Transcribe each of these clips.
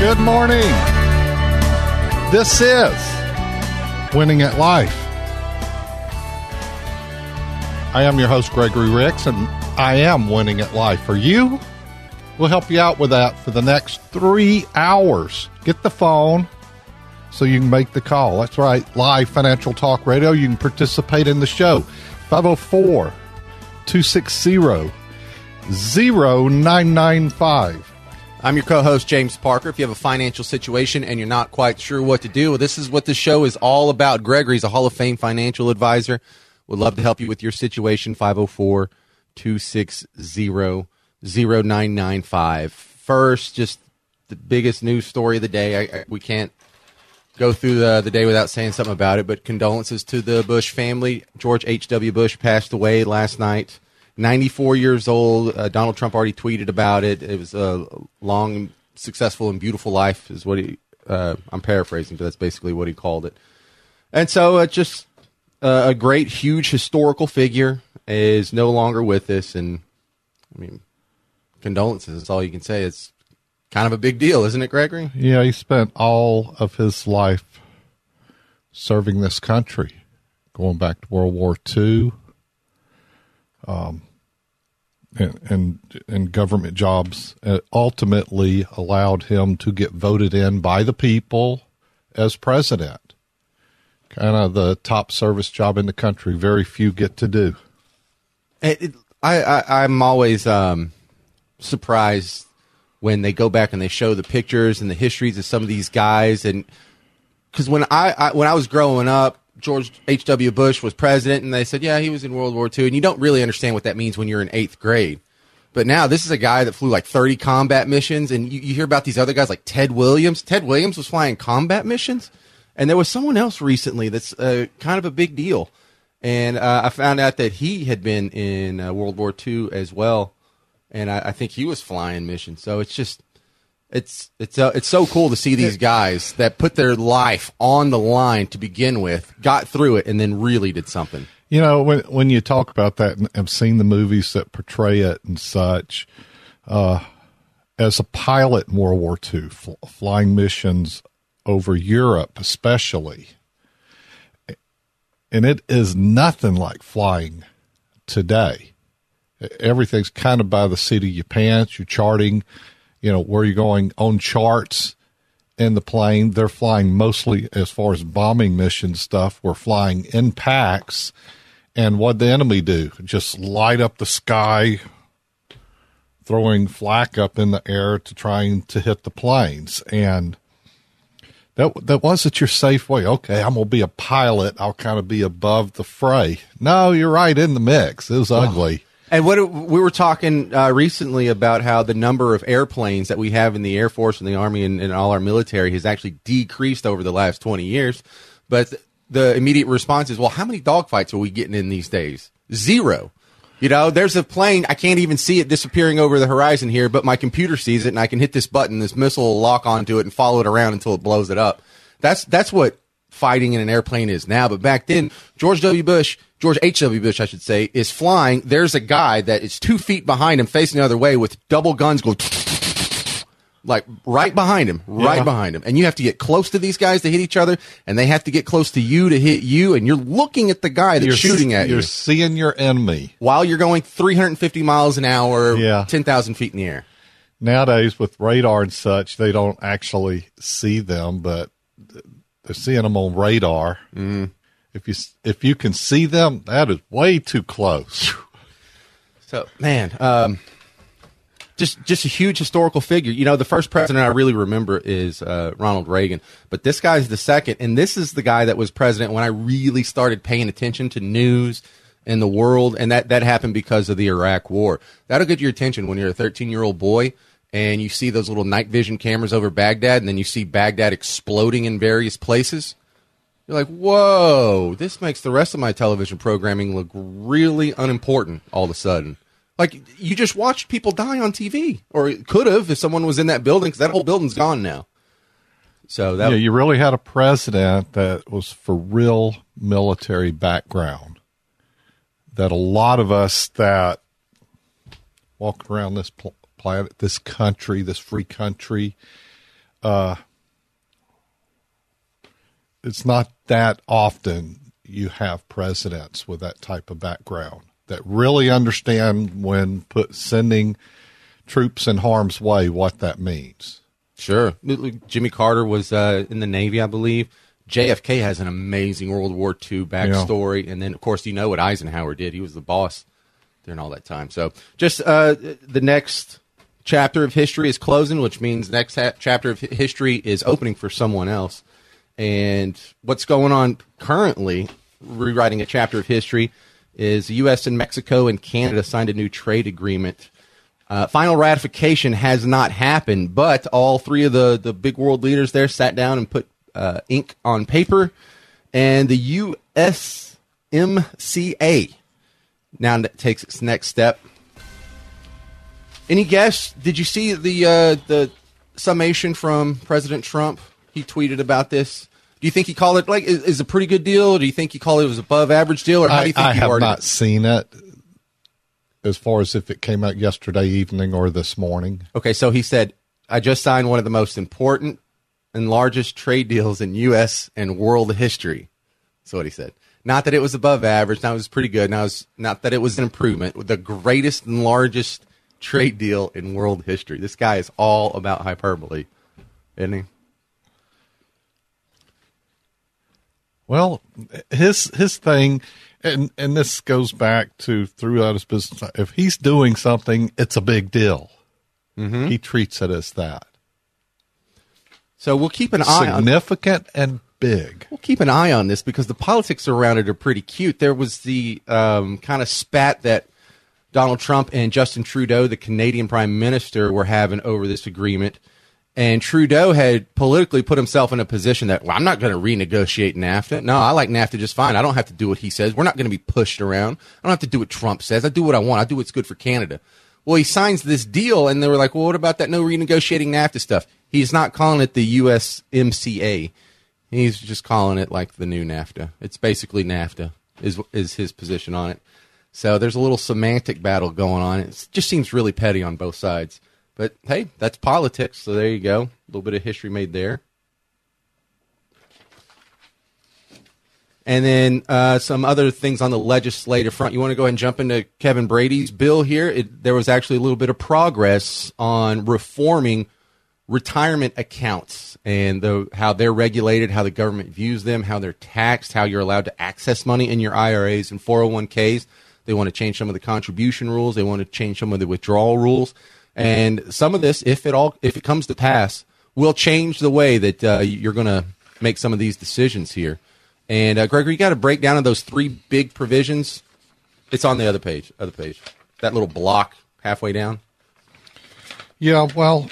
Good morning. This is Winning at Life. I am your host, Gregory Ricks, and I am winning at life. For you, we'll help you out with that for the next 3 hours. Get the phone so you can make the call. That's right, live financial talk radio. You can participate in the show. 504-260-0995. I'm your co-host, James Parker. If you have a financial situation and you're not quite sure what to do, well, this is what the show is all about. Gregory's a Hall of Fame financial advisor. Would love to help you with your situation. 504-260-0995. First, just the biggest news story of the day. We can't go through the day without saying something about it, but condolences to the Bush family. George H.W. Bush passed away last night. 94 years old. Donald Trump already tweeted about it. It was a long, successful, and beautiful life is what he, I'm paraphrasing, but that's basically what he called it. And so just a great, huge historical figure is no longer with us. And, I mean, condolences, that's all you can say. It's kind of a big deal, isn't it, Gregory? Yeah, he spent all of his life serving this country, going back to World War II. And government jobs ultimately allowed him to get voted in by the people as president. Kind of the top service job in the country. Very few get to do. I'm always surprised when they go back and they show the pictures and the histories of some of these guys. And because when I was growing up, George H.W. Bush was president, and they said, yeah, he was in World War II, and you don't really understand what that means when you're in 8th grade. But now this is a guy that flew like 30 combat missions, and you hear about these other guys like Ted Williams. Ted Williams was flying combat missions, and there was someone else recently that's kind of a big deal. And I found out that he had been in World War II as well, and I think he was flying missions. So it's just... It's so cool to see these guys that put their life on the line to begin with, got through it, and then really did something. You know, when you talk about that, and I've seen the movies that portray it and such, as a pilot in World War II, flying missions over Europe especially, and it is nothing like flying today. Everything's kind of by the seat of your pants. You're charting, you know, where you're going on charts in the plane. They're flying mostly, as far as bombing mission stuff, we're flying in packs. And what'd the enemy do? Just light up the sky, throwing flak up in the air to trying to hit the planes. And that wasn't your safe way. Okay, I'm going to be a pilot. I'll kind of be above the fray. No, you're right in the mix. It was ugly. And we were talking recently about how the number of airplanes that we have in the Air Force and the Army and all our military has actually decreased over the last 20 years. But the immediate response is, well, how many dogfights are we getting in these days? Zero. You know, there's a plane. I can't even see it disappearing over the horizon here, but my computer sees it, and I can hit this button. This missile will lock onto it and follow it around until it blows it up. That's what fighting in an airplane is now. But back then, George H.W. Bush, I should say, is flying. There's a guy that is 2 feet behind him facing the other way with double guns going like right behind him. And you have to get close to these guys to hit each other, and they have to get close to you to hit you, and you're looking at the guy that's shooting at you. You're seeing your enemy. While you're going 350 miles an hour, 10,000 feet in the air. Nowadays, with radar and such, they don't actually see them, but they're seeing them on radar. Mm. If you can see them, that is way too close. So, man, just a huge historical figure. You know, the first president I really remember is Ronald Reagan, but this guy's the second, and this is the guy that was president when I really started paying attention to news and the world, and that happened because of the Iraq War. That'll get your attention when you're a 13-year-old boy and you see those little night vision cameras over Baghdad, and then you see Baghdad exploding in various places. You're like, whoa, this makes the rest of my television programming look really unimportant all of a sudden. Like, you just watched people die on TV, or it could have if someone was in that building, because that whole building's gone now. So that you really had a president that was for real military background. That a lot of us that walk around this planet, this country, this free country, it's not that often you have presidents with that type of background that really understand when sending troops in harm's way what that means. Sure. Jimmy Carter was in the Navy, I believe. JFK has an amazing World War II backstory. Yeah. And then, of course, you know what Eisenhower did. He was the boss during all that time. So just the next chapter of history is closing, which means the next chapter of history is opening for someone else. And what's going on currently, rewriting a chapter of history, is the U.S. and Mexico and Canada signed a new trade agreement. Final ratification has not happened, but all three of the big world leaders there sat down and put ink on paper, and the USMCA now takes its next step. Any guess? Did you see the summation from President Trump? He tweeted about this. Do you think he called it is a pretty good deal? Or do you think he called it was above average deal? Or how do you think I he have worded not it? seen it as far as if it came out yesterday evening or this morning. Okay, so he said, I just signed one of the most important and largest trade deals in U.S. and world history. That's what he said. Not that it was above average. Not it was pretty good. Not that it was an improvement. The greatest and largest trade deal in world history. This guy is all about hyperbole, isn't he? Well, his thing, and this goes back to throughout his business. If he's doing something, it's a big deal. Mm-hmm. He treats it as that. So we'll keep an eye on significant and big. We'll keep an eye on this because the politics around it are pretty cute. There was the kind of spat that Donald Trump and Justin Trudeau, the Canadian Prime Minister, were having over this agreement. And Trudeau had politically put himself in a position that, well, I'm not going to renegotiate NAFTA. No, I like NAFTA just fine. I don't have to do what he says. We're not going to be pushed around. I don't have to do what Trump says. I do what I want. I do what's good for Canada. Well, he signs this deal, and they were like, well, what about that no renegotiating NAFTA stuff? He's not calling it the USMCA. He's just calling it like the new NAFTA. It's basically NAFTA is his position on it. So there's a little semantic battle going on. It just seems really petty on both sides. But, hey, that's politics, so there you go. A little bit of history made there. And then some other things on the legislative front. You want to go ahead and jump into Kevin Brady's bill here? There was actually a little bit of progress on reforming retirement accounts and how they're regulated, how the government views them, how they're taxed, how you're allowed to access money in your IRAs and 401ks. They want to change some of the contribution rules. They want to change some of the withdrawal rules. And some of this, if it comes to pass, will change the way that you're going to make some of these decisions here. And Gregory, you got a breakdown of those three big provisions. It's on the other page. That little block halfway down. Yeah, well,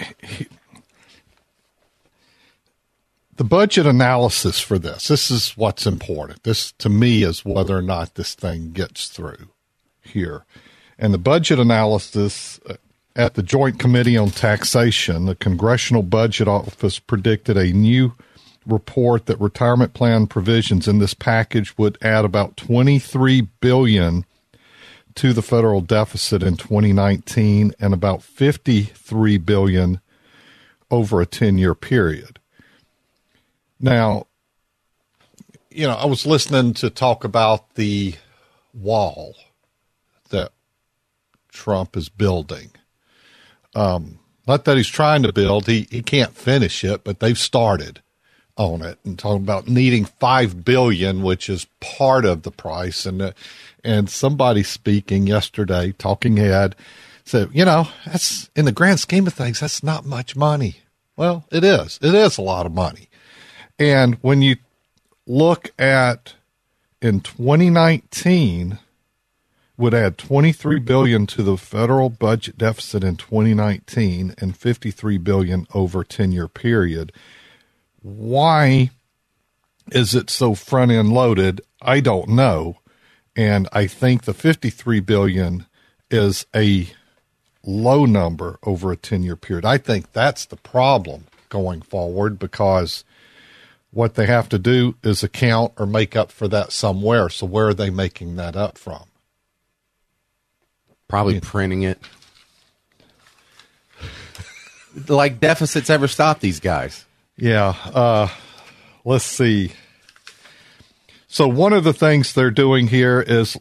the budget analysis for this is what's important. This, to me, is whether or not this thing gets through here. And the budget analysis at the Joint Committee on Taxation, the Congressional Budget Office predicted a new report that retirement plan provisions in this package would add about $23 billion to the federal deficit in 2019 and about $53 billion over a 10-year period. Now, I was listening to talk about the wall that Trump is building. Not that he's trying to build. He can't finish it, but they've started on it and talking about needing $5 billion, which is part of the price. And somebody speaking yesterday, talking head, said, that's in the grand scheme of things, that's not much money. Well, it is. It is a lot of money. And when you look at in 2019, would add $23 billion to the federal budget deficit in 2019 and $53 billion over a 10-year period. Why is it so front-end loaded? I don't know. And I think the $53 billion is a low number over a 10-year period. I think that's the problem going forward because what they have to do is account or make up for that somewhere. So where are they making that up from? Probably printing it. like deficits ever stop these guys. Yeah. Let's see. So one of the things they're doing here is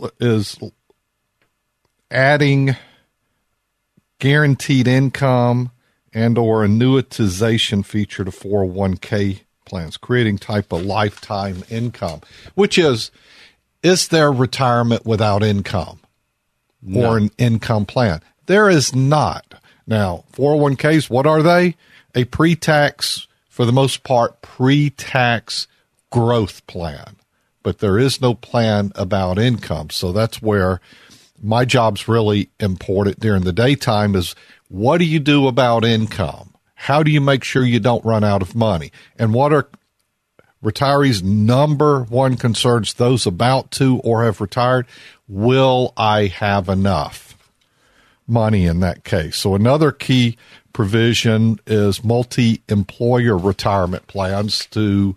adding guaranteed income and or annuitization feature to 401k plans, creating type of lifetime income, which is there retirement without income or an income plan? There is not. Now, 401ks, what are they? A pre-tax, for the most part, pre-tax growth plan. But there is no plan about income. So that's where my job's really important during the daytime is what do you do about income? How do you make sure you don't run out of money? And what are retirees' number one concerns, those about to or have retired? Will I have enough money in that case? So another key provision is multi-employer retirement plans to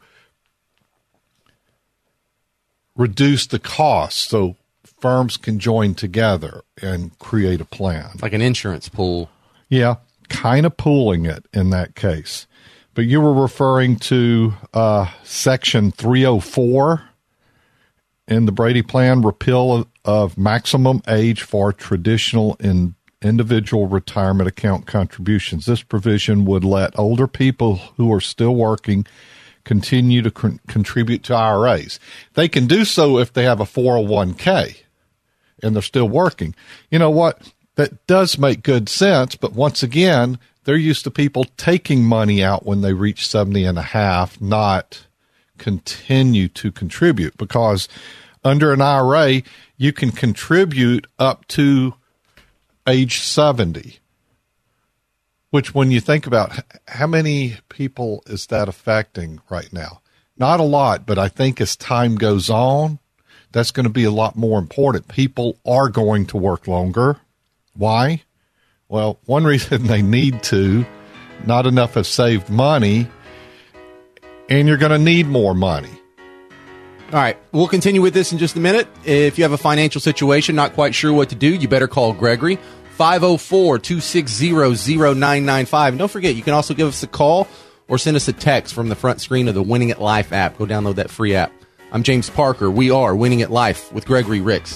reduce the cost so firms can join together and create a plan. Like an insurance pool. Yeah, kind of pooling it in that case. But you were referring to Section 304 in the Brady Plan, repeal of maximum age for traditional individual retirement account contributions. This provision would let older people who are still working continue to contribute to IRAs. They can do so if they have a 401k and they're still working. You know what? That does make good sense, but once again, they're used to people taking money out when they reach 70 and a half, not continue to contribute, because under an IRA, you can contribute up to age 70, which when you think about how many people is that affecting right now? Not a lot, but I think as time goes on, that's going to be a lot more important. People are going to work longer. Why? Well, one reason they need to, not enough have saved money, and you're going to need more money. All right, we'll continue with this in just a minute. If you have a financial situation, not quite sure what to do, you better call Gregory, 504-260-0995. And don't forget, you can also give us a call or send us a text from the front screen of the Winning at Life app. Go download that free app. I'm James Parker. We are Winning at Life with Gregory Ricks.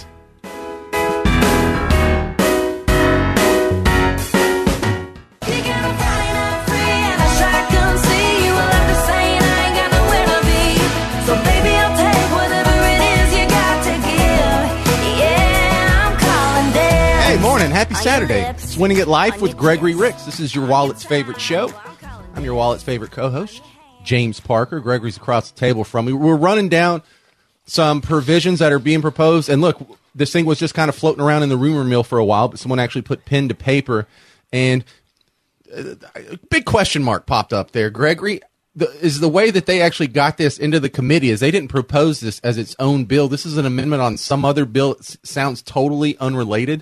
Happy Saturday. It's Winning at Life with Gregory Ricks. This is your wallet's favorite show. I'm your wallet's favorite co-host, James Parker. Gregory's across the table from me. We're running down some provisions that are being proposed. And look, this thing was just kind of floating around in the rumor mill for a while, but someone actually put pen to paper. And a big question mark popped up there. Gregory, is the way that they actually got this into the committee is they didn't propose this as its own bill. This is an amendment on some other bill. It sounds totally unrelated.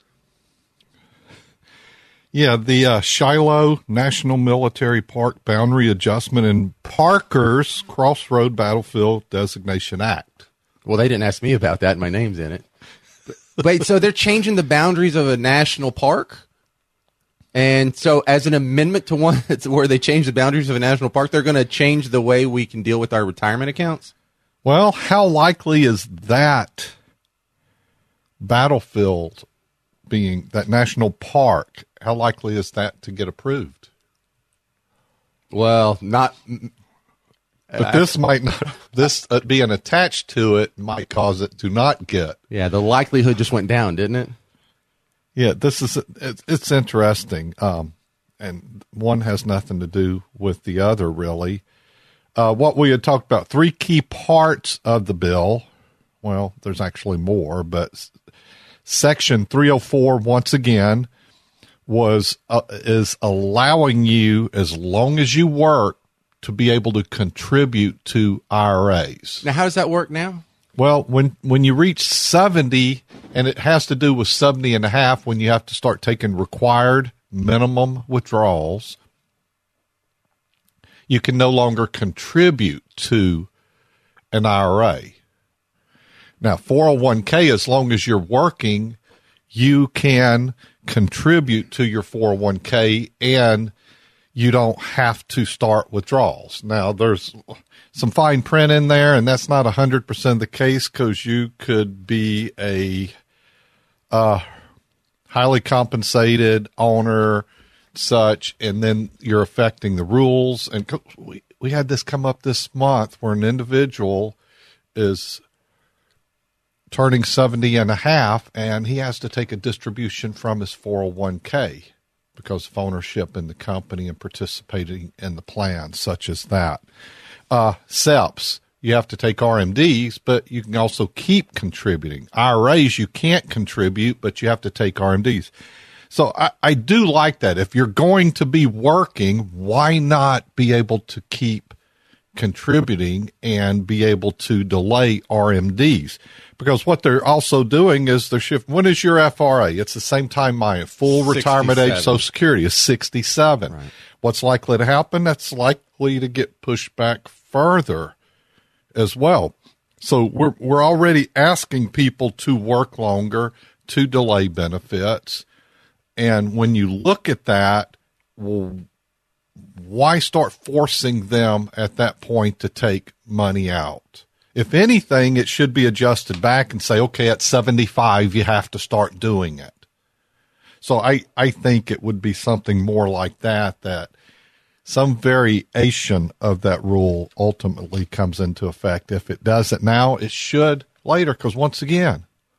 Yeah, the Shiloh National Military Park Boundary Adjustment and Parker's Crossroad Battlefield Designation Act. Well, they didn't ask me about that, and my name's in it. Wait, so they're changing the boundaries of a national park? And so as an amendment to one where they change the boundaries of a national park, they're going to change the way we can deal with our retirement accounts? Well, how likely is that battlefield being that national park? How likely is that to get approved? Well, not. But this might not. This being attached to it might cause it to not get. Yeah, the likelihood just went down, didn't it? Yeah, this is it's interesting, and one has nothing to do with the other really. What we had talked about, three key parts of the bill. Well, there's actually more, but Section 304 once again is allowing you, as long as you work, to be able to contribute to IRAs. Now, how does that work now? Well, when you reach 70, and it has to do with 70 and a half, when you have to start taking required minimum withdrawals, you can no longer contribute to an IRA. Now, 401k, as long as you're working, you can contribute to your 401k, and you don't have to start withdrawals. Now, there's some fine print in there, and that's not 100% the case, because you could be a highly compensated owner, such, and then you're affecting the rules. And we had this come up this month where an individual is turning 70 and a half, and he has to take a distribution from his 401k because of ownership in the company and participating in the plan, such as that. SEPs, you have to take RMDs, but you can also keep contributing. IRAs, you can't contribute, but you have to take RMDs. So I do like that. If you're going to be working, why not be able to keep contributing and be able to delay RMDs? Because what they're also doing is they're shifting. When is your FRA? It's the same time my full retirement age Social Security is 67. Right. What's likely to happen? That's likely to get pushed back further as well. So we're already asking people to work longer, to delay benefits. And when you look at that, well, why start forcing them at that point to take money out? If anything, it should be adjusted back and say, okay, at 75, you have to start doing it. So I think it would be something more like that some variation of that rule ultimately comes into effect. If it doesn't now, it should later, because once again,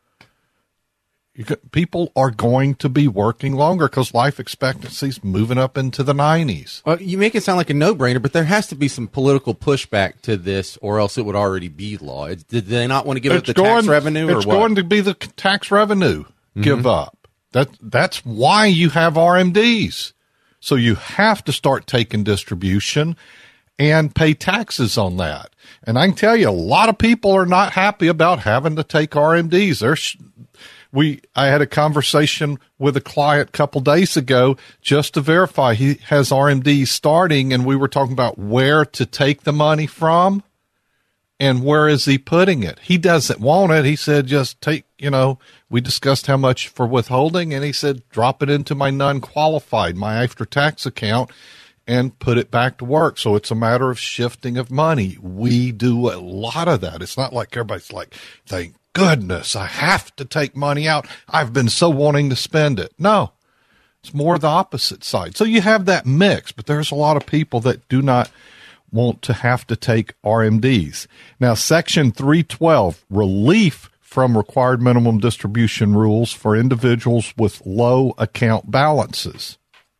people are going to be working longer because life expectancy is moving up into the 90s. Well, you make it sound like a no-brainer, but there has to be some political pushback to this, or else it would already be law. Did they not want to give up the tax revenue, or what? It's going to be the tax revenue give up. That's why you have RMDs. So you have to start taking distribution and pay taxes on that. And I can tell you, a lot of people are not happy about having to take RMDs. I had a conversation with a client a couple days ago just to verify he has RMDs starting, and we were talking about where to take the money from and where is he putting it. He doesn't want it. He said, just take, we discussed how much for withholding, and he said, drop it into my non-qualified, my after-tax account, and put it back to work. So it's a matter of shifting of money. We do a lot of that. It's not like everybody's like, thank goodness, I have to take money out. I've been so wanting to spend it. No, it's more the opposite side. So you have that mix, but there's a lot of people that do not want to have to take RMDs. Now, Section 312, relief from required minimum distribution rules for individuals with low account balances.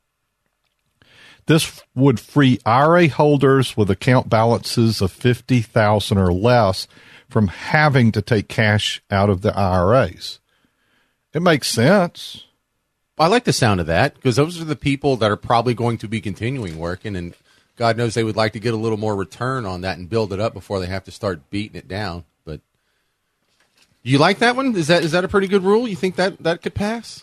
This would free IRA holders with account balances of $50,000 or less from having to take cash out of the IRAs. It makes sense. I like the sound of that, because those are the people that are probably going to be continuing working, and God knows they would like to get a little more return on that and build it up before they have to start beating it down. But you like that one? Is that a pretty good rule? You think that could pass?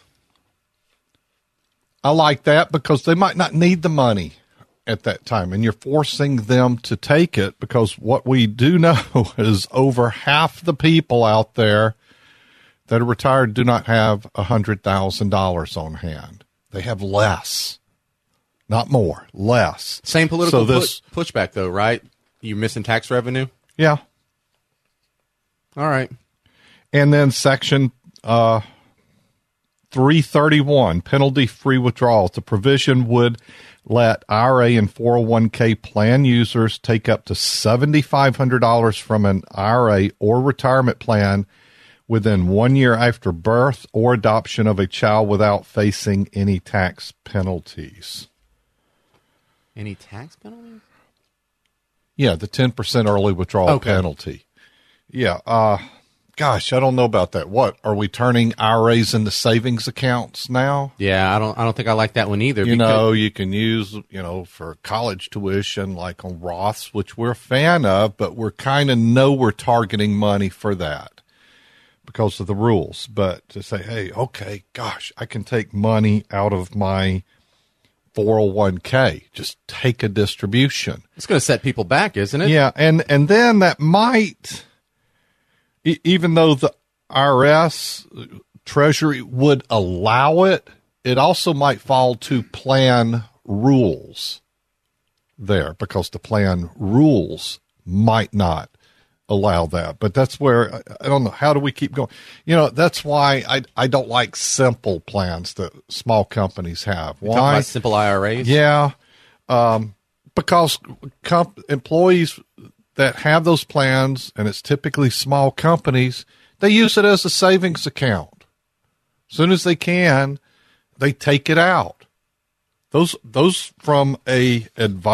I like that because they might not need the money at that time, and you're forcing them to take it, because what we do know is over half the people out there that are retired do not have $100,000 on hand. They have less, not more, less. Same political pushback, though, right? You're missing tax revenue? Yeah. All right. And then Section 331, penalty-free withdrawals. The provision would let IRA and 401k plan users take up to $7,500 from an IRA or retirement plan within 1 year after birth or adoption of a child without facing any tax penalties. Any tax penalties? Yeah, the 10% early withdrawal penalty. Yeah. Gosh, I don't know about that. What, are we turning IRAs into savings accounts now? Yeah, I don't think I like that one either. You can use, for college tuition, like on Roths, which we're a fan of, but we're we're targeting money for that because of the rules. But to say, hey, okay, gosh, I can take money out of my 401k, just take a distribution. It's going to set people back, isn't it? Yeah, and then that might, even though the IRS, Treasury would allow it, it also might fall to plan rules. there because the plan rules might not allow that. But that's where, I don't know, how do we keep going? That's why I don't like simple plans that small companies have. Why? Talking about simple IRAs? Yeah. Because employees that have those plans, and it's typically small companies, they use it as a savings account. As soon as they can, they take it out. Those from a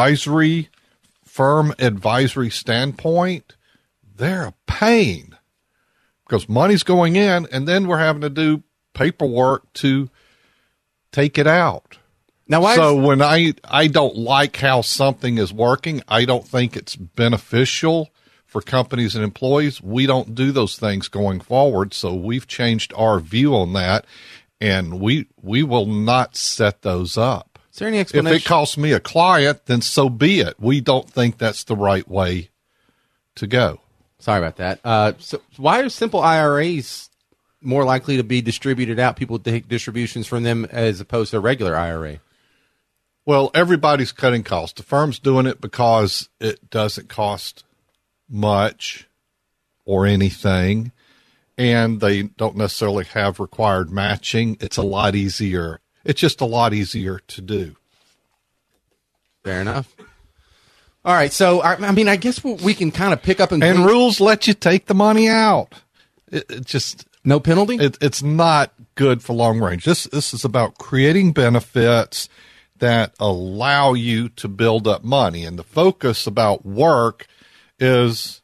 firm advisory standpoint, they're a pain because money's going in, and then we're having to do paperwork to take it out. Now, when I don't like how something is working, I don't think it's beneficial for companies and employees. We don't do those things going forward, so we've changed our view on that, and we will not set those up. Is there any explanation? If it costs me a client, then so be it. We don't think that's the right way to go. Sorry about that. So why are simple IRAs more likely to be distributed out? People take distributions from them as opposed to a regular IRA. Well, everybody's cutting costs. The firm's doing it because it doesn't cost much or anything, and they don't necessarily have required matching. It's a lot easier. It's just a lot easier to do. Fair enough. All right, so I guess we can kind of pick up and rules let you take the money out. It just no penalty. It's not good for long range. This is about creating benefits that allow you to build up money, and the focus about work is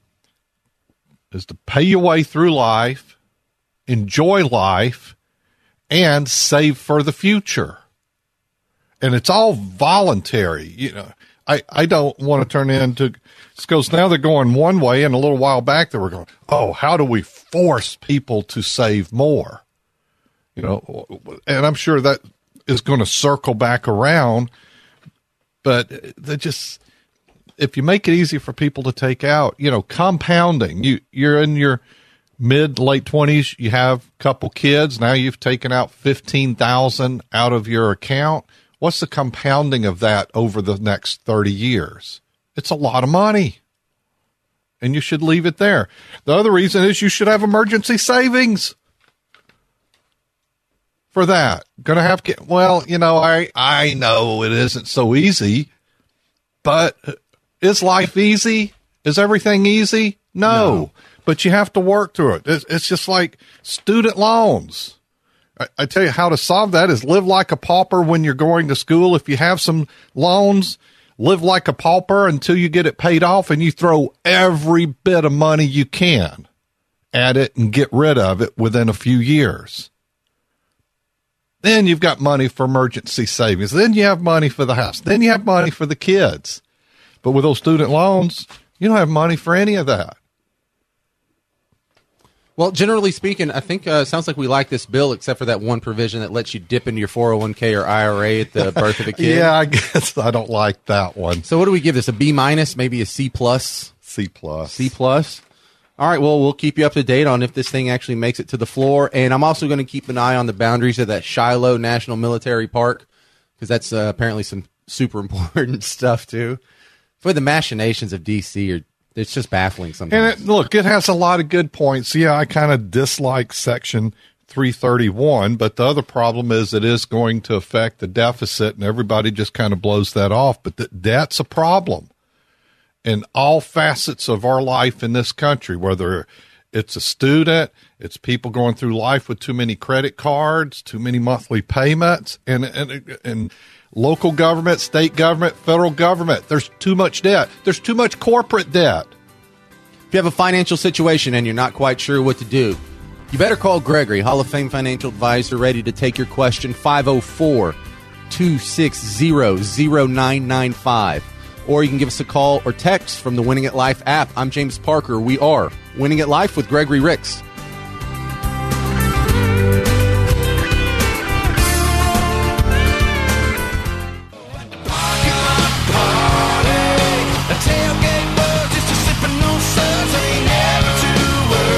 to pay your way through life, enjoy life, and save for the future. And it's all voluntary. I don't want to turn into, because now they're going one way, and a little while back they were going, how do we force people to save more? And I'm sure that is going to circle back around, but if you make it easy for people to take out, compounding, you're in your mid, late 20s, you have a couple kids, now you've taken out $15,000 out of your account. What's the compounding of that over the next 30 years? It's a lot of money, and you should leave it there. The other reason is you should have emergency savings for that. Going to have, I know it isn't so easy, but is life easy? Is everything easy? No. But you have to work through it. It's just like student loans. I tell you how to solve that is live like a pauper when you're going to school. If you have some loans, live like a pauper until you get it paid off, and you throw every bit of money you can at it and get rid of it within a few years. Then you've got money for emergency savings. Then you have money for the house. Then you have money for the kids. But with those student loans, you don't have money for any of that. Well, generally speaking, I think it sounds like we like this bill, except for that one provision that lets you dip into your 401k or IRA at the birth of a kid. Yeah, I guess I don't like that one. So what do we give this? A B minus, maybe a C plus? C plus. C plus. All right, well, we'll keep you up to date on if this thing actually makes it to the floor. And I'm also going to keep an eye on the boundaries of that Shiloh National Military Park, because that's apparently some super important stuff, too. For the machinations of D.C., it's just baffling sometimes. And it has a lot of good points. Yeah, I kind of dislike Section 331, but the other problem is it is going to affect the deficit, and everybody just kind of blows that off. But that's a problem in all facets of our life in this country, whether it's a student, it's people going through life with too many credit cards, too many monthly payments, and local government, state government, federal government. There's too much debt. There's too much corporate debt. If you have a financial situation and you're not quite sure what to do, you better call Gregory, Hall of Fame financial advisor, ready to take your question, 504-260-0995. Or you can give us a call or text from the Winning at Life app. I'm James Parker. We are Winning at Life with Gregory Ricks.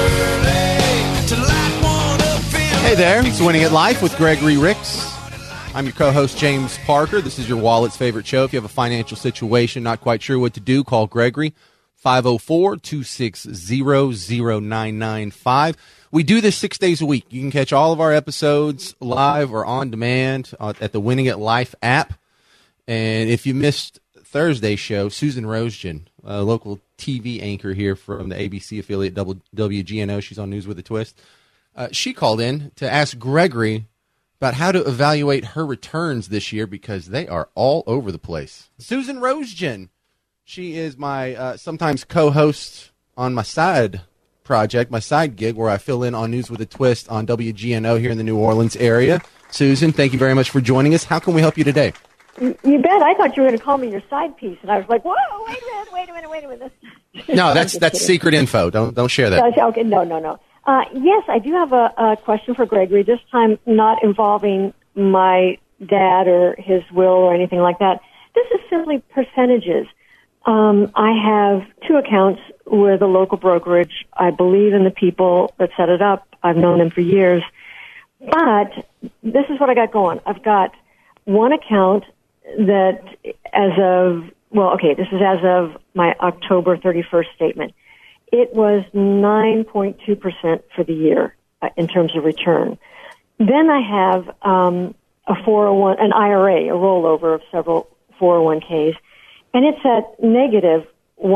Hey there, it's Winning at Life with Gregory Ricks. I'm your co-host, James Parker. This is your wallet's favorite show. If you have a financial situation, not quite sure what to do, call Gregory, 504-260-0995. We do this 6 days a week. You can catch all of our episodes live or on demand at the Winning at Life app. And if you missed Thursday's show, Susan Rosegen, a local TV anchor here from the ABC affiliate WGNO, she's on News with a Twist, she called in to ask Gregory about how to evaluate her returns this year because they are all over the place. Susan Rosegen, she is my sometimes co-host on my side project, my side gig, where I fill in on News with a Twist on WGNO here in the New Orleans area. Susan, thank you very much for joining us. How can we help you today? You bet. I thought you were going to call me your side piece, and I was like, "Whoa, wait a minute." No, that's secret info. Don't share that. Okay, no. Yes, I do have a question for Gregory. This time, not involving my dad or his will or anything like that. This is simply percentages. I have 2 accounts with a local brokerage. I believe in the people that set it up. I've known them for years. But this is what I got going. I've got one account that this is as of my October 31st statement. It was 9.2% for the year in terms of return. Then I have a 401, an IRA, a rollover of several 401ks, and it's at negative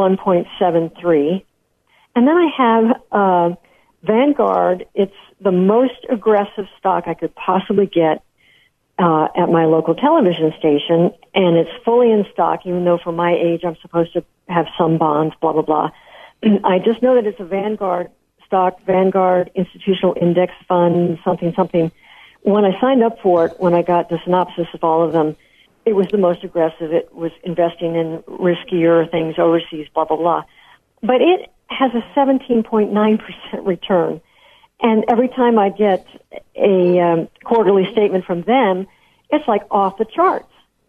1.73. And then I have Vanguard. It's the most aggressive stock I could possibly get at my local television station, and it's fully in stock, even though for my age I'm supposed to have some bonds, blah, blah, blah. I just know that it's a Vanguard stock, Vanguard Institutional Index Fund, something. When I signed up for it, when I got the synopsis of all of them, it was the most aggressive. It was investing in riskier things overseas, blah, blah, blah. But it has a 17.9% return. And every time I get a quarterly statement from them, it's like off the charts.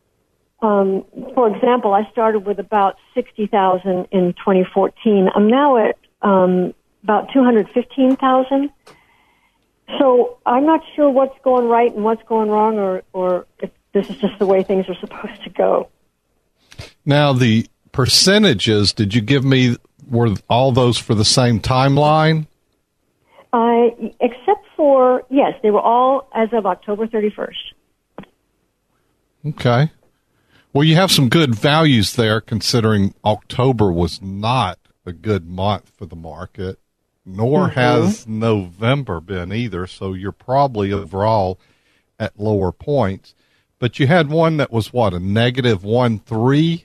For example, I started with about 60,000 in 2014. I'm now at about 215,000. So I'm not sure what's going right and what's going wrong, or if this is just the way things are supposed to go. Now, the percentages, did you give me, were all those for the same timeline? Except for, yes, they were all as of October 31st. Okay. Well, you have some good values there, considering October was not a good month for the market, nor has November been either, so you're probably overall at lower points. But you had one that was, what, a negative 1.3?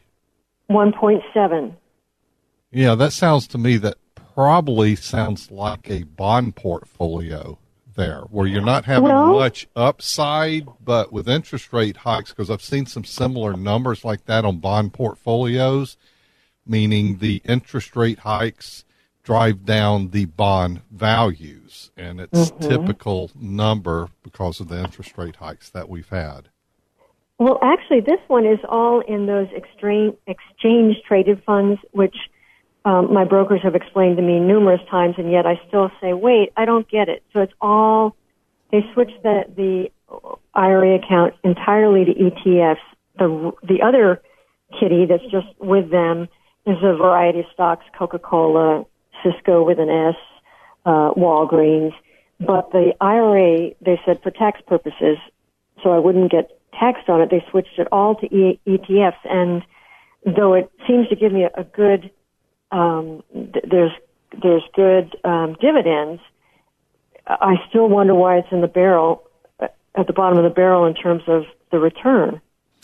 1.7. Yeah, that sounds to me that probably sounds like a bond portfolio there, where you're not having much upside, but with interest rate hikes, because I've seen some similar numbers like that on bond portfolios, meaning the interest rate hikes drive down the bond values, and it's typical number because of the interest rate hikes that we've had. Well, actually, this one is all in those exchange-traded funds, which my brokers have explained to me numerous times, and yet I still say, wait, I don't get it. So it's all, they switched the IRA account entirely to ETFs. The other kitty that's just with them is a variety of stocks, Coca-Cola, Cisco with an S, Walgreens. But the IRA, they said for tax purposes, so I wouldn't get taxed on it, they switched it all to ETFs. And though it seems to give me a good there's good dividends, I still wonder why it's in the barrel, at the bottom of the barrel in terms of the return.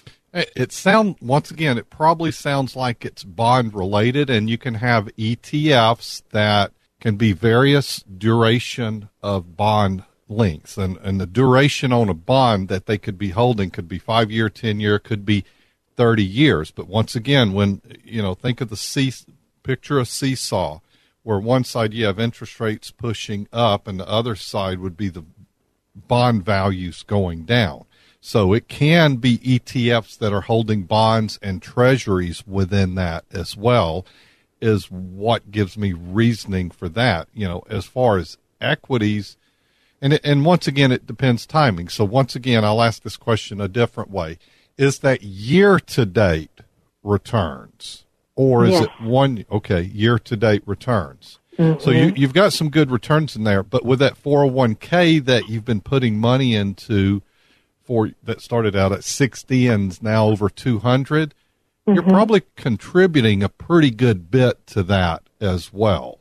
Once again, it probably sounds like it's bond related, and you can have ETFs that can be various duration of bond lengths, and the duration on a bond that they could be holding could be 5-year, 10-year, could be 30 years. But once again, when, think of picture a seesaw, where one side you have interest rates pushing up and the other side would be the bond values going down. So it can be ETFs that are holding bonds and treasuries within that as well, is what gives me reasoning for that. As far as equities, And once again, it depends timing. So once again, I'll ask this question a different way. Is that year-to-date returns? Or is it year-to-date returns? Mm-hmm. So you've got some good returns in there. But with that 401k that you've been putting money into that started out at 60 and is now over 200, you're probably contributing a pretty good bit to that as well.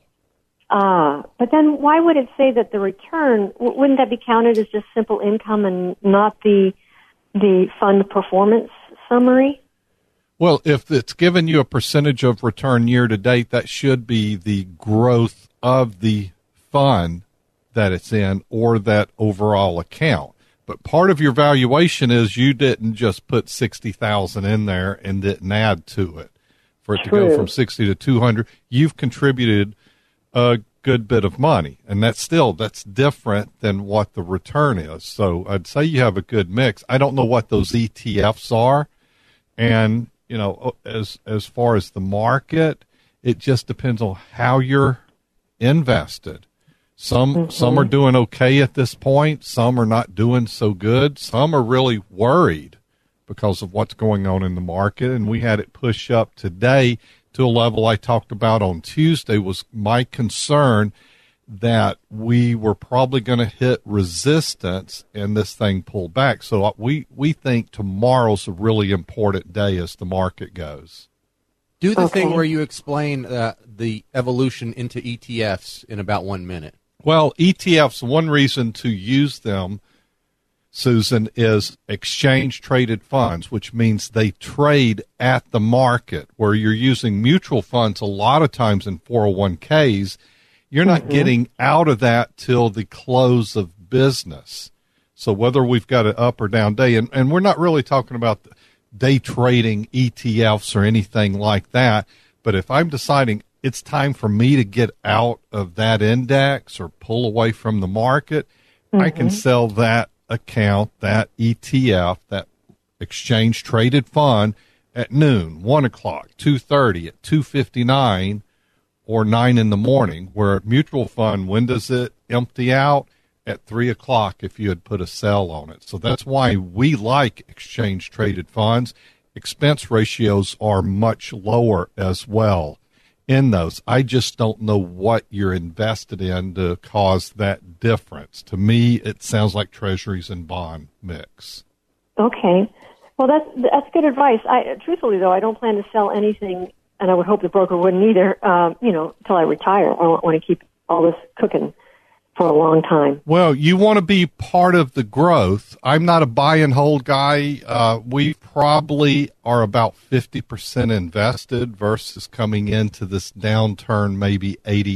But then why would it say that the return, wouldn't that be counted as just simple income and not the fund performance summary? Well, if it's given you a percentage of return year to date, that should be the growth of the fund that it's in or that overall account. But part of your valuation is you didn't just put 60,000 in there and didn't add to it. For it to go from 60 to 200, you've contributed a good bit of money, and that's different than what the return is. So I'd say you have a good mix. I don't know what those ETFs are, and as far as the market, it just depends on how you're invested. Some are doing okay at this point. Some are not doing so good. Some are really worried because of what's going on in the market, and we had it push up today to a level I talked about on Tuesday. Was my concern that we were probably going to hit resistance and this thing pulled back. So we think tomorrow's a really important day as the market goes. Do the thing where you explain the evolution into ETFs in about 1 minute. Well, ETFs, one reason to use them, Susan, is exchange-traded funds, which means they trade at the market. Where you're using mutual funds a lot of times in 401ks, you're not getting out of that till the close of business. So whether we've got an up or down day, and we're not really talking about day trading ETFs or anything like that, but if I'm deciding it's time for me to get out of that index or pull away from the market, I can sell that account, that ETF, that exchange traded fund at noon, 1 o'clock, 2:30, at 2:59, or 9 in the morning. Where a mutual fund, when does it empty out? At 3 o'clock if you had put a sell on it. So that's why we like exchange traded funds. Expense ratios are much lower as well in those. I just don't know what you're invested in to cause that difference. To me, it sounds like treasuries and bond mix. Okay. Well, that's good advice. Truthfully, though, I don't plan to sell anything, and I would hope the broker wouldn't either, until I retire. I want to keep all this cooking for a long time. Well, you want to be part of the growth. I'm not a buy and hold guy. We probably are about 50% invested versus coming into this downturn maybe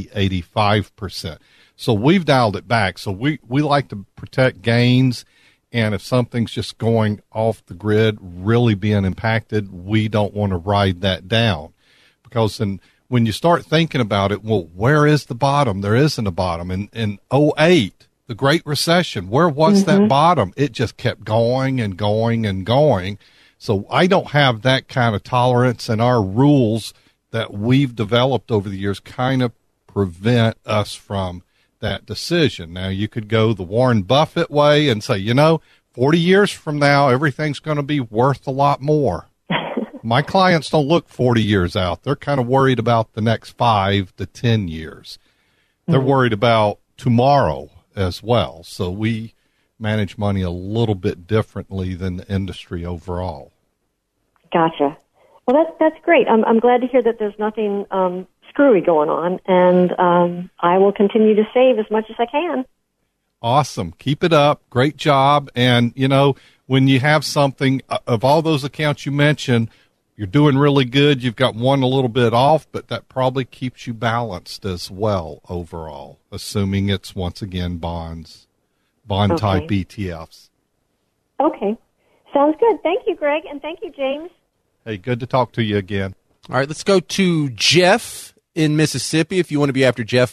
85%. So we've dialed it back. So we like to protect gains, and if something's just going off the grid, really being impacted, we don't want to ride that down. Because when you start thinking about it, well, where is the bottom? There isn't a bottom. In 2008, the Great Recession, where was that bottom? It just kept going and going and going. So I don't have that kind of tolerance, and our rules that we've developed over the years kind of prevent us from that decision. Now, you could go the Warren Buffett way and say, 40 years from now, everything's going to be worth a lot more. My clients don't look 40 years out. They're kind of worried about the next 5 to 10 years. They're worried about tomorrow as well. So we manage money a little bit differently than the industry overall. Gotcha. Well, that's great. I'm glad to hear that there's nothing screwy going on, and I will continue to save as much as I can. Awesome. Keep it up. Great job. And, when you have something of all those accounts you mentioned, you're doing really good. You've got one a little bit off, but that probably keeps you balanced as well overall, assuming it's, once again, bond-type ETFs. Okay. Sounds good. Thank you, Greg, and thank you, James. Hey, good to talk to you again. All right, let's go to Jeff in Mississippi. If you want to be after Jeff,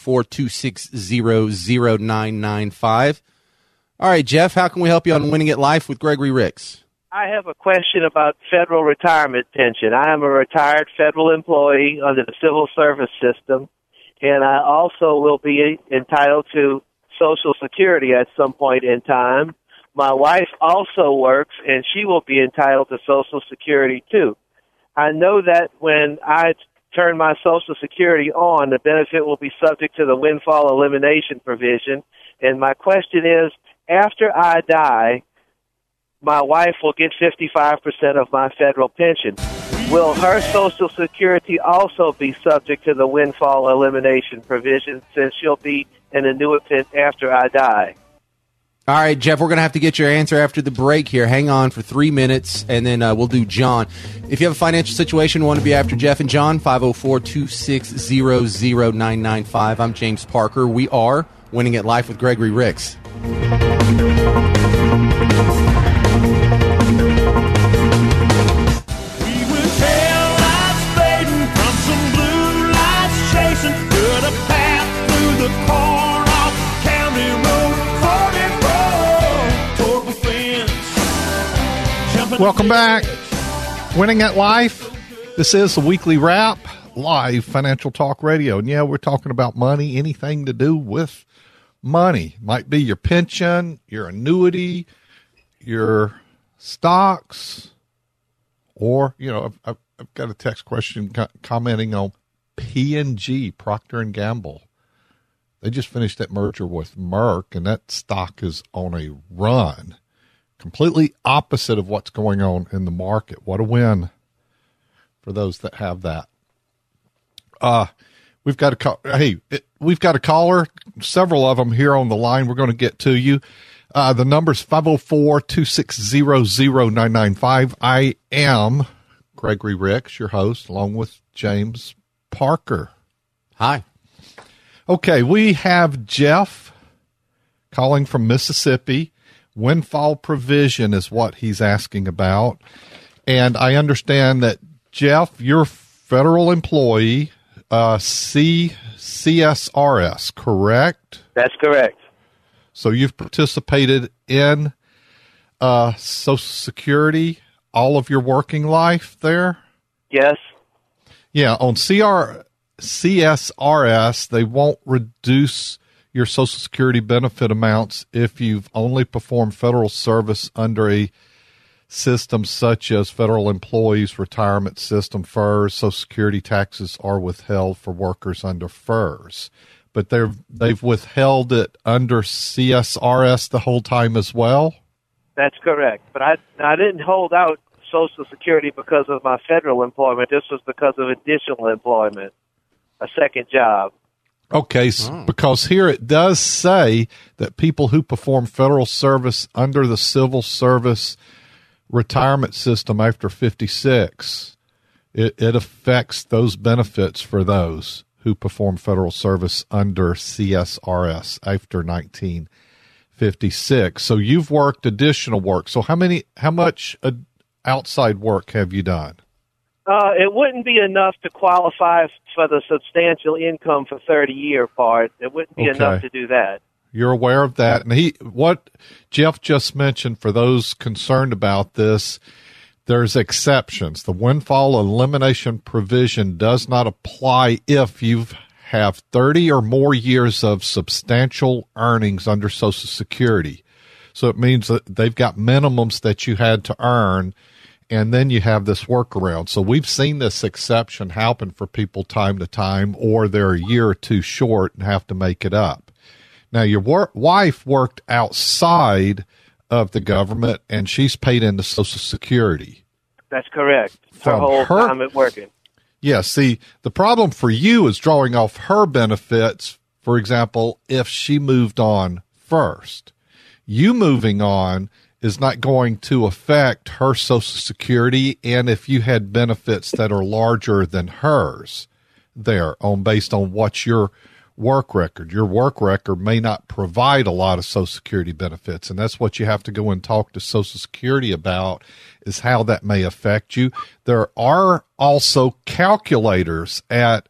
504-260-0995. All right, Jeff, how can we help you on Winning at Life with Gregory Ricks? I have a question about federal retirement pension. I am a retired federal employee under the civil service system, and I also will be entitled to Social Security at some point in time. My wife also works, and she will be entitled to Social Security too. I know that when I turn my Social Security on, the benefit will be subject to the windfall elimination provision. And my question is, after I die, my wife will get 55% of my federal pension. Will her Social Security also be subject to the windfall elimination provision since she'll be an annuitant after I die? All right, Jeff, we're going to have to get your answer after the break here. Hang on for 3 minutes, and then we'll do John. If you have a financial situation, want to be after Jeff and John, 504-260-0995. I'm James Parker. We are Winning at Life with Gregory Ricks. Welcome back. Winning at Life. This is the weekly wrap, live financial talk radio. And yeah, we're talking about money, anything to do with money. Might be your pension, your annuity, your stocks, or, you know, I've got a text question commenting on P&G, Procter & Gamble. They just finished that merger with Merck, and that stock is on a run. Completely opposite of what's going on in the market. What a win for those that have that. We've got a caller, several of them here on the line. We're going to get to you. The number's 504-260-0995. I am Gregory Ricks, your host, along with James Parker. Hi. Okay, we have Jeff calling from Mississippi. Windfall provision is what he's asking about. And I understand that, Jeff, you're a federal employee, CSRS, correct? That's correct. So you've participated in Social Security all of your working life there? Yes. Yeah, on CSRS, they won't reduce your Social Security benefit amounts if you've only performed federal service under a system such as Federal Employees Retirement System, FERS. Social Security taxes are withheld for workers under FERS. But they've withheld it under CSRS the whole time as well? That's correct. But I didn't hold out Social Security because of my federal employment. This was because of additional employment, a second job. Okay, because here it does say that people who perform federal service under the civil service retirement system after 56, it affects those benefits for those who perform federal service under CSRS after 1956. So you've worked additional work. So how much outside work have you done? It wouldn't be enough to qualify for the substantial income for 30-year part. It wouldn't be enough to do that. You're aware of that. And what Jeff just mentioned, for those concerned about this, there's exceptions. The windfall elimination provision does not apply if you have 30 or more years of substantial earnings under Social Security. So it means that they've got minimums that you had to earn, and then you have this workaround. So we've seen this exception happen for people time to time, or they're a year or two short and have to make it up. Now, your wife worked outside of the government, and she's paid into Social Security. That's correct. Her whole time at working. Yeah, see, the problem for you is drawing off her benefits, for example, if she moved on first. You moving on is not going to affect her Social Security, and if you had benefits that are larger than hers there, based on what's your work record. Your work record may not provide a lot of Social Security benefits, and that's what you have to go and talk to Social Security about, is how that may affect you. There are also calculators at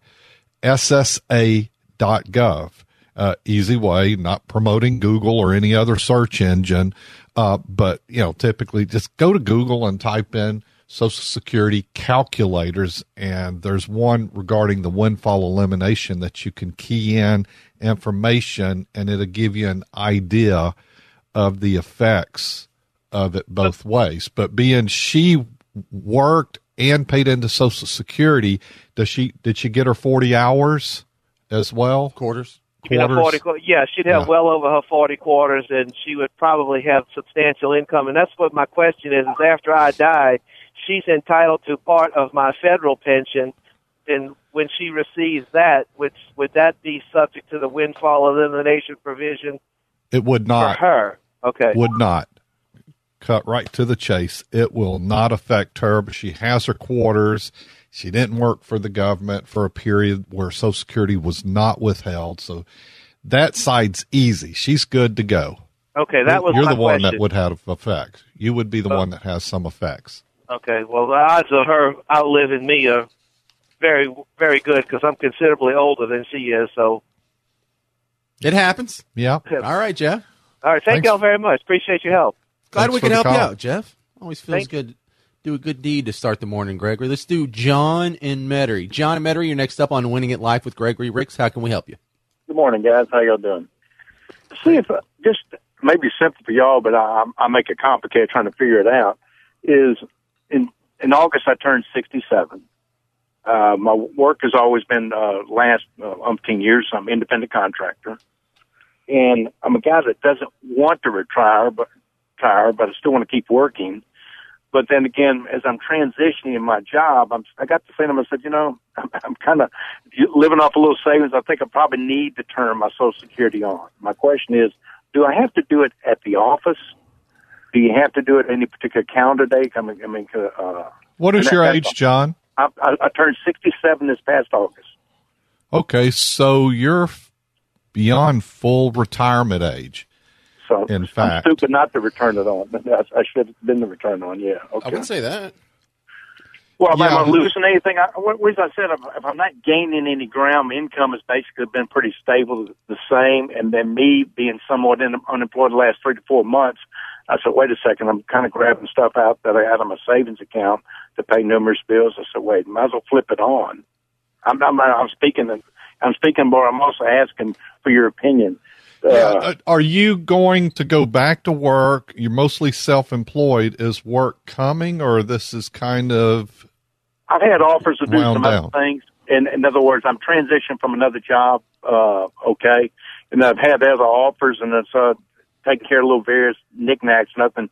SSA.gov. Easy way, not promoting Google or any other search engine, but typically just go to Google and type in Social Security calculators, and there's one regarding the windfall elimination that you can key in information, and it'll give you an idea of the effects of it both ways. But being she worked and paid into Social Security, did she get her 40 hours as well? Quarters. She'd have 40, yeah, she'd have well over her 40 quarters, and she would probably have substantial income. And that's what my question is after I die, she's entitled to part of my federal pension, and when she receives that, would that be subject to the windfall elimination provision? It would not. For her, okay. Would not. Cut right to the chase. It will not affect her, but she has her quarters. She didn't work for the government for a period where Social Security was not withheld, so that side's easy. She's good to go. Okay, that was You're my the one question. that would have effects. You would be the one that has some effects. Okay, well, the odds of her outliving me are very, very good because I'm considerably older than she is. So it happens. Yeah. All right, Jeff. All right, thank Thanks. y'all very much. Appreciate your help. Glad Thanks we for could the help you call. out, Jeff. Always feels good. Do a good deed to start the morning, Gregory. Let's do John in Metairie. John in Metairie, you're next up on Winning at Life with Gregory Ricks. How can we help you? Good morning, guys. How y'all doing? See if just maybe simple for y'all, but I make it complicated trying to figure it out. Is in August I turned 67. My work has always been last umpteen years. I'm an independent contractor, and I'm a guy that doesn't want to retire, but I still want to keep working. But then again, as I'm transitioning in my job, I got to say to myself, I'm kind of living off a little savings. I think I probably need to turn my Social Security on. My question is, do I have to do it at the office? Do you have to do it any particular calendar day? What is your age, John? I turned 67 this past August. Okay, so you're beyond full retirement age. So in fact, I'm stupid not to return it on. I should have been the return on. Yeah, okay. I wouldn't say that. Well, Yeah. am I losing anything? As I said, if I'm not gaining any ground, my income has basically been pretty stable, the same. And then me being somewhat unemployed the last 3 to 4 months, I said, wait a second, I'm kind of grabbing stuff out that I had on my savings account to pay numerous bills. I said, wait, might as well flip it on. I'm speaking, but I'm also asking for your opinion. Are you going to go back to work? You're mostly self-employed. Is work coming, or this is kind of I've had offers to do wound some down? other things. In other words, I'm transitioning from another job, okay, and I've had other offers, and it's taking care of little various knickknacks, nothing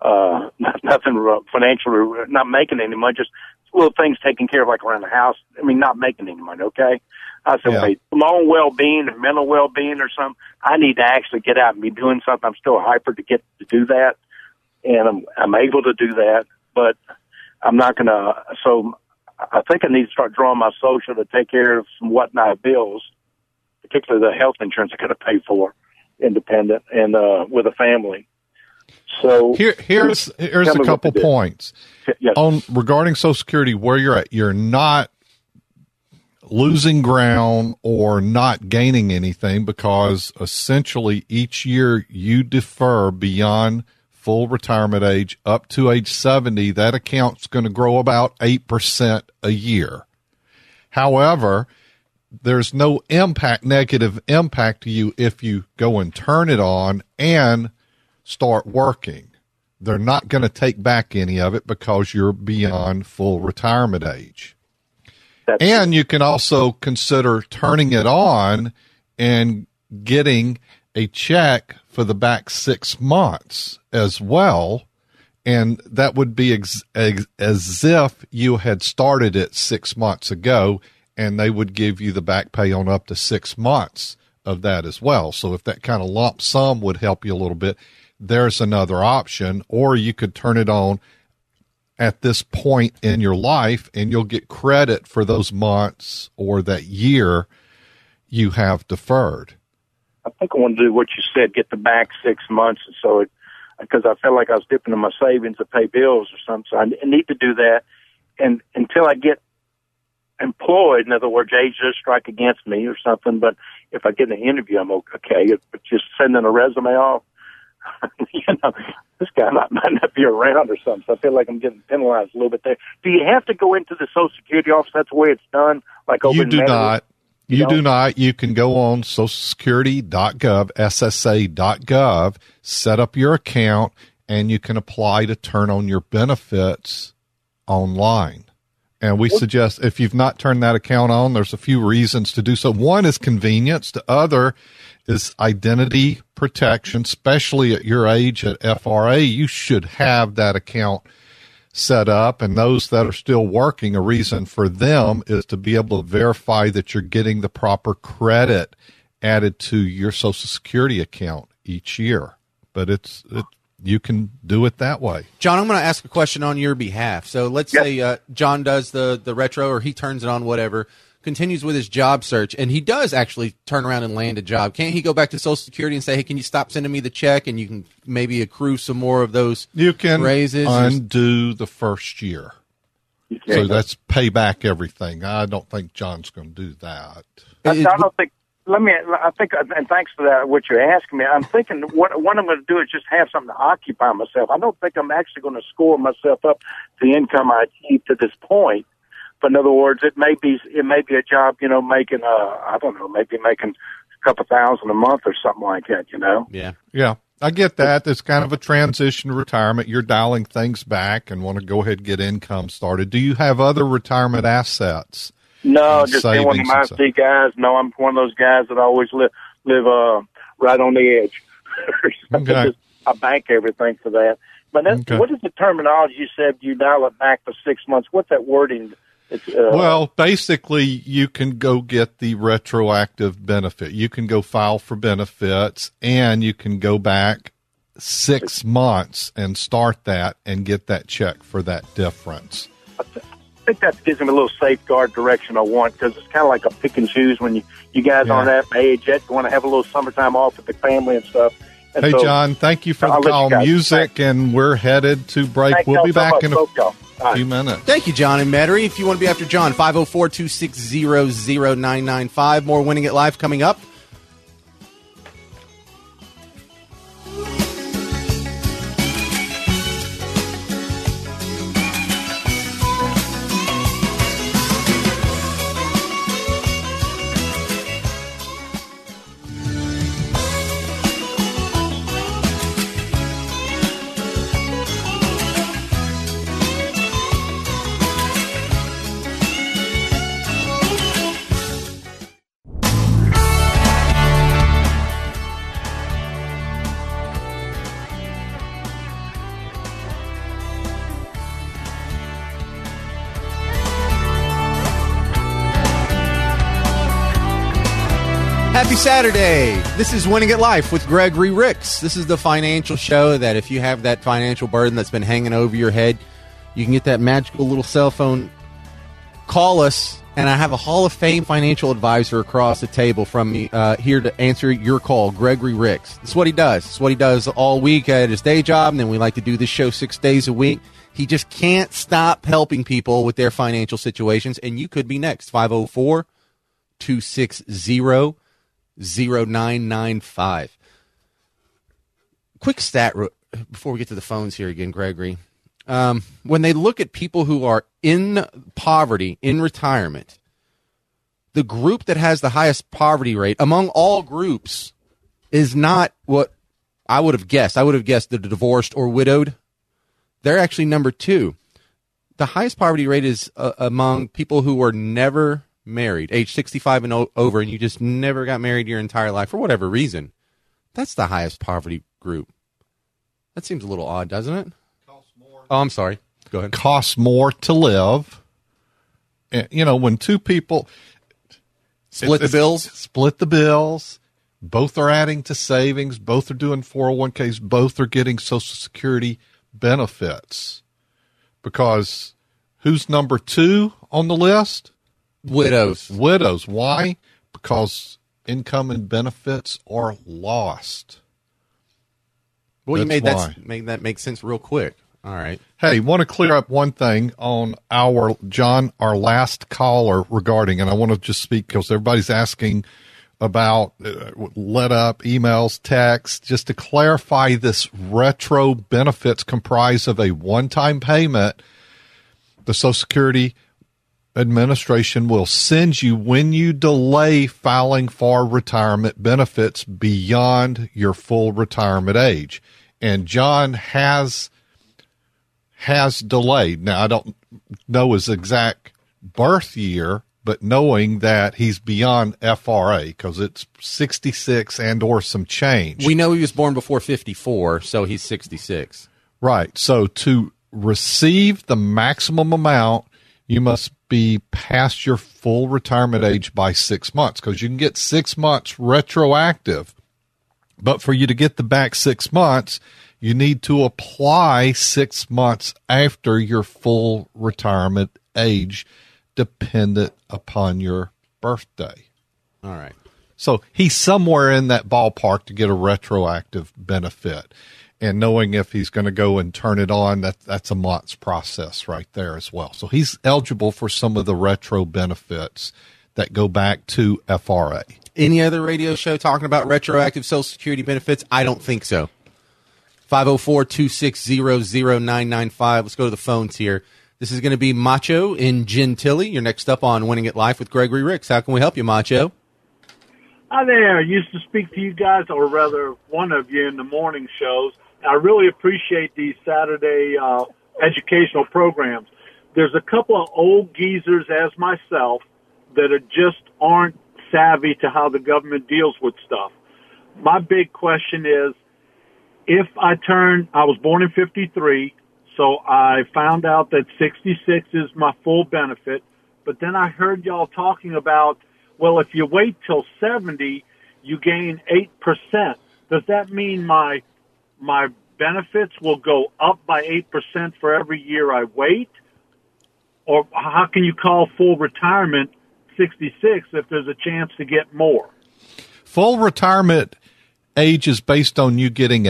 financial, not making any money, just little things taken care of, like around the house. I mean, not making any money, okay? I said, Yeah. wait, for my own well-being and mental well-being or something, I need to actually get out and be doing something. I'm still hyper to get to do that, and I'm able to do that, but I'm not going to. So I think I need to start drawing my social to take care of some whatnot bills, particularly the health insurance I got to pay for, independent and with a family. So here's a couple points Yes. on regarding Social Security. Where you're at, you're not losing ground or not gaining anything, because essentially each year you defer beyond full retirement age up to age 70, that account's going to grow about 8% a year. However, there's no negative impact to you if you go and turn it on and start working. They're not going to take back any of it because you're beyond full retirement age. And you can also consider turning it on and getting a check for the back 6 months as well. And that would be as if you had started it 6 months ago, and they would give you the back pay on up to 6 months of that as well. So if that kind of lump sum would help you a little bit, there's another option. Or you could turn it on at this point in your life, and you'll get credit for those months or that year you have deferred. I think I want to do what you said, get the back 6 months, so because I felt like I was dipping in my savings to pay bills or something. So I need to do that, and until I get employed, in other words, age does strike against me or something. But if I get an interview, I'm okay. But just sending a resume off, This guy might not be around or something. So I feel like I'm getting penalized a little bit there. Do you have to go into the Social Security office? That's the way it's done? Like over You in do Metairie? not. You do not. You can go on socialsecurity.gov, SSA.gov, set up your account, and you can apply to turn on your benefits online. And we suggest if you've not turned that account on, there's a few reasons to do so. One is convenience. The other is identity protection, especially at your age at FRA. You should have that account set up. And those that are still working, a reason for them is to be able to verify that you're getting the proper credit added to your Social Security account each year. But you can do it that way. John, I'm going to ask a question on your behalf. So let's say John does the retro, or he turns it on, whatever, continues with his job search, and he does actually turn around and land a job. Can't he go back to Social Security and say, hey, can you stop sending me the check, and you can maybe accrue some more of those You can raises? undo the first year. So that's pay back everything. I don't think John's going to do that. I don't think. I think, and thanks for that, what you're asking me. I'm thinking what I'm going to do is just have something to occupy myself. I don't think I'm actually going to score myself up to the income I achieved to this point. But in other words, it may be a job, making I don't know, maybe making a couple $1,000 a month or something like that, Yeah, I get that. It's kind of a transition to retirement. You're dialing things back and want to go ahead and get income started. Do you have other retirement assets? No, just being one of my C guys. No, I'm one of those guys that always live right on the edge. Okay. I bank everything for that. But What is the terminology you said? You dial it back for 6 months. What's that wording? Well, basically, you can go get the retroactive benefit. You can go file for benefits, and you can go back 6 months and start that and get that check for that difference. I think that gives me a little safeguard direction I want, because it's kind of like a pick and choose when you guys aren't at my age yet. You want to have a little summertime off with the family and stuff. And hey, John, thank you for the call. Music, and we're headed to break. We'll be back in a few minutes. Thank you, John and Metairie. If you want to be after John, 504-260-0995. More Winning at Life coming up. Happy Saturday. This is Winning at Life with Gregory Ricks. This is the financial show that if you have that financial burden that's been hanging over your head, you can get that magical little cell phone. Call us, and I have a Hall of Fame financial advisor across the table from me here to answer your call, Gregory Ricks. That's what he does. It's what he does all week at his day job, and then we like to do this show 6 days a week. He just can't stop helping people with their financial situations, and you could be next. 504-260-0995. Quick stat before we get to the phones here again, Gregory. When they look at people who are in poverty, in retirement, the group that has the highest poverty rate among all groups is not what I would have guessed. I would have guessed the divorced or widowed. They're actually number 2. The highest poverty rate is among people who were never married, age 65 and over, and you just never got married your entire life for whatever reason. That's the highest poverty group. That seems a little odd, doesn't it? Oh, I'm sorry. Go ahead. Costs more to live. And, when two people split the bills, both are adding to savings, both are doing 401ks, both are getting Social Security benefits. Because who's number 2 on the list? Widows. Why? Because income and benefits are lost. Well, you made that make sense real quick. All right. Hey, want to clear up one thing on our last caller regarding, and I want to just speak because everybody's asking about lit up emails, texts, just to clarify this retro benefits comprised of a one-time payment. The Social Security Administration will send you when you delay filing for retirement benefits beyond your full retirement age. And John has delayed. Now, I don't know his exact birth year, but knowing that he's beyond FRA because it's 66 and or some change. We know he was born before 54, so he's 66. Right. So to receive the maximum amount, you must be past your full retirement age by 6 months because you can get 6 months retroactive. But for you to get the back 6 months, you need to apply 6 months after your full retirement age, dependent upon your birthday. All right. So he's somewhere in that ballpark to get a retroactive benefit. And knowing if he's going to go and turn it on, that's a month's process right there as well. So he's eligible for some of the retro benefits that go back to FRA. Any other radio show talking about retroactive Social Security benefits? I don't think so. 504-260-0995. Let's go to the phones here. This is going to be Macho in Gentilly. You're next up on Winning at Life with Gregory Ricks. How can we help you, Macho? Hi there. I used to speak to you guys, or rather one of you, in the morning shows. I really appreciate these Saturday educational programs. There's a couple of old geezers as myself that just aren't savvy to how the government deals with stuff. My big question is, if I was born in 53, so I found out that 66 is my full benefit, but then I heard y'all talking about, well, if you wait till 70, you gain 8%. Does that mean my benefits will go up by 8% for every year I wait? Or how can you call full retirement 66 if there's a chance to get more? Full retirement age is based on you getting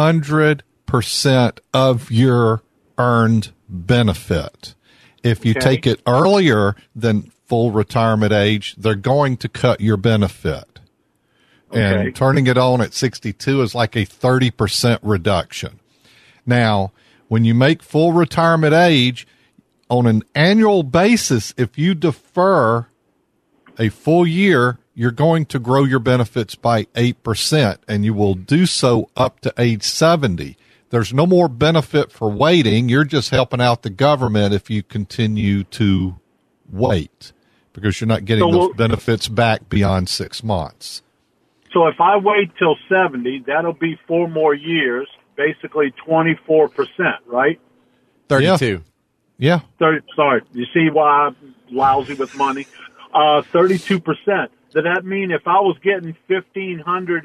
100% of your earned benefit. If you take it earlier than full retirement age, they're going to cut your benefit. And turning it on at 62 is like a 30% reduction. Now, when you make full retirement age, on an annual basis, if you defer a full year, you're going to grow your benefits by 8%, and you will do so up to age 70. There's no more benefit for waiting. You're just helping out the government if you continue to wait because you're not getting those benefits back beyond 6 months. So if I wait till 70, that'll be 4 more years, basically 24%, right? 32. Yeah. 30, sorry. You see why I'm lousy with money? 32%. Does that mean if I was getting $1,500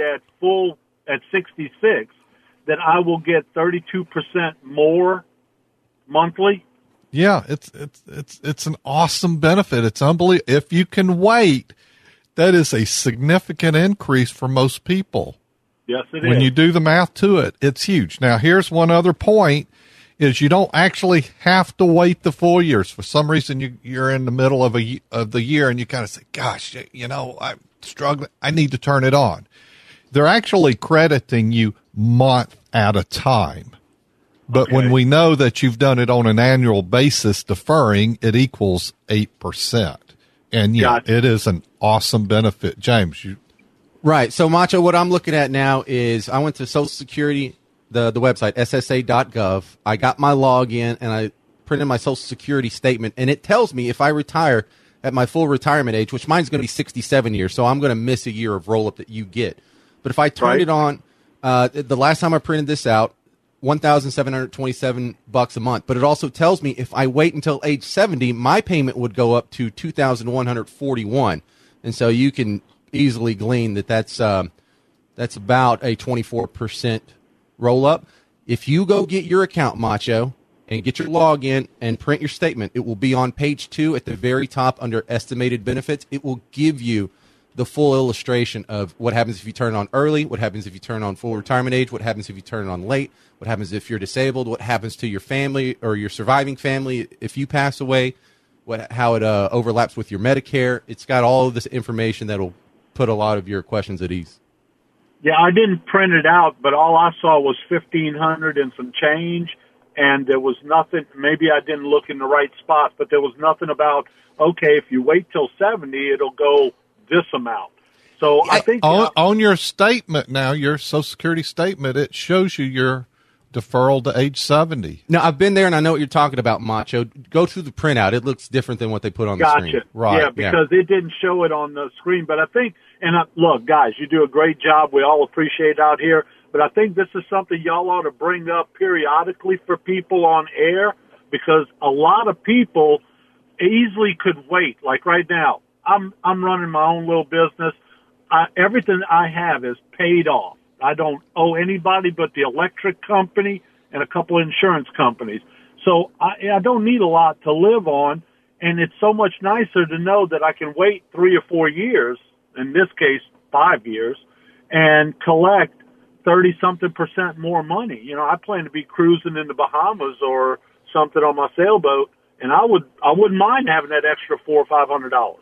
at 66, that I will get 32% more monthly? Yeah, it's an awesome benefit. It's unbelievable. If you can wait, that is a significant increase for most people. Yes, it is. When you do the math to it, it's huge. Now, here's one other point, is you don't actually have to wait the full years. For some reason, you're in the middle of the year and you kind of say, gosh, I'm struggling. I need to turn it on. They're actually crediting you month at a time. But when we know that you've done it on an annual basis, deferring, it equals 8%. And it is an awesome benefit. James, Right. So, Macho, what I'm looking at now is I went to Social Security, the website, ssa.gov. I got my login, and I printed my Social Security statement, and it tells me if I retire at my full retirement age, which mine's going to be 67 years, so I'm going to miss a year of roll-up that you get. But if I turn it on, the last time I printed this out, $1,727 a month. But it also tells me if I wait until age 70, my payment would go up to $2,141. And so you can easily glean that's about a 24% roll up. If you go get your account, Macho, and get your login and print your statement, it will be on page 2 at the very top under estimated benefits. It will give you the full illustration of what happens if you turn it on early, what happens if you turn on full retirement age, what happens if you turn it on late, what happens if you're disabled, what happens to your family or your surviving family if you pass away, how it overlaps with your Medicare. It's got all of this information that'll put a lot of your questions at ease. Yeah, I didn't print it out, but all I saw was 1,500 and some change, and there was nothing. Maybe I didn't look in the right spot, but there was nothing about, okay, if you wait till 70, it'll go this amount. So I think on your statement now, your Social Security statement, it shows you your deferral to age 70. No, I've been there, and I know what you're talking about, Macho. Go through the printout. It looks different than what they put on the screen. Right. Yeah, because it didn't show it on the screen. But I think, look, guys, you do a great job. We all appreciate it out here. But I think this is something y'all ought to bring up periodically for people on air, because a lot of people easily could wait. Like right now, I'm running my own little business. Everything I have is paid off. I don't owe anybody but the electric company and a couple of insurance companies. So I don't need a lot to live on, and it's so much nicer to know that I can wait 3 or 4 years, in this case 5 years, and collect 30-something% more money. You know, I plan to be cruising in the Bahamas or something on my sailboat, and I wouldn't mind having that extra $400 or $500.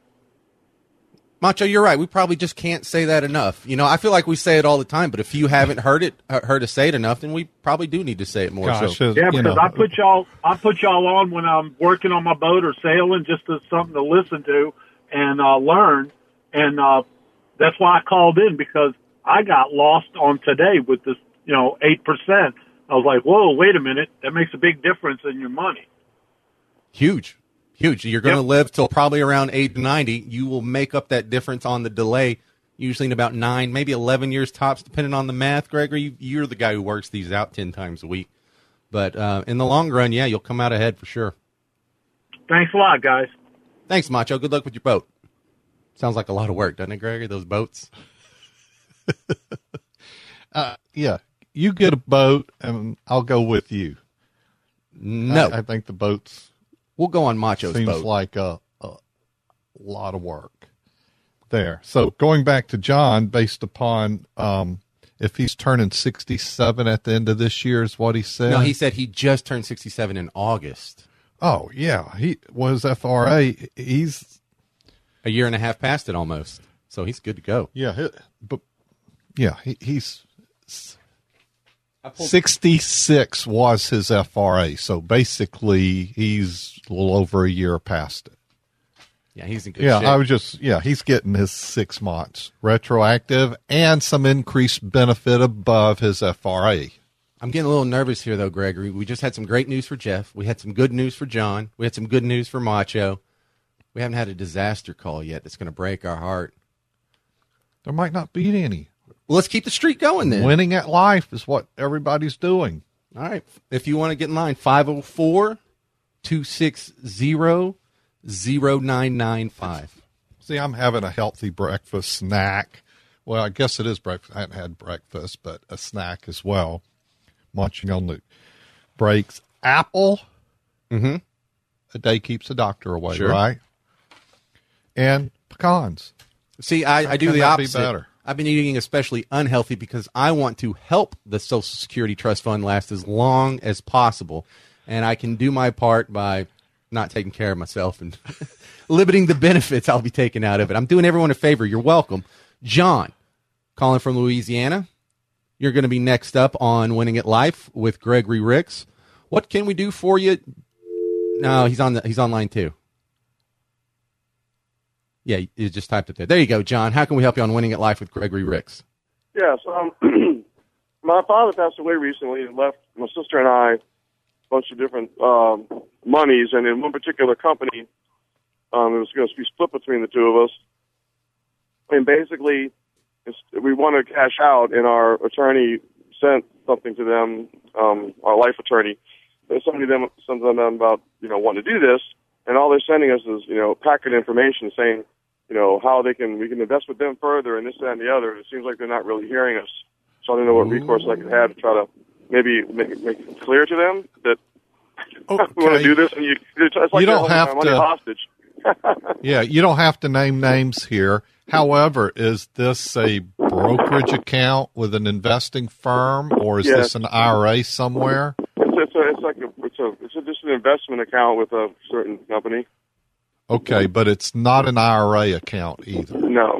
Macho, you're right. We probably just can't say that enough. You know, I feel like we say it all the time, but if you haven't heard us say it enough, then we probably do need to say it more. Gosh, yeah, because I put y'all on when I'm working on my boat or sailing, just as something to listen to and learn. And that's why I called in, because I got lost on today with this, 8%. I was like, whoa, wait a minute. That makes a big difference in your money. Huge. You're going to live till probably around 8 to 90. You will make up that difference on the delay, usually in about 9, maybe 11 years tops, depending on the math. Gregory, you're the guy who works these out 10 times a week. But in the long run, yeah, you'll come out ahead for sure. Thanks a lot, guys. Thanks, Macho. Good luck with your boat. Sounds like a lot of work, doesn't it, Gregory, those boats? Yeah, you get a boat, and I'll go with you. No. I think the boats... We'll go on Macho's boat. Seems like a lot of work there. So going back to John, based upon if he's turning 67 at the end of this year is what he said. No, he said he just turned 67 in August. Oh, yeah. He was FRA. He's a year and a half past it almost. So he's good to go. Yeah. He's 66 was his FRA. So basically he's a little over a year past it. Yeah, he's in good shape. He's getting his 6 months retroactive and some increased benefit above his FRA. I'm getting a little nervous here, though, Gregory. We just had some great news for Jeff. We had some good news for John. We had some good news for Macho. We haven't had a disaster call yet that's going to break our heart. There might not be any. Well, let's keep the streak going then. Winning at life is what everybody's doing. All right. If you want to get in line, 504-260-0995. See, I'm having a healthy breakfast snack. Well, I guess it is breakfast. I haven't had breakfast, but a snack as well. Munching on the breaks. Apple. Mm-hmm. A day keeps a doctor away, sure. Right? And pecans. See, I do the opposite. Be better? I've been eating especially unhealthy because I want to help the Social Security Trust Fund last as long as possible. And I can do my part by not taking care of myself and limiting the benefits I'll be taking out of it. I'm doing everyone a favor. You're welcome. John, calling from Louisiana. You're going to be next up on Winning at Life with Gregory Ricks. What can we do for you? No, he's on line 2. Yeah, you just typed it there. There you go, John. How can we help you on Winning at Life with Gregory Ricks? Yes, my father passed away recently and left my sister and I a bunch of different monies, and in one particular company, it was going to be split between the two of us. And basically, we want to cash out, and our attorney sent something to them, our life attorney, something to them about wanting to do this, and all they're sending us is packet information saying how we can invest with them further and this, that, and the other. It seems like they're not really hearing us. So I don't know what recourse I could have to try to maybe make it clear to them that we want to do this. And it's like you don't have money to hostage. Yeah, you don't have to name names here. However, is this a brokerage account with an investing firm, or is this an IRA somewhere? It's just an investment account with a certain company. Okay, but it's not an IRA account either. No.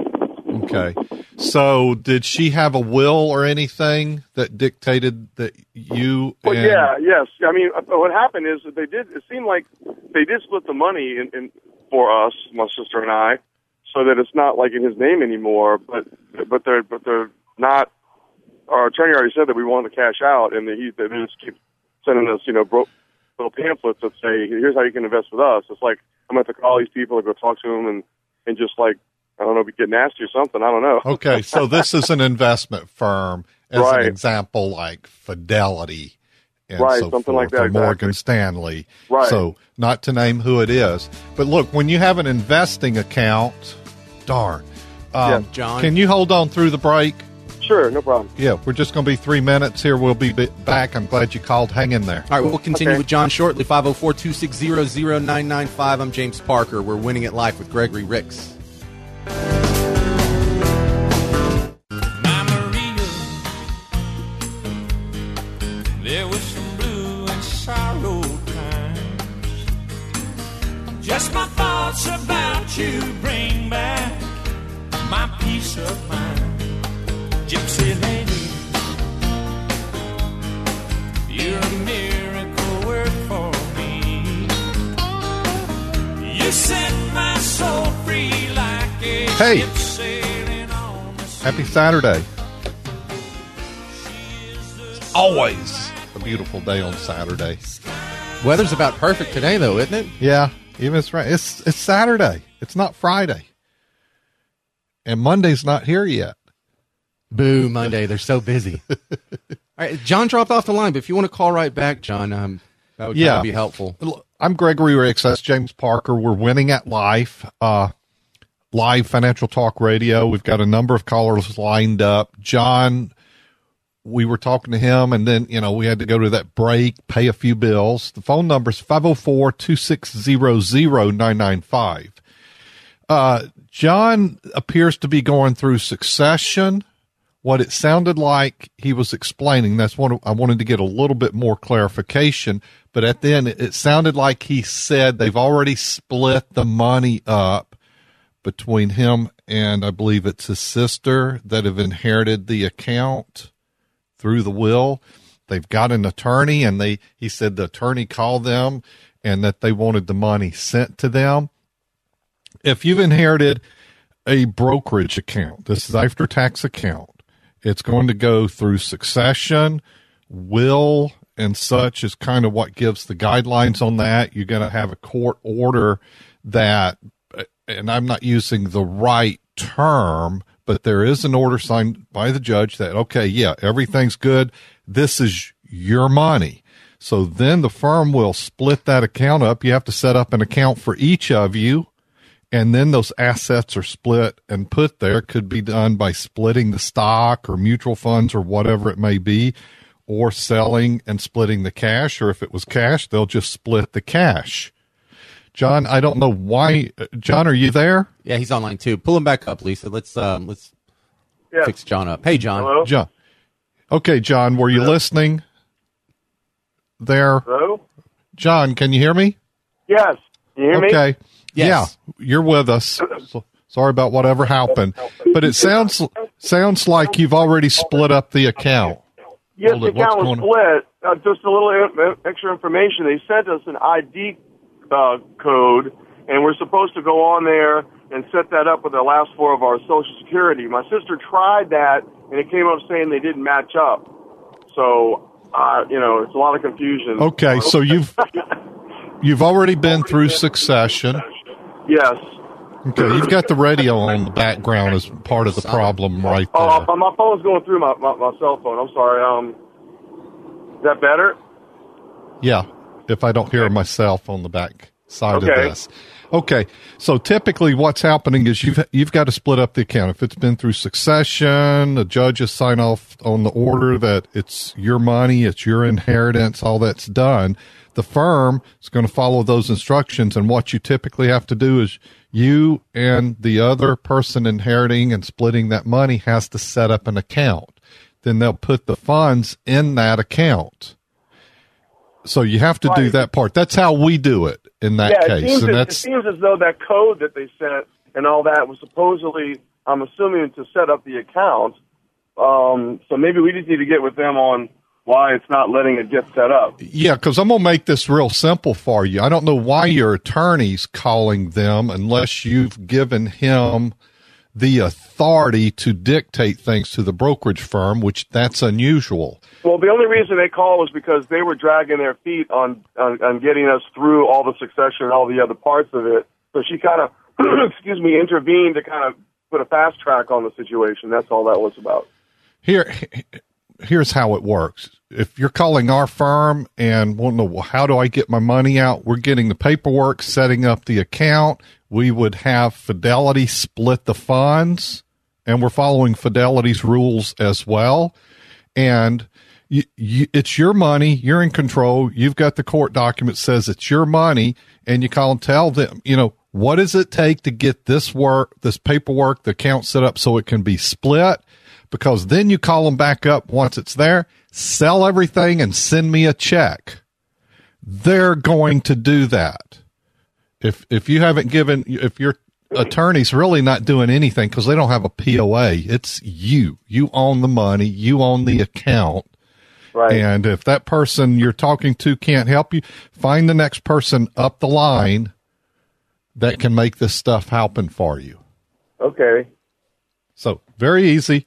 Okay. So did she have a will or anything that dictated that you? Well, yes. I mean, what happened is that it seemed like they did split the money in for us, my sister and I, so that it's not like in his name anymore, but they're not. Our attorney already said that we wanted to cash out, and they just keep sending us, little pamphlets that say, here's how you can invest with us. It's like, I'm going to have to call these people and go talk to them and just like, I don't know, get nasty or something. I don't know. Okay, so this is an investment firm, as Right. an example, like Fidelity and Right, so something forth, like that, or Morgan exactly. Stanley. Right. So not to name who it is. But look, when you have an investing account, darn. John. Can you hold on through the break? Sure, no problem. Yeah, we're just going to be 3 minutes here. We'll be back. I'm glad you called. Hang in there. All right, we'll continue Okay. with John shortly. 504-260-0995. I'm James Parker. We're Winning at Life with Gregory Ricks. My Maria, there was some blue and sorrow times. Just my thoughts about you bring back my peace of mind. Gypsy lady, you're a miracle work for me. You set my soul free like a Hey. ship sailing on the sea. Happy Saturday. Always a beautiful day on Saturday. Weather's about perfect today, though, isn't it? Yeah, even it's right. It's Saturday. It's not Friday. And Monday's not here yet. Boo, Monday. They're so busy. All right, John dropped off the line, but if you want to call right back, John, that would kind of be helpful. I'm Gregory Ricks. That's James Parker. We're Winning at Life, live financial talk radio. We've got a number of callers lined up. John, we were talking to him, and then, we had to go to that break, pay a few bills. The phone number is 504-260-0995. John appears to be going through succession. What it sounded like he was explaining, that's what I wanted to get a little bit more clarification, but at the end, it sounded like he said they've already split the money up between him and I believe it's his sister that have inherited the account through the will. They've got an attorney, and he said the attorney called them and that they wanted the money sent to them. If you've inherited a brokerage account, this is after tax account, it's going to go through succession, will, and such is kind of what gives the guidelines on that. You're going to have a court order that, and I'm not using the right term, but there is an order signed by the judge that, okay, yeah, everything's good. This is your money. So then the firm will split that account up. You have to set up an account for each of you. And then those assets are split and put there. Could be done by splitting the stock or mutual funds or whatever it may be, or selling and splitting the cash. Or if it was cash, they'll just split the cash. John, I don't know why. John, are you there? Yeah, he's online too. Pull him back up, Lisa. Let's Yeah. fix John up. Hey, John. Hello? John. Okay, John, were you listening there? Hello? John, can you hear me? Yes. Can you hear me? Okay. Yes. Yeah, you're with us. So, sorry about whatever happened. But it sounds like you've already split up the account. Yes, Hold the it, what's account was going split. Just a little extra information. They sent us an ID code, and we're supposed to go on there and set that up with the last four of our Social Security. My sister tried that, and it came up saying they didn't match up. So, it's a lot of confusion. Okay, so you've already been through succession. Yes. Okay, you've got the radio on the background as part of the problem right there. Oh, my phone's going through my cell phone. I'm sorry. Is that better? Yeah, if I don't hear myself on the back side of Okay. this. Okay, so typically what's happening is you've got to split up the account. If it's been through succession, the judges sign off on the order that it's your money, it's your inheritance, all that's done. The firm is going to follow those instructions, and what you typically have to do is you and the other person inheriting and splitting that money has to set up an account. Then they'll put the funds in that account. So you have to do Right. that part. That's how we do it in that Yeah, case. it And seems as though that code that they sent and all that was supposedly, I'm assuming, to set up the account. So maybe we just need to get with them on why it's not letting it get set up. Yeah, because I'm going to make this real simple for you. I don't know why your attorney's calling them unless you've given him the authority to dictate things to the brokerage firm, which that's unusual. Well, the only reason they called was because they were dragging their feet on getting us through all the succession and all the other parts of it. So she kind of, intervened to kind of put a fast track on the situation. That's all that was about. Here's how it works. If you're calling our firm and want to know, well, how do I get my money out? We're getting the paperwork, setting up the account. We would have Fidelity split the funds, and we're following Fidelity's rules as well. And it's your money. You're in control. You've got the court document says it's your money, and you call and tell them, what does it take to get this paperwork, the account set up so it can be split? Because then you call them back up once it's there, sell everything, and send me a check. They're going to do that. If you haven't given, if your attorney's really not doing anything because they don't have a POA, it's you. You own the money. You own the account. Right. And if that person you're talking to can't help you, find the next person up the line that can make this stuff happen for you. Okay. So very easy.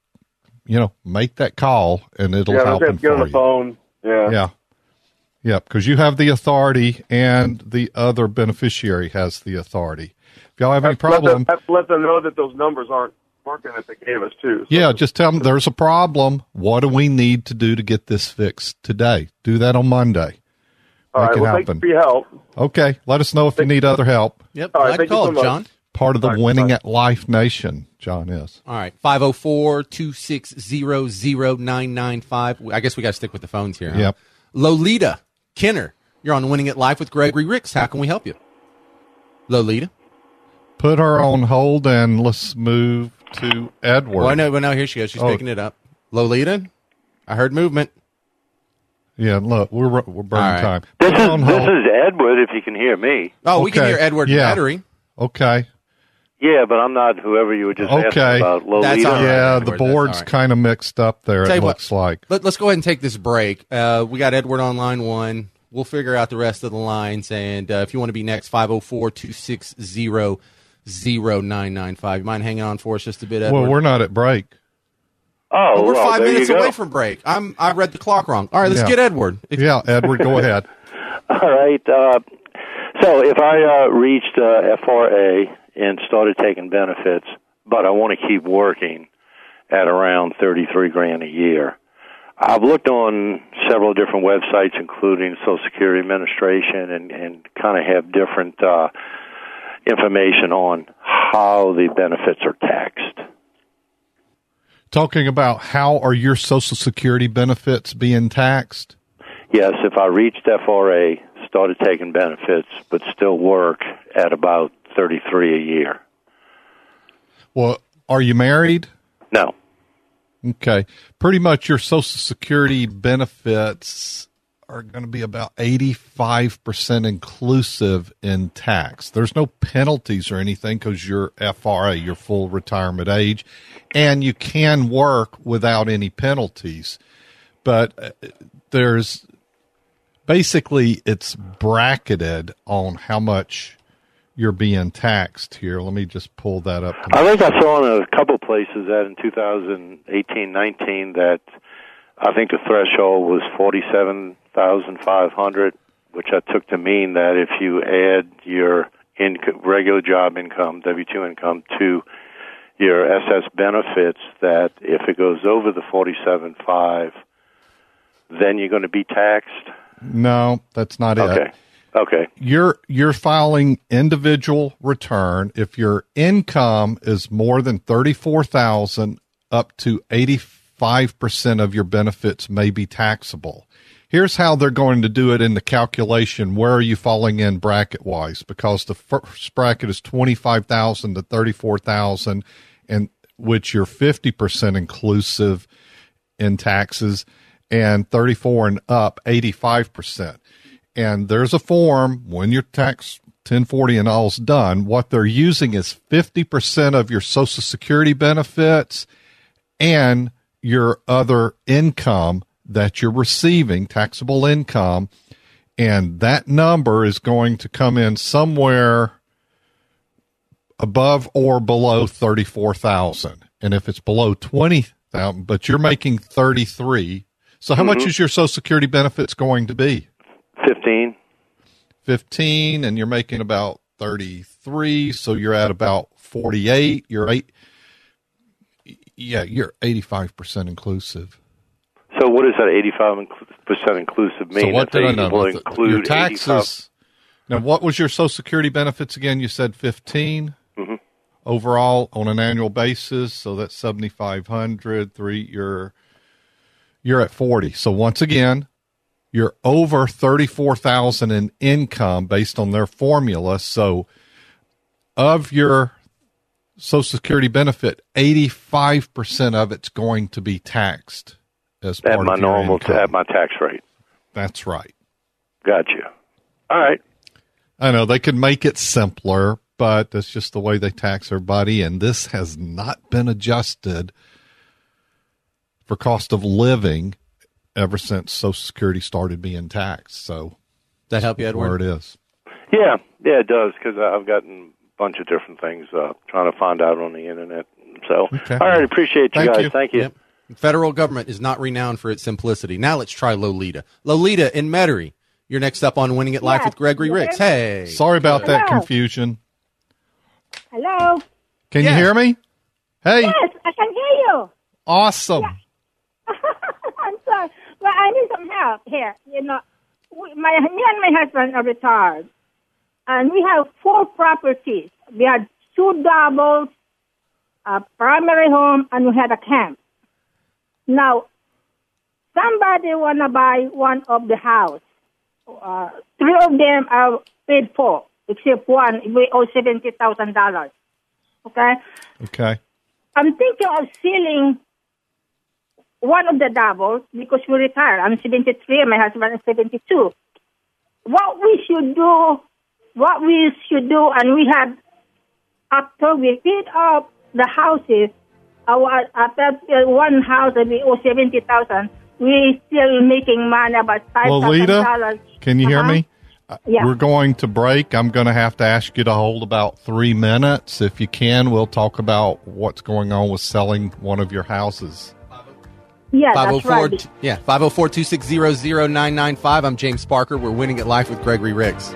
Make that call and it'll happen get on for the you. phone. Yeah. Yeah, because you have the authority and the other beneficiary has the authority. If y'all have any problem, let them know that those numbers aren't working that they gave us too. So. Yeah, just tell them there's a problem. What do we need to do to get this fixed today? Do that on Monday. All right, well, thank you for your help. Okay, let us know if you need other help. Yep, All right, glad you called, John. Part of the Winning at Life Nation, John is. All right, 504-260-0995. I guess we got to stick with the phones here. Huh? Yep. Lolita Kenner, you're on Winning at Life with Gregory Ricks. How can we help you? Lolita? Put her on hold and let's move to Edward. Well, no, here she goes. She's picking it up. Lolita, I heard movement. Yeah, look, we're burning time. This is Edward, if you can hear me. Oh, we can hear Edward Battery. Okay. Yeah, but I'm not whoever you were just asking about. Lolita. That's all right, yeah, Edward, the board's kind of mixed up there, it looks like. Let's go ahead and take this break. We got Edward on line one. We'll figure out the rest of the lines. And if you want to be next, 504-260-0995. You mind hanging on for us just a bit, Edward? Well, we're not at break. Oh, we're 5 minutes away from break. I read the clock wrong. All right, let's get Edward. Edward, go ahead. All right. So if I reached FRA and started taking benefits, but I want to keep working at around $33,000 a year, I've looked on several different websites, including Social Security Administration, and kind of have different information on how the benefits are taxed. Talking about how are your Social Security benefits being taxed? Yes, if I reached FRA, started taking benefits, but still work at about $33,000 a year. Well, are you married? No. Okay. Pretty much your Social Security benefits are going to be about 85% inclusive in tax. There's no penalties or anything because you're FRA, your full retirement age, and you can work without any penalties. But there's basically it's bracketed on how much you're being taxed here. Let me just pull that up. I think I saw in a couple places that in 2018-19 that I think the threshold was $47,500, which I took to mean that if you add your regular job income, W-2 income, to your SS benefits, that if it goes over the $47,500, then you're going to be taxed? No, that's not it. Okay. You're filing individual return if your income is more than $34,000, up to 85% of your benefits may be taxable. Here's how they're going to do it in the calculation. Where are you falling in bracket wise? Because the first bracket is $25,000 to $34,000, and which you're 50% inclusive in taxes, and 34 and up 85%. And there's a form when your tax 1040 and all's done, what they're using is 50% of your Social Security benefits and your other income that you're receiving, taxable income, and that number is going to come in somewhere above or below 34,000. And if it's below 20,000, but you're making 33, so how much is your Social Security benefits going to be? 15, and you're making about 33, so you're at about 48. You're 85% inclusive. So what does that 85% inclusive mean? So what did I know? Will include your taxes. 85? Now, what was your Social Security benefits again? You said 15 overall on an annual basis, so that's 7,500. You're at 40. So once again, you're over 34,000 in income based on their formula. So of your Social Security benefit, 85% of it's going to be taxed as part of your income. At my tax rate. That's right. Got you. All right. I know they could make it simpler, but that's just the way they tax everybody. And this has not been adjusted for cost of living ever since Social Security started being taxed. So that help you, Edward? Where it is. Yeah, it does, because I've gotten a bunch of different things trying to find out on the internet. So, okay. All right, appreciate you guys. Thank you. Yep. The federal government is not renowned for its simplicity. Now let's try Lolita. Lolita in Metairie. You're next up on Winning at Life with Gregory Ricks. Hey. Sorry about that confusion. Hello. Can you hear me? Hey. Yes, I can hear you. Awesome. Yeah. I'm sorry. Well, I need some help here. You know, me and my husband are retired, and we have 4 properties. We had 2 doubles, a primary home, and we had a camp. Now, somebody want to buy one of the house. 3 of them are paid for, except one. We owe $70,000. Okay? Okay. I'm thinking of selling one of the doubles because we retired. I'm 73 and my husband is 72. What we should do, and we had, after we paid off the houses, after one house that we owe $70,000, we still making money about $5,000. Lolita, can you hear me? Yeah. We're going to break. I'm going to have to ask you to hold about 3 minutes. If you can, we'll talk about what's going on with selling one of your houses. Yeah, that's right. Yeah, 504-260-0995. I'm James Sparker. We're Winning at Life with Gregory Ricks.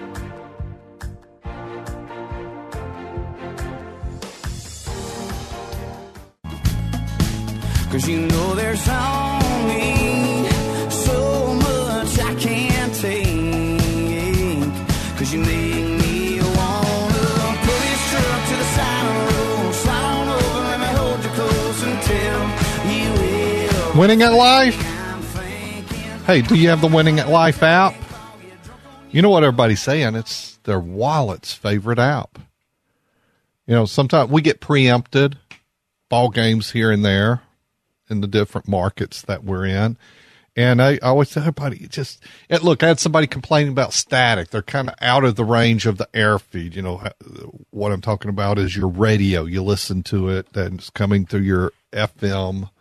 Cause you know there's only so much I can't take. Cause you make me wanna pull this truck to the side of the road, slide on over, let me hold you close until you will. Winning at Life? Hey, do you have the Winning at Life app? You know what everybody's saying? It's their wallet's favorite app. You know, sometimes we get preempted, ball games here and there in the different markets that we're in. And I always tell everybody, look, I had somebody complaining about static. They're kind of out of the range of the air feed. You know, what I'm talking about is your radio. You listen to it, and it's coming through your FM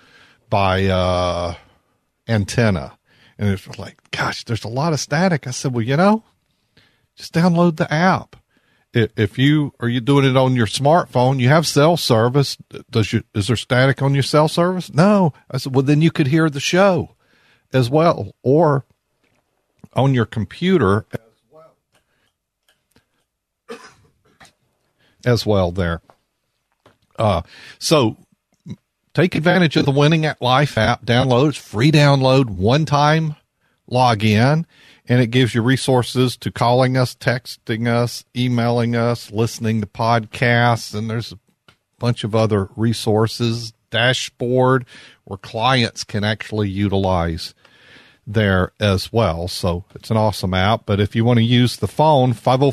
by antenna. And it's like, gosh, there's a lot of static. I said, well, you know, just download the app. If you doing it on your smartphone, you have cell service. Is there static on your cell service? No. I said, well, then you could hear the show as well, or on your computer as well there. So take advantage of the Winning at Life app. Download. It's free download, one-time login. And it gives you resources to calling us, texting us, emailing us, listening to podcasts, and there's a bunch of other resources, dashboard, where clients can actually utilize there as well. So it's an awesome app. But if you want to use the phone,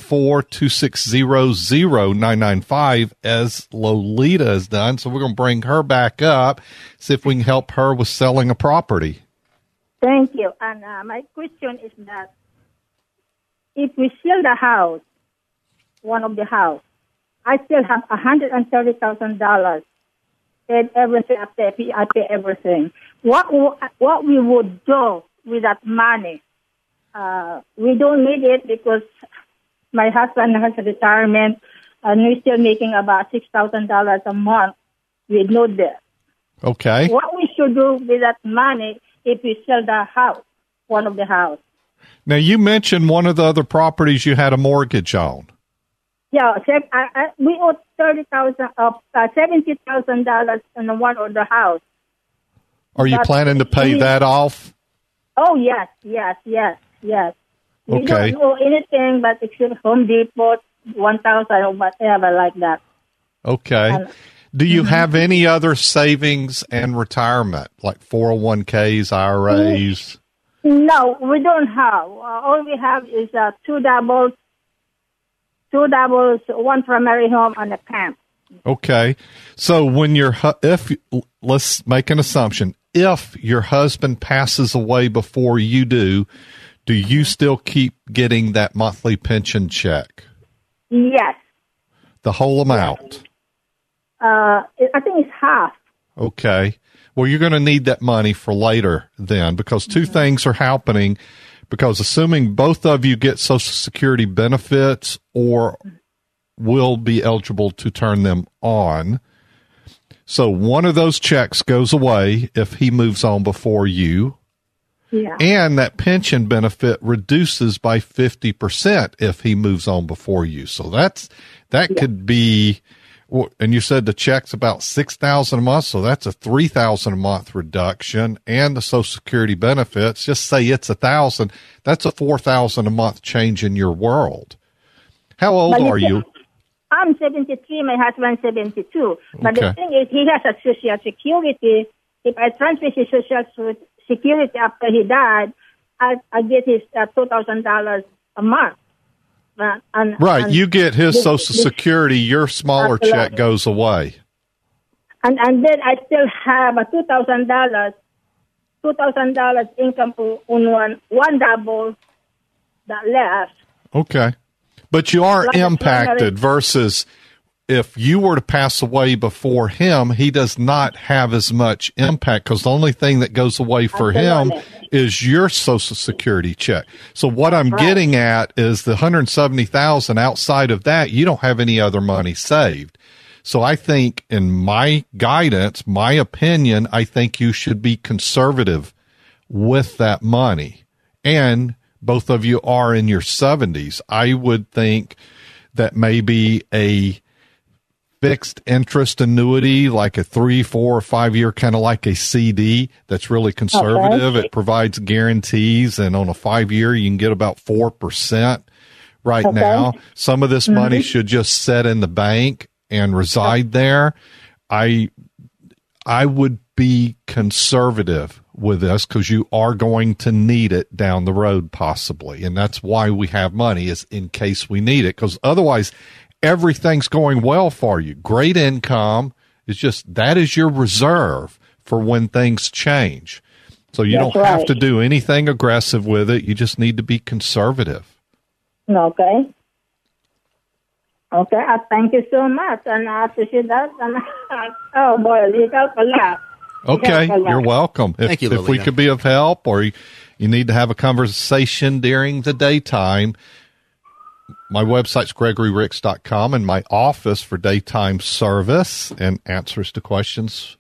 504-260-0995, as Lolita has done. So we're going to bring her back up, see if we can help her with selling a property. Thank you. And my question is that if we sell the house one of the house. I still have $130,000. Paid everything. I pay everything. What we would do with that money? We don't need it because my husband has a retirement, and we're still making about $6,000 a month with no debt. Okay. What we should do with that money if we sell the house, one of the house? Now, you mentioned one of the other properties you had a mortgage on. Yeah, we owe $70,000 on one of the house. Are you planning to pay that off? Oh, yes. We Okay. don't owe anything but except Home Depot, 1,000 or whatever like that. Okay. Do you have any other savings and retirement, like 401ks, IRAs? No, we don't have. All we have is two doubles, one primary home, and a camp. Okay. So when let's make an assumption. If your husband passes away before you do you still keep getting that monthly pension check? Yes. The whole amount? I think it's half. Okay. Well, you're going to need that money for later then, because two things are happening. Because assuming both of you get Social Security benefits or will be eligible to turn them on, so one of those checks goes away if he moves on before you. Yeah. And that pension benefit reduces by 50% if he moves on before you. So that could be, and you said the check's about $6,000 a month, so that's a $3,000 a month reduction, and the Social Security benefits. Just say it's $1,000. That's a $4,000 a month change in your world. How old are you? I'm 73. My husband's 72. But Okay. the thing is, he has a Social Security. If I transfer his Social Security after he died, I get his $2,000 a month. Right. You get his Social Security, your smaller check goes away. And then I still have a $2,000 income on one double that left. Okay. But you are Like impacted versus if you were to pass away before him, he does not have as much impact because the only thing that goes away for him is your Social Security check. So what I'm getting at is the $170,000 outside of that, you don't have any other money saved. So I think in my guidance, my opinion, I think you should be conservative with that money. And both of you are in your 70s. I would think that maybe a fixed interest annuity, like a 3, 4, or 5 year, kind of like a CD that's really conservative. Okay. It provides guarantees, and on a 5 year, you can get about 4% right now. Some of this money should just sit in the bank and reside there. I would be conservative with this because you are going to need it down the road possibly. And that's why we have money, is in case we need it, because otherwise everything's going well for you. Great income is just, that is your reserve for when things change. So you don't have to do anything aggressive with it. You just need to be conservative. Okay. Okay, thank you so much, and I appreciate that. And, oh, boy, you help a lot. Okay, you're welcome. Thank you, if we could be of help, or you need to have a conversation during the daytime, my website's GregoryRicks.com, and my office for daytime service and answers to questions,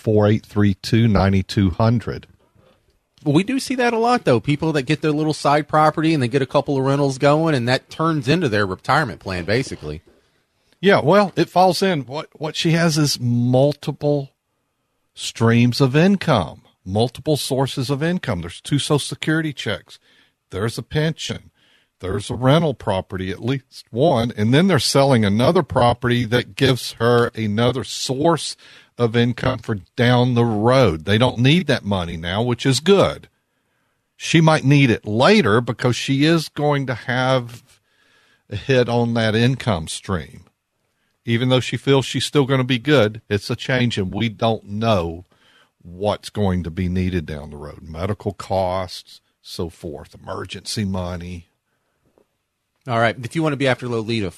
504-832-9200. We do see that a lot, though. People that get their little side property and they get a couple of rentals going, and that turns into their retirement plan, basically. Yeah, well, it falls in. What she has is multiple streams of income, multiple sources of income. There's 2 Social Security checks. There's a pension. There's a rental property, at least one. And then they're selling another property that gives her another source of income for down the road. They don't need that money now, which is good. She might need it later because she is going to have a hit on that income stream. Even though she feels she's still going to be good, it's a change, and we don't know what's going to be needed down the road. Medical costs, so forth, emergency money. All right. If you want to be after Lolita,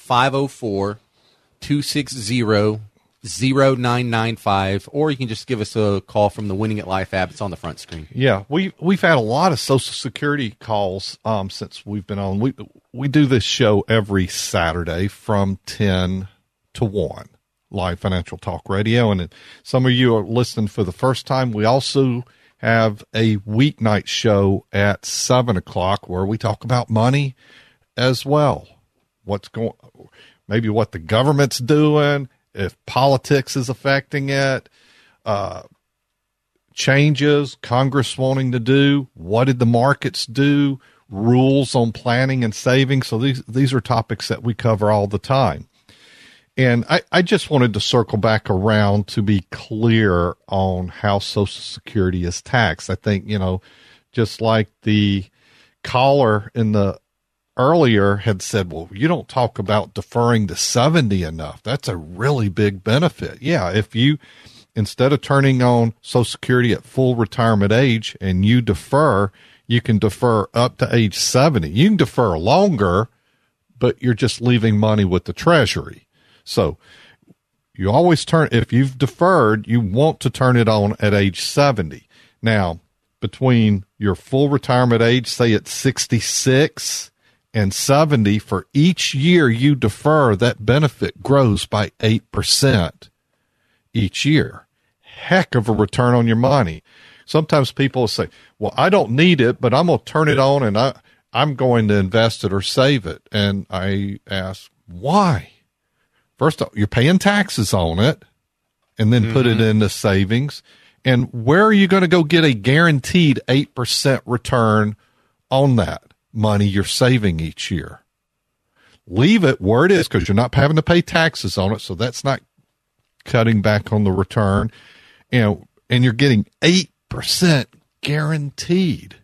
504-260-0995, or you can just give us a call from the Winning at Life app. It's on the front screen. Yeah, we've had a lot of Social Security calls since we've been on. We do this show every Saturday from 10 to 1, live Financial Talk Radio. And some of you are listening for the first time. We also have a weeknight show at 7 o'clock where we talk about money as well. Maybe what the government's doing, if politics is affecting it, changes Congress wanting to do, what did the markets do, rules on planning and saving. So these are topics that we cover all the time. And I just wanted to circle back around to be clear on how Social Security is taxed. I think, just like the caller in the earlier had said, well, you don't talk about deferring to 70 enough. That's a really big benefit. Yeah, if you, instead of turning on Social Security at full retirement age and you defer, you can defer up to age 70. You can defer longer, but you're just leaving money with the Treasury. So you always if you've deferred, you want to turn it on at age 70. Now, between your full retirement age, say at 66 and 70, for each year you defer, that benefit grows by 8% each year. Heck of a return on your money. Sometimes people will say, well, I don't need it, but I'm going to turn it on and I'm going to invest it or save it. And I ask, why? First off, you're paying taxes on it and then put it into savings. And where are you going to go get a guaranteed 8% return on that money you're saving each year? Leave it where it is because you're not having to pay taxes on it. So that's not cutting back on the return. And you're getting 8% guaranteed.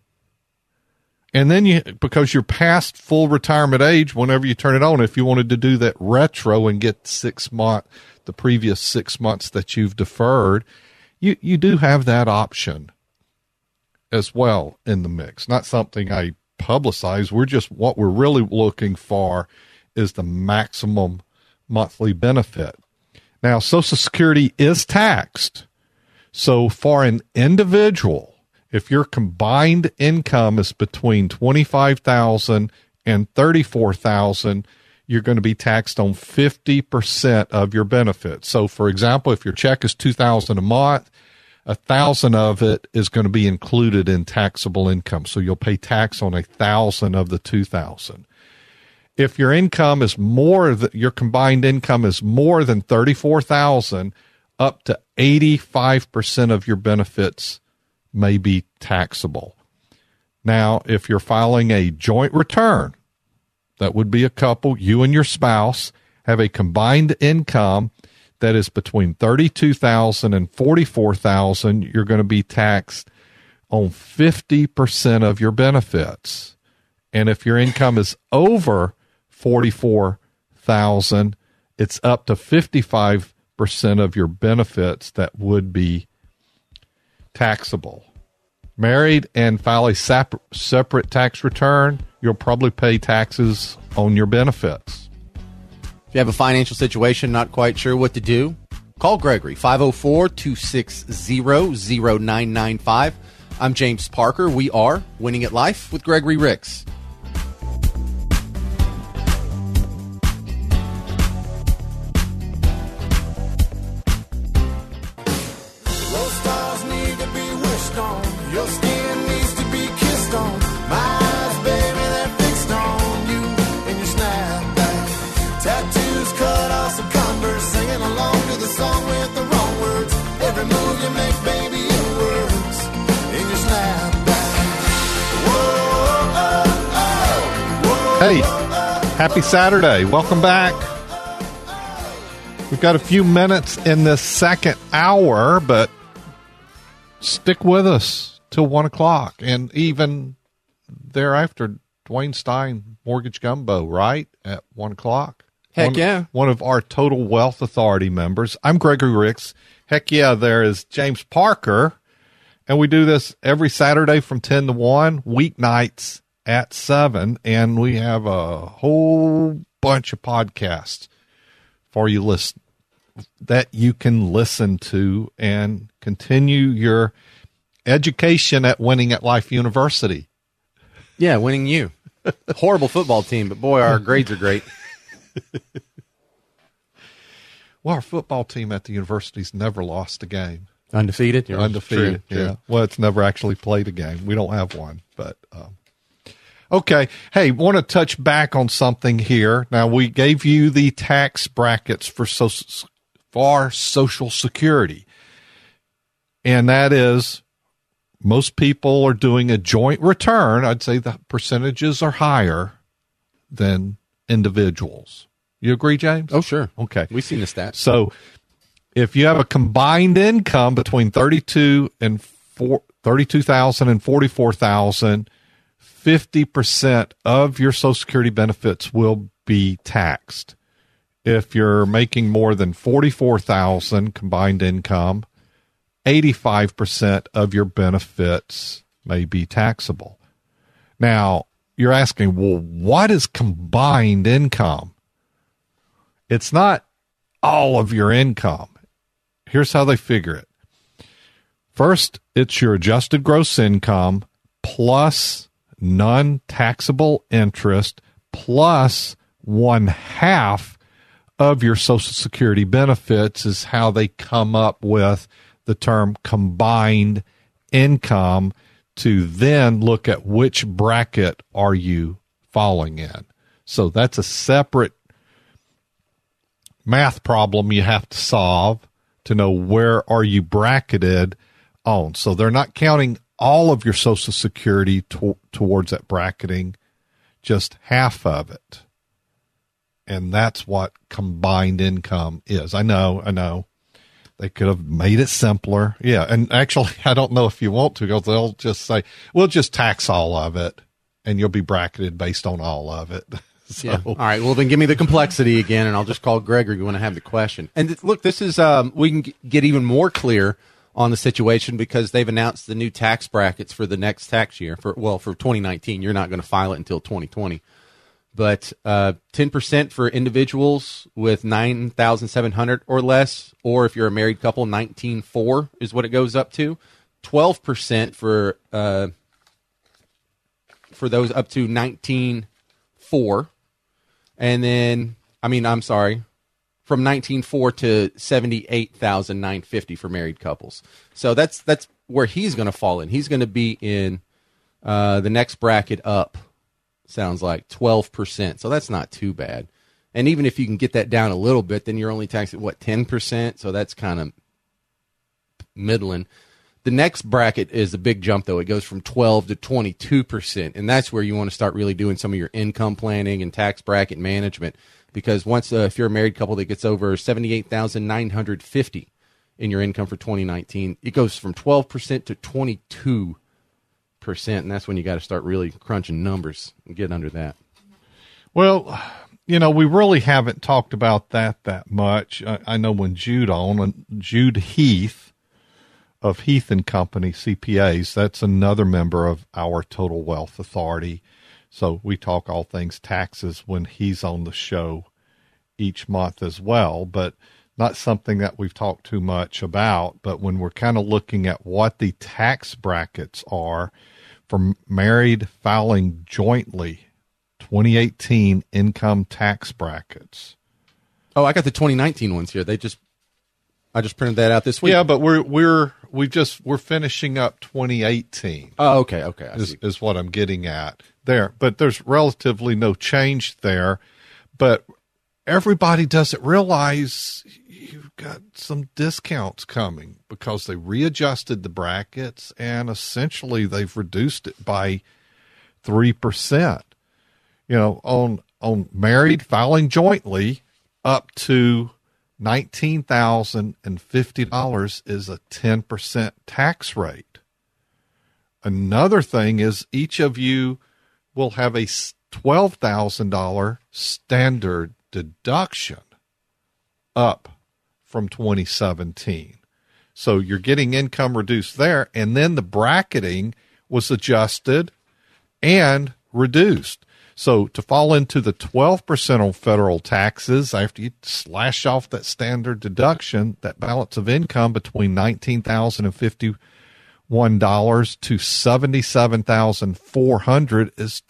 And then because you're past full retirement age, whenever you turn it on, if you wanted to do that retro and get the previous 6 months that you've deferred, you do have that option as well in the mix. Not something I publicize. What we're really looking for is the maximum monthly benefit. Now, Social Security is taxed. So for an individual, if your combined income is between $25,000 and $34,000, you're going to be taxed on 50% of your benefits. So, for example, if your check is $2,000 a month, $1,000 of it is going to be included in taxable income. So you'll pay tax on $1,000 of the $2,000. If your income is your combined income is more than $34,000, up to 85% of your benefits may be taxable. Now, if you're filing a joint return, that would be a couple, you and your spouse have a combined income that is between $32,000 and $44,000, you're going to be taxed on 50% of your benefits. And if your income is over $44,000, it's up to 55% of your benefits that would be taxable. Married and file a separate tax return, you'll probably pay taxes on your benefits. If you have a financial situation, not quite sure what to do, call Gregory, 504-260-0995. I'm James Parker. We are Winning at Life with Gregory Ricks. Hey, happy Saturday. Welcome back. We've got a few minutes in this second hour, but stick with us till 1 o'clock. And even thereafter, Dwayne Stein, Mortgage Gumbo, right? At 1 o'clock. Heck yeah. One of our Total Wealth Authority members. I'm Gregory Ricks. Heck yeah, there is James Parker. And we do this every Saturday from 10 to 1, weeknights at 7, and we have a whole bunch of podcasts for you that you can listen to and continue your education at Winning at Life University. Yeah, Winning U. Horrible football team, but boy, our grades are great. Well, our football team at the university's never lost a game. Undefeated? You're undefeated, true. Yeah. Well, it's never actually played a game. We don't have one, but okay. Hey, want to touch back on something here. Now, we gave you the tax brackets for Social Security, and that is most people are doing a joint return. I'd say the percentages are higher than individuals. You agree, James? Oh, sure. Okay. We've seen the stats. So if you have a combined income between 32,000 and 44,000, 50% of your Social Security benefits will be taxed. If you're making more than 44,000 combined income, 85% of your benefits may be taxable. Now, you're asking, well, what is combined income? It's not all of your income. Here's how they figure it. First, it's your adjusted gross income plus non-taxable interest plus 1/2 of your Social Security benefits is how they come up with the term combined income to then look at which bracket are you falling in. So that's a separate math problem you have to solve to know where are you bracketed on. So they're not counting all of your Social Security towards that bracketing, just half of it. And that's what combined income is. I know. They could have made it simpler. Yeah, and actually, I don't know if you want to, because they'll just say, we'll just tax all of it, and you'll be bracketed based on all of it. So. Yeah. All right. Well, then give me the complexity again, and I'll just call Gregory when I have the question. And look, this is we can get even more clear on the situation because they've announced the new tax brackets for the next tax year. For 2019, you're not going to file it until 2020, but 10% for individuals with 9,700 or less, or if you're a married couple, 19,400 is what it goes up to. 12% for those up to 19,400. And then, from 19,400 to 78,950 for married couples. So that's where he's going to fall in. He's going to be in the next bracket up, sounds like 12%. So that's not too bad. And even if you can get that down a little bit, then you're only taxed at 10%. So that's kind of middling. The next bracket is a big jump, though. It goes from 12 to 22%, and that's where you want to start really doing some of your income planning and tax bracket management. Because once, if you're a married couple that gets over 78,950 in your income for 2019, it goes from 12% to 22%, and that's when you got to start really crunching numbers and get under that. Well, we really haven't talked about that much. I know when Jude Heath of Heath and Company CPAs, that's another member of our Total Wealth Authority. So we talk all things taxes when he's on the show each month as well, but not something that we've talked too much about. But when we're kind of looking at what the tax brackets are for married filing jointly, 2018 income tax brackets. Oh, I got the 2019 ones here. I just printed that out this week. Yeah, but we're finishing up 2018. Oh, okay. Is what I'm getting at there. But there's relatively no change there. But everybody doesn't realize you've got some discounts coming because they readjusted the brackets and essentially they've reduced it by 3%. On married filing jointly up to $19,050 is a 10% tax rate. Another thing is each of you will have a $12,000 standard deduction up from 2017. So you're getting income reduced there. And then the bracketing was adjusted and reduced. So to fall into the 12% on federal taxes, after you slash off that standard deduction, that balance of income between $19,051 to $77,400 is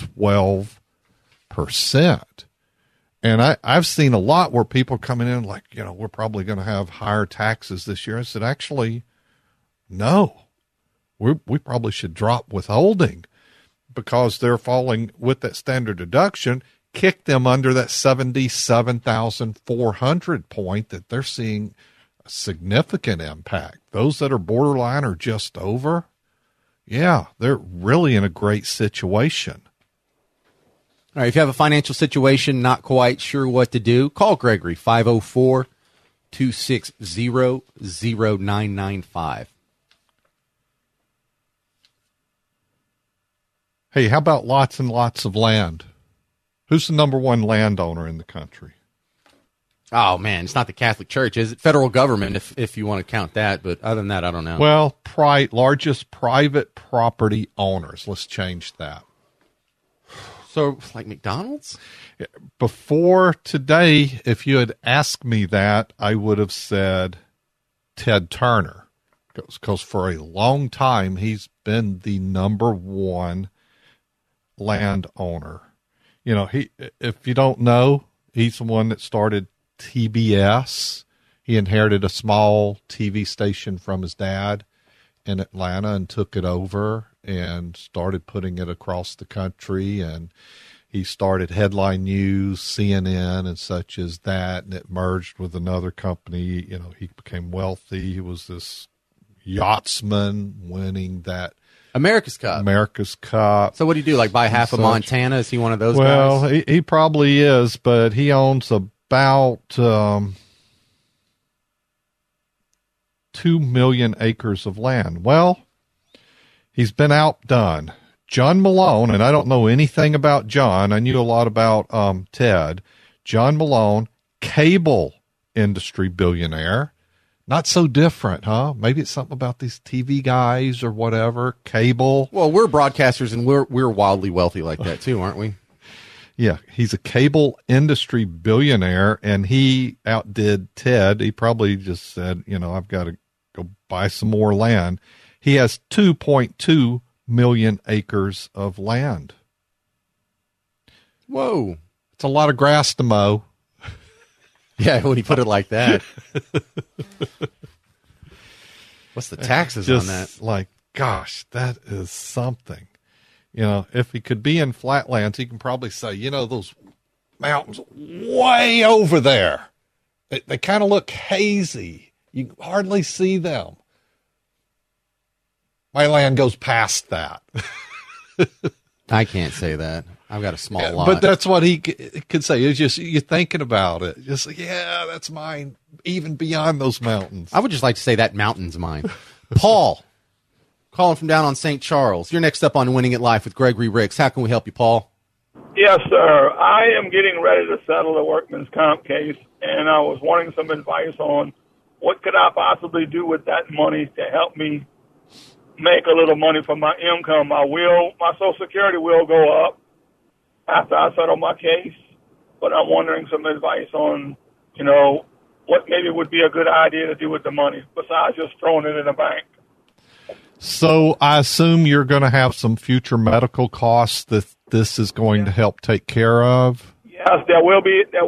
12%. And I've seen a lot where people are coming in like, we're probably going to have higher taxes this year. I said, actually, no, we probably should drop withholding, because they're falling with that standard deduction, kick them under that 77,400 point that they're seeing a significant impact. Those that are borderline or just over, yeah, they're really in a great situation. All right, if you have a financial situation, not quite sure what to do, call Gregory, 504-260-0995. Hey, how about lots and lots of land? Who's the number one landowner in the country? Oh, man, it's not the Catholic Church, is it? Federal government, if you want to count that. But other than that, I don't know. Well, largest private property owners. Let's change that. So, like McDonald's? Before today, if you had asked me that, I would have said Ted Turner. Because for a long time, he's been the number one landowner. If you don't know, he's the one that started TBS. He inherited a small TV station from his dad in Atlanta and took it over and started putting it across the country. And he started Headline News, CNN, and such as that. And it merged with another company. He became wealthy. He was this yachtsman winning that America's Cup. So what do you do? Like buy half of Montana? Is he one of those guys? Well, he probably is, but he owns about 2 million acres of land. Well, he's been outdone. John Malone, and I don't know anything about John. I knew a lot about Ted. John Malone, cable industry billionaire. Not so different, huh? Maybe it's something about these TV guys or whatever. Cable. Well, we're broadcasters, and we're wildly wealthy like that too, aren't we? Yeah, he's a cable industry billionaire, and he outdid Ted. He probably just said, I've got to go buy some more land. He has 2.2 million acres of land. Whoa. It's a lot of grass to mow. Yeah, when you put it like that. What's the taxes on that? Like, gosh, that is something. If he could be in flatlands, he can probably say, those mountains way over there, they kind of look hazy. You can hardly see them. My land goes past that. I can't say that. I've got a small lot. But that's what he could say. It's just, you're thinking about it. Just, that's mine, even beyond those mountains. I would just like to say that mountain's mine. Paul, calling from down on St. Charles. You're next up on Winning at Life with Gregory Ricks. How can we help you, Paul? Yes, sir. I am getting ready to settle a workman's comp case, and I was wanting some advice on what could I possibly do with that money to help me make a little money from my income. My Social Security will go up after I settle my case, but I'm wondering some advice on, what maybe would be a good idea to do with the money besides just throwing it in the bank. So I assume you're going to have some future medical costs that this is going to help take care of. Yes, there will be an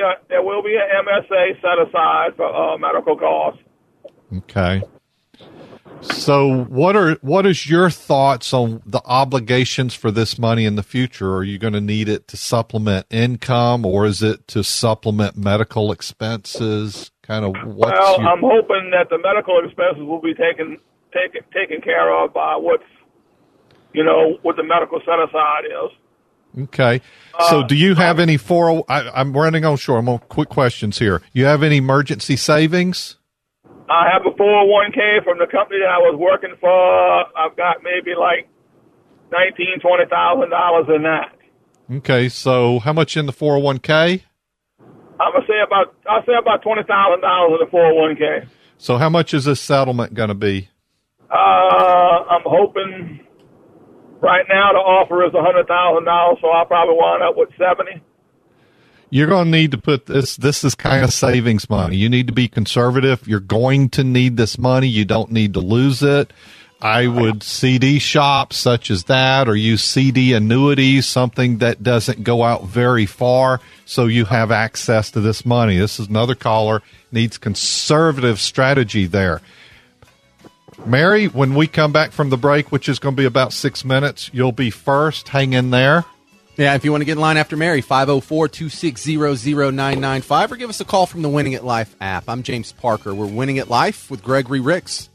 MSA set aside for medical costs. Okay. So what is your thoughts on the obligations for this money in the future? Are you going to need it to supplement income, or is it to supplement medical expenses? I'm hoping that the medical expenses will be taken care of by what the medical set aside is. Okay. So do you have any I'm running on short. I'm on quick questions here. You have any emergency savings? I have a 401k from the company that I was working for. I've got maybe like $19,000-$20,000 in that. Okay, so how much in the 401k? I'll say about $20,000 in the 401k. So how much is this settlement going to be? I'm hoping Right now, the offer is $100,000, so I'll probably wind up with 70. You're going to need to put this is kind of savings money. You need to be conservative. You're going to need this money. You don't need to lose it. I would CD shop such as that, or use CD annuities, something that doesn't go out very far, so you have access to this money. This is another caller, needs conservative strategy there. Mary, when we come back from the break, which is going to be about 6 minutes, you'll be first. Hang in there. Yeah, if you want to get in line after Mary, 504-260-0995, or give us a call from the Winning at Life app. I'm James Parker. We're Winning at Life with Gregory Ricks.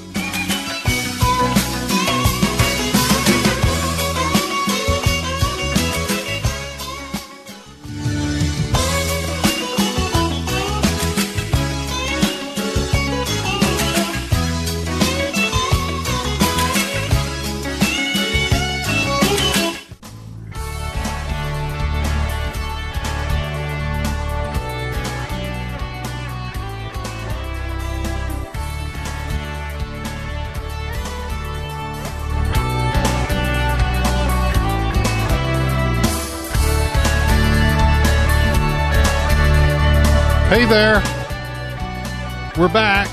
Hey there. We're back.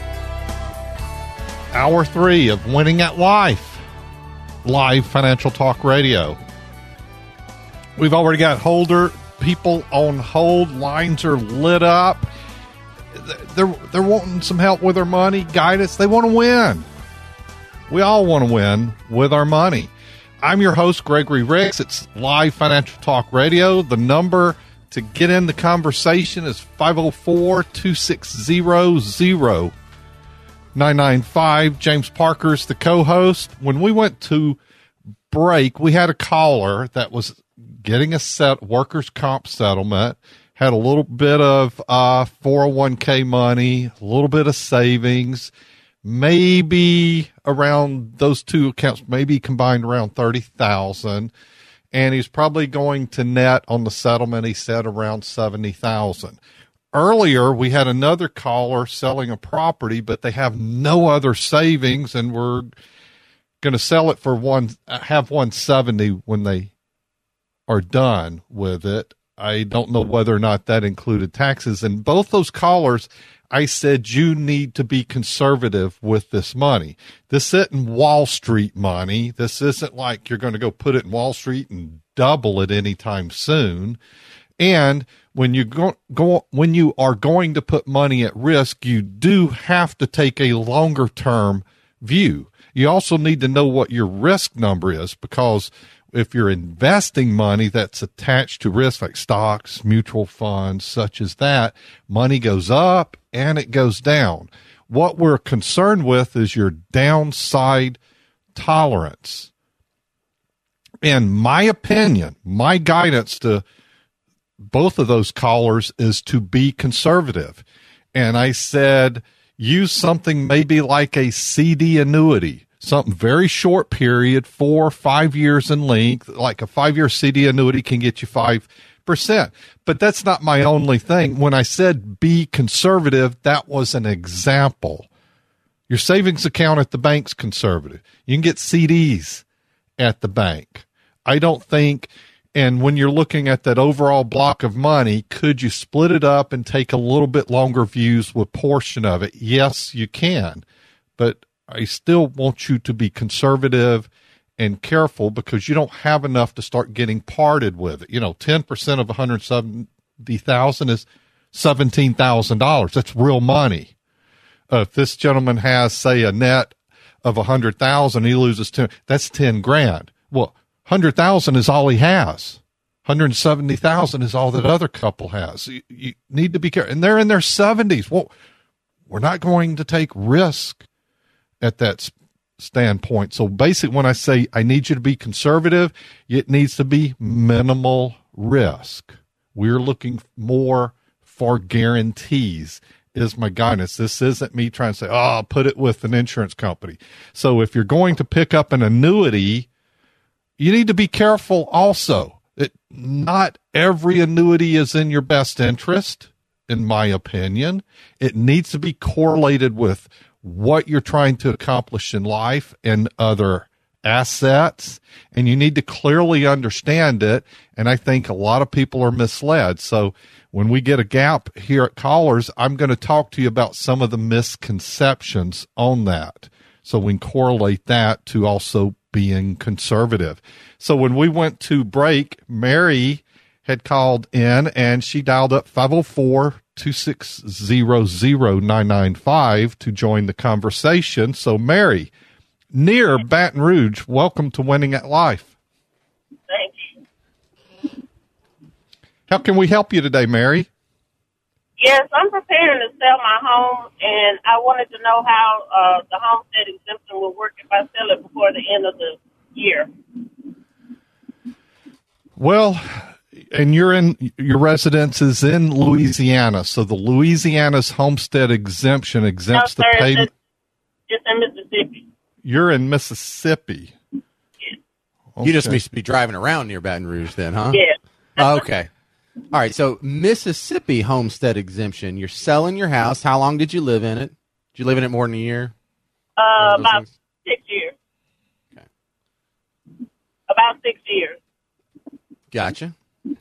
Hour 3 of Winning at Life, live financial talk radio. We've already got people on hold. Lines are lit up. They're wanting some help with their money, guidance. They want to win. We all want to win with our money. I'm your host, Gregory Ricks. It's live financial talk radio. The number to get in the conversation is 504-260-0995. James Parker's the co-host. When we went to break, we had a caller that was getting a workers' comp settlement, had a little bit of 401k money, a little bit of savings, maybe around those two accounts, maybe combined around $30,000. And he's probably going to net on the settlement, he said, around $70,000. Earlier, we had another caller selling a property, but they have no other savings, and we're going to sell it for have 170 when they are done with it. I don't know whether or not that included taxes. And both those callers, I said, you need to be conservative with this money. This isn't Wall Street money. This isn't like you're going to go put it in Wall Street and double it anytime soon. And when you when you are going to put money at risk, you do have to take a longer term view. You also need to know what your risk number is, because if you're investing money that's attached to risk, like stocks, mutual funds, such as that, money goes up and it goes down. What we're concerned with is your downside tolerance. In my opinion, my guidance to both of those callers is to be conservative. And I said, use something maybe like a CD annuity. Something very short period, 4 or 5 years in length, like a 5-year CD annuity can get you 5%. But that's not my only thing. When I said be conservative, that was an example. Your savings account at the bank's conservative. You can get CDs at the bank. I don't think, and when you're looking at that overall block of money, could you split it up and take a little bit longer views with portion of it? Yes, you can. But I still want you to be conservative and careful, because you don't have enough to start getting parted with it. 10% of $170,000 is $17,000. That's real money. If this gentleman has, say, a net of $100,000, he loses 10. That's $10,000. Well, $100,000 is all he has. $170,000 is all that other couple has. You need to be careful, and they're in their 70s. Well, we're not going to take risk at that standpoint. So basically, when I say I need you to be conservative, it needs to be minimal risk. We're looking more for guarantees is my guidance. This isn't me trying to say, I'll put it with an insurance company. So if you're going to pick up an annuity, you need to be careful also. Not every annuity is in your best interest, in my opinion. It needs to be correlated with what you're trying to accomplish in life and other assets, and you need to clearly understand it. And I think a lot of people are misled. So when we get a gap here at Callers, I'm going to talk to you about some of the misconceptions on that. So we can correlate that to also being conservative. So when we went to break, Mary had called in and she dialed up 504-260-0995 to join the conversation. So Mary, near Baton Rouge, welcome to Winning at Life. Thank you. How can we help you today, Mary? Yes, I'm preparing to sell my home, and I wanted to know how the homestead exemption will work if I sell it before the end of the year. Well, and your residence is in Louisiana, so the Louisiana's homestead exemption exempts the payment. It's in Mississippi. You're in Mississippi. Yes. Okay. You just must be driving around near Baton Rouge then, huh? Yes. Okay. All right, so Mississippi homestead exemption. You're selling your house. How long did you live in it? Did you live in it more than a year? About 6 years. Okay. About 6 years. Gotcha.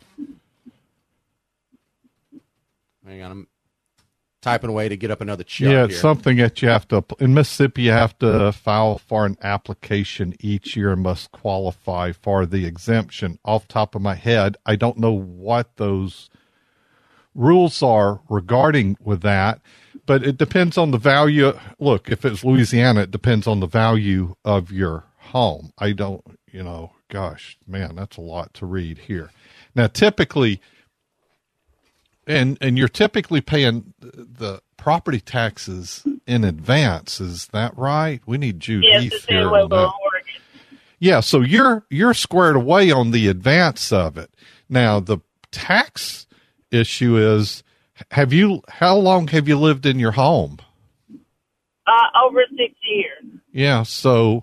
Hang on, I'm typing away to get up another chart. Yeah, it's here. something that you have to, in Mississippi, you have to file for an application each year and must qualify for the exemption. Off the top of my head, I don't know what those rules are regarding with that, but it depends on the value. Look, if it's Louisiana, it depends on the value of your home. I don't, gosh, man, that's a lot to read here. Now, typically, and you're typically paying the property taxes in advance. Is that right? We need Jude Heath here on that. Yeah, so you're squared away on the advance of it. Now, the tax issue is, how long have you lived in your home? Over 6 years. Yeah, so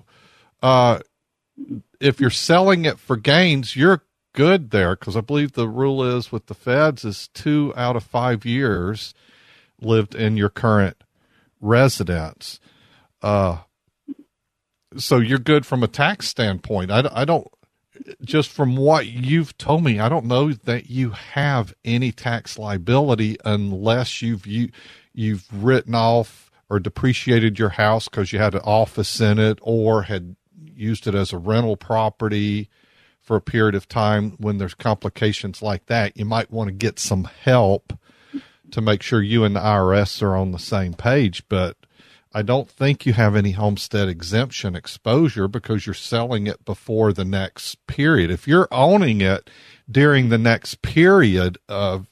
if you're selling it for gains, you're good there, because I believe the rule is with the feds is 2 out of 5 years lived in your current residence. So you're good from a tax standpoint. I don't, just from what you've told me, I don't know that you have any tax liability unless you've written off or depreciated your house because you had an office in it or had used it as a rental property for a period of time. When there's complications like that, you might want to get some help to make sure you and the IRS are on the same page. But I don't think you have any homestead exemption exposure because you're selling it before the next period. If you're owning it during the next period of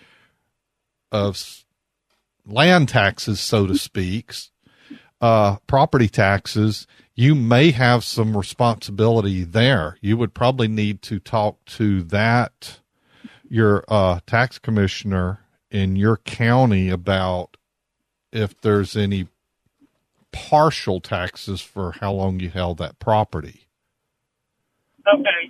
land taxes, so to speak, property taxes, you may have some responsibility there. You would probably need to talk to your tax commissioner in your county about if there's any partial taxes for how long you held that property. Okay.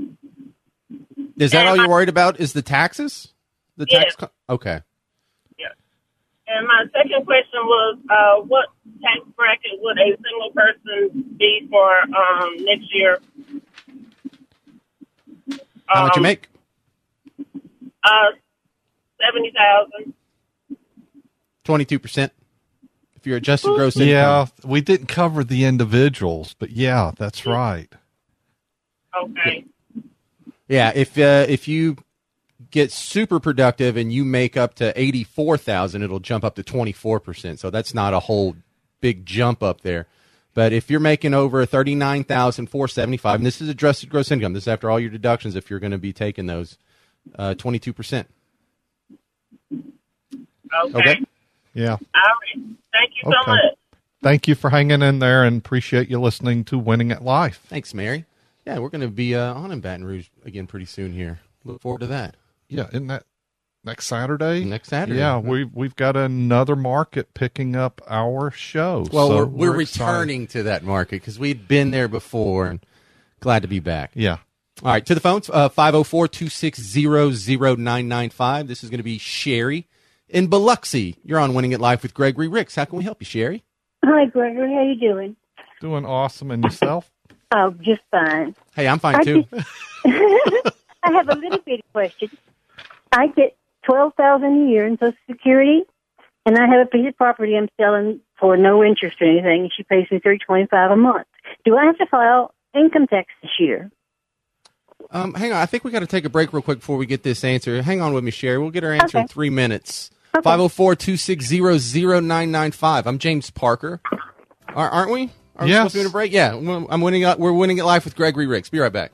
Is that all you're worried about? Is the taxes? Yes. Okay. And my second question was, what tax bracket would a single person be for next year? How much you make? 70,000. 22%. If you're adjusted gross income. Yeah, we didn't cover the individuals, but yeah, that's right. Okay. Yeah, if you get super productive and you make up to 84,000, it'll jump up to 24%. So that's not a whole big jump up there. But if you're making over 39,475, and this is adjusted gross income, this is after all your deductions, if you're going to be taking those, 22%. Okay. Yeah. All right. Thank you so much. Thank you for hanging in there and appreciate you listening to Winning at Life. Thanks, Mary. Yeah, we're going to be on in Baton Rouge again pretty soon here. Look forward to that. Yeah, isn't that next Saturday? Next Saturday. Yeah, we've got another market picking up our show. Well, so we're returning to that market because we'd been there before and glad to be back. Yeah. All right, to the phones, 504-260-0995. This is going to be Sherry in Biloxi. You're on Winning at Life with Gregory Ricks. How can we help you, Sherry? Hi, Gregory. How you doing? Doing awesome. And yourself? Oh, just fine. Hey, I'm fine too. I have a little bitty question. I get $12,000 a year in Social Security, and I have a piece of property I'm selling for no interest or anything, and she pays me $325 a month. Do I have to file income tax this year? Hang on. I think we got to take a break real quick before we get this answer. Hang on with me, Sherry. We'll get our answer in 3 minutes. 504-260-0995. I'm James Parker. Aren't we? Are we supposed to be in a break? Yeah. We're winning at life with Gregory Ricks. Be right back.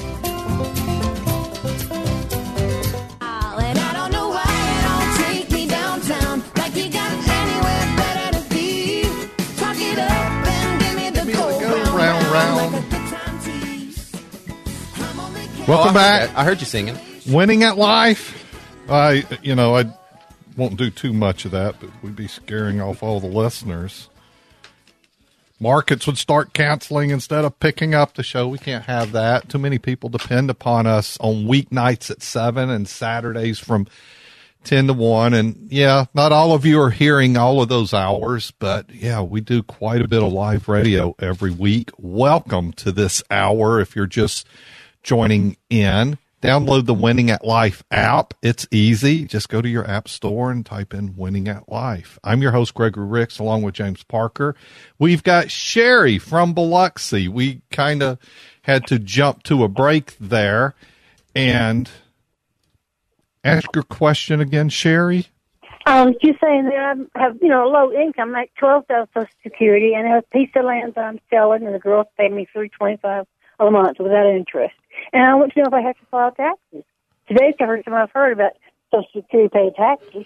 Welcome back. I heard you singing. Winning at Life. I won't do too much of that, but we'd be scaring off all the listeners. Markets would start canceling instead of picking up the show. We can't have that. Too many people depend upon us on weeknights at 7 and Saturdays from 10 to 1. And yeah, not all of you are hearing all of those hours, but yeah, we do quite a bit of live radio every week. Welcome to this hour. If you're just joining in, download the Winning at Life app. It's easy. Just go to your app store and type in Winning at Life. I'm your host, Gregory Ricks, along with James Parker. We've got Sherry from Biloxi. We kind of had to jump to a break there. And ask your question again, Sherry. You're saying that I have, low income, like $12,000 Social Security, and I have a piece of land that I'm selling, and the girls pay me $325 a month without interest. And I want to know if I have to file taxes. Today's the first time I've heard about Social Security paid taxes.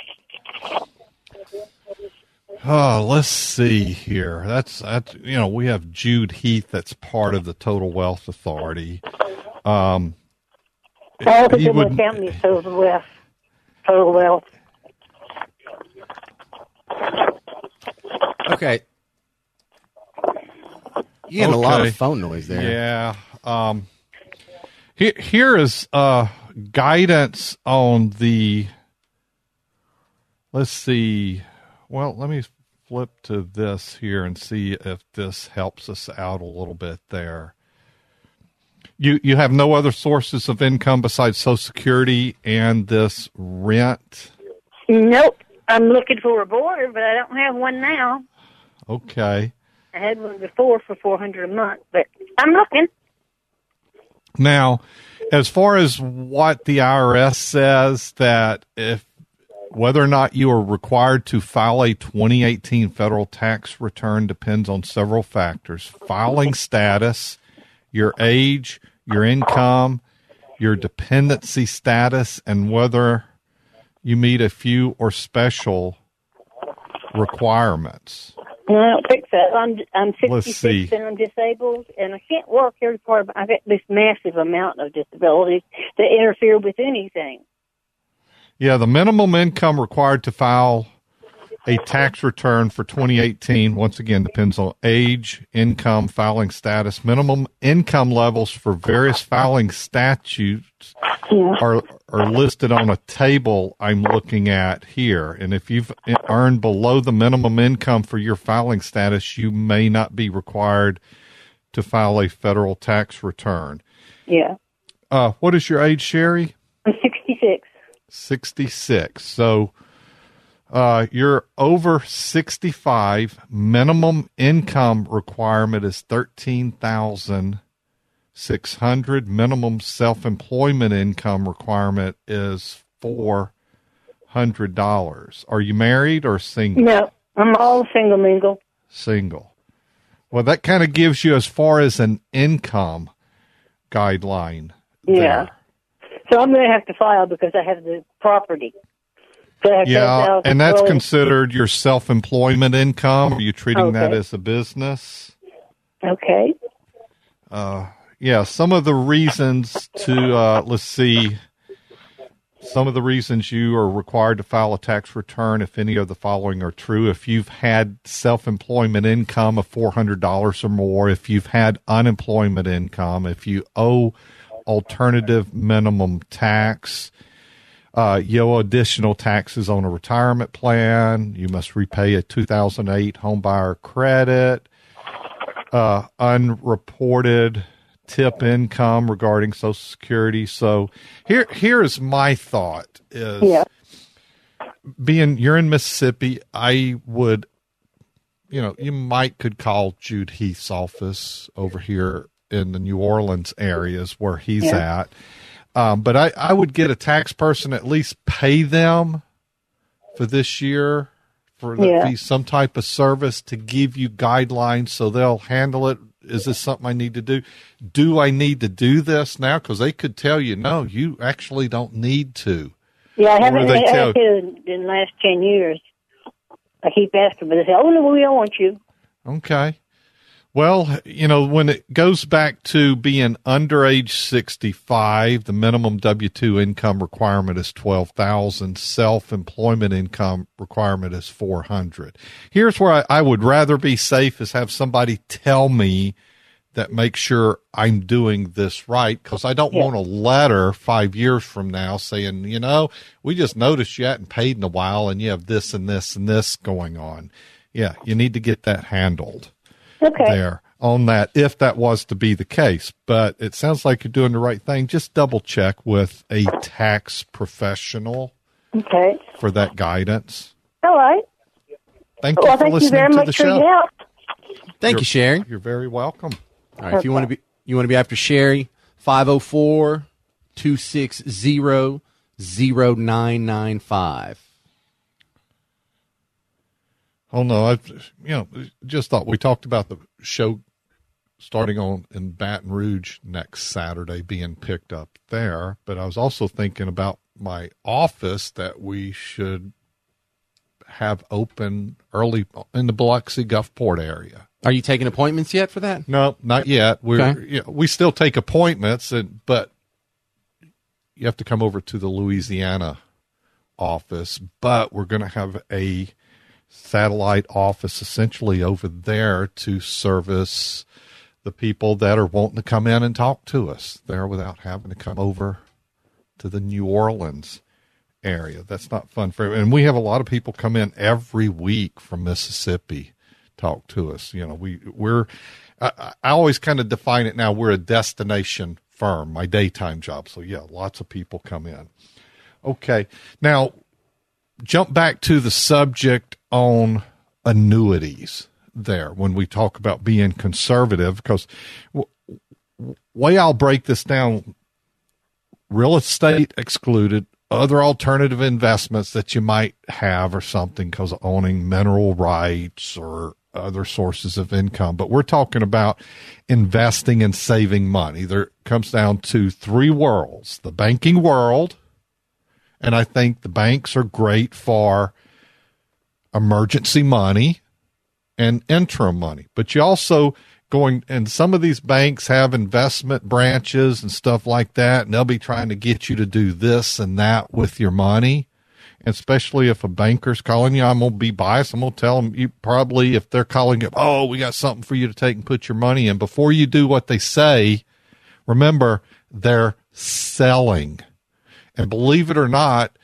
Oh, let's see here. That's we have Jude Heath. That's part of the Total Wealth Authority. All the people account me Total Wealth. Okay. You had a lot of phone noise there. Yeah. Here is guidance on the. Let's see. Well, let me flip to this here and see if this helps us out a little bit there. You have no other sources of income besides Social Security and this rent? Nope. I'm looking for a boarder, but I don't have one now. Okay. I had one before for $400 a month, but I'm looking. Now, as far as what the IRS says, that whether or not you are required to file a 2018 federal tax return depends on several factors: filing status, your age, your income, your dependency status, and whether you meet a few or special requirements. No, I don't think so. I'm 66 and I'm disabled, and I can't work every part. I've got this massive amount of disabilities that interfere with anything. Yeah, the minimum income required to file a tax return for 2018, once again, depends on age, income, filing status. Minimum income levels for various filing statutes are listed on a table I'm looking at here. And if you've earned below the minimum income for your filing status, you may not be required to file a federal tax return. Yeah. What is your age, Sherry? I'm 66. 66. So you're over 65. Minimum income requirement is $13,600. Minimum self-employment income requirement is $400. Are you married or single? No, I'm all single mingle. Single. Well, that kind of gives you as far as an income guideline. Yeah. So I'm going to have to file because I have the property. Yeah, and that's considered your self-employment income. Are you treating that as a business? Okay. Yeah, some of the reasons to, let's see, some of the reasons you are required to file a tax return, if any of the following are true: if you've had self-employment income of $400 or more, if you've had unemployment income, if you owe alternative minimum tax, you owe additional taxes on a retirement plan, you must repay a 2008 homebuyer credit, unreported tip income regarding Social Security. So here is my thought is you're in Mississippi, I would, you could call Jude Heath's office over here in the New Orleans areas where he's at. But I would get a tax person, at least pay them for this year for be some type of service to give you guidelines so they'll handle it. Is this something I need to do? Do I need to do this now? Because they could tell you, no, you actually don't need to. Yeah, I haven't had to in the last 10 years. I keep asking, but they say, oh, no, we don't want you. Okay. Well, when it goes back to being under age 65, the minimum W-2 income requirement is $12,000. Self-employment income requirement is $400. Here's where I would rather be safe is have somebody tell me that makes sure I'm doing this right, because I don't want a letter 5 years from now saying, we just noticed you hadn't paid in a while and you have this and this and this going on. Yeah, you need to get that handled. There on that, if that was to be the case. But it sounds like you're doing the right thing. Just double check with a tax professional for that guidance. All right. Thank you for listening to the show. Your help. Thank you, Sherry. You're very welcome. All right, if you want to be after Sherry, 504-260-0995. Oh, no, I just thought we talked about the show starting on in Baton Rouge next Saturday being picked up there, but I was also thinking about my office that we should have open early in the Biloxi Gulfport area. Are you taking appointments yet for that? No, not yet. We still take appointments, but you have to come over to the Louisiana office, but we're going to have a satellite office essentially over there to service the people that are wanting to come in and talk to us there without having to come over to the New Orleans area. That's not fun for everyone. And we have a lot of people come in every week from Mississippi, talk to us. I always kind of define it now. We're a destination firm, my daytime job. So lots of people come in. Okay. Now jump back to the subject on annuities there when we talk about being conservative, because way I'll break this down, real estate excluded, other alternative investments that you might have or something because of owning mineral rights or other sources of income. But we're talking about investing and saving money. There comes down to three worlds: the banking world, and I think the banks are great for emergency money and interim money. But you also and some of these banks have investment branches and stuff like that, and they'll be trying to get you to do this and that with your money. And especially if a banker's calling you, I'm going to be biased. I'm going to tell them, you probably, if they're calling you, oh, we got something for you to take and put your money in. Before you do what they say, remember, they're selling. And believe it or not,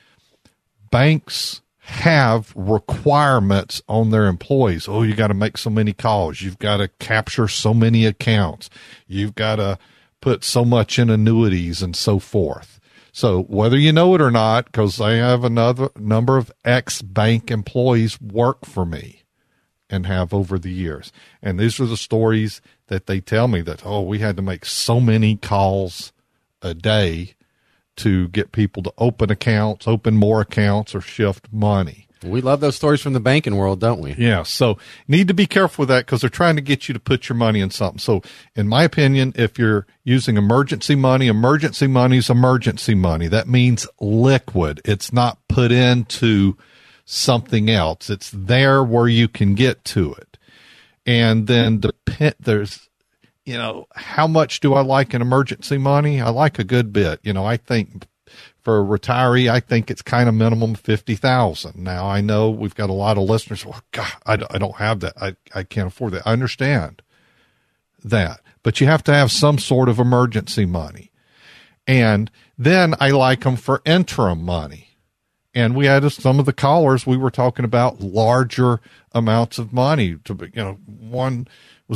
banks have requirements on their employees. Oh, you got to make so many calls. You've got to capture so many accounts. You've got to put so much in annuities and so forth. So whether you know it or not, because I have another number of ex-bank employees work for me and have over the years. And these are the stories that they tell me that, oh, we had to make so many calls a day to get people to open accounts, open more accounts, or shift money. We love those stories from the banking world, don't we? Yeah, so need to be careful with that because they're trying to get you to put your money in something. So in my opinion, if you're using emergency money is emergency money. That means liquid. It's not put into something else. It's there where you can get to it. And then there's, how much do I like an emergency money? I like a good bit. I think for a retiree, I think it's kind of minimum $50,000. Now I know we've got a lot of listeners. Well, God, I don't have that. I can't afford that. I understand that, but you have to have some sort of emergency money. And then I like them for interim money. And we had some of the callers, we were talking about larger amounts of money. One was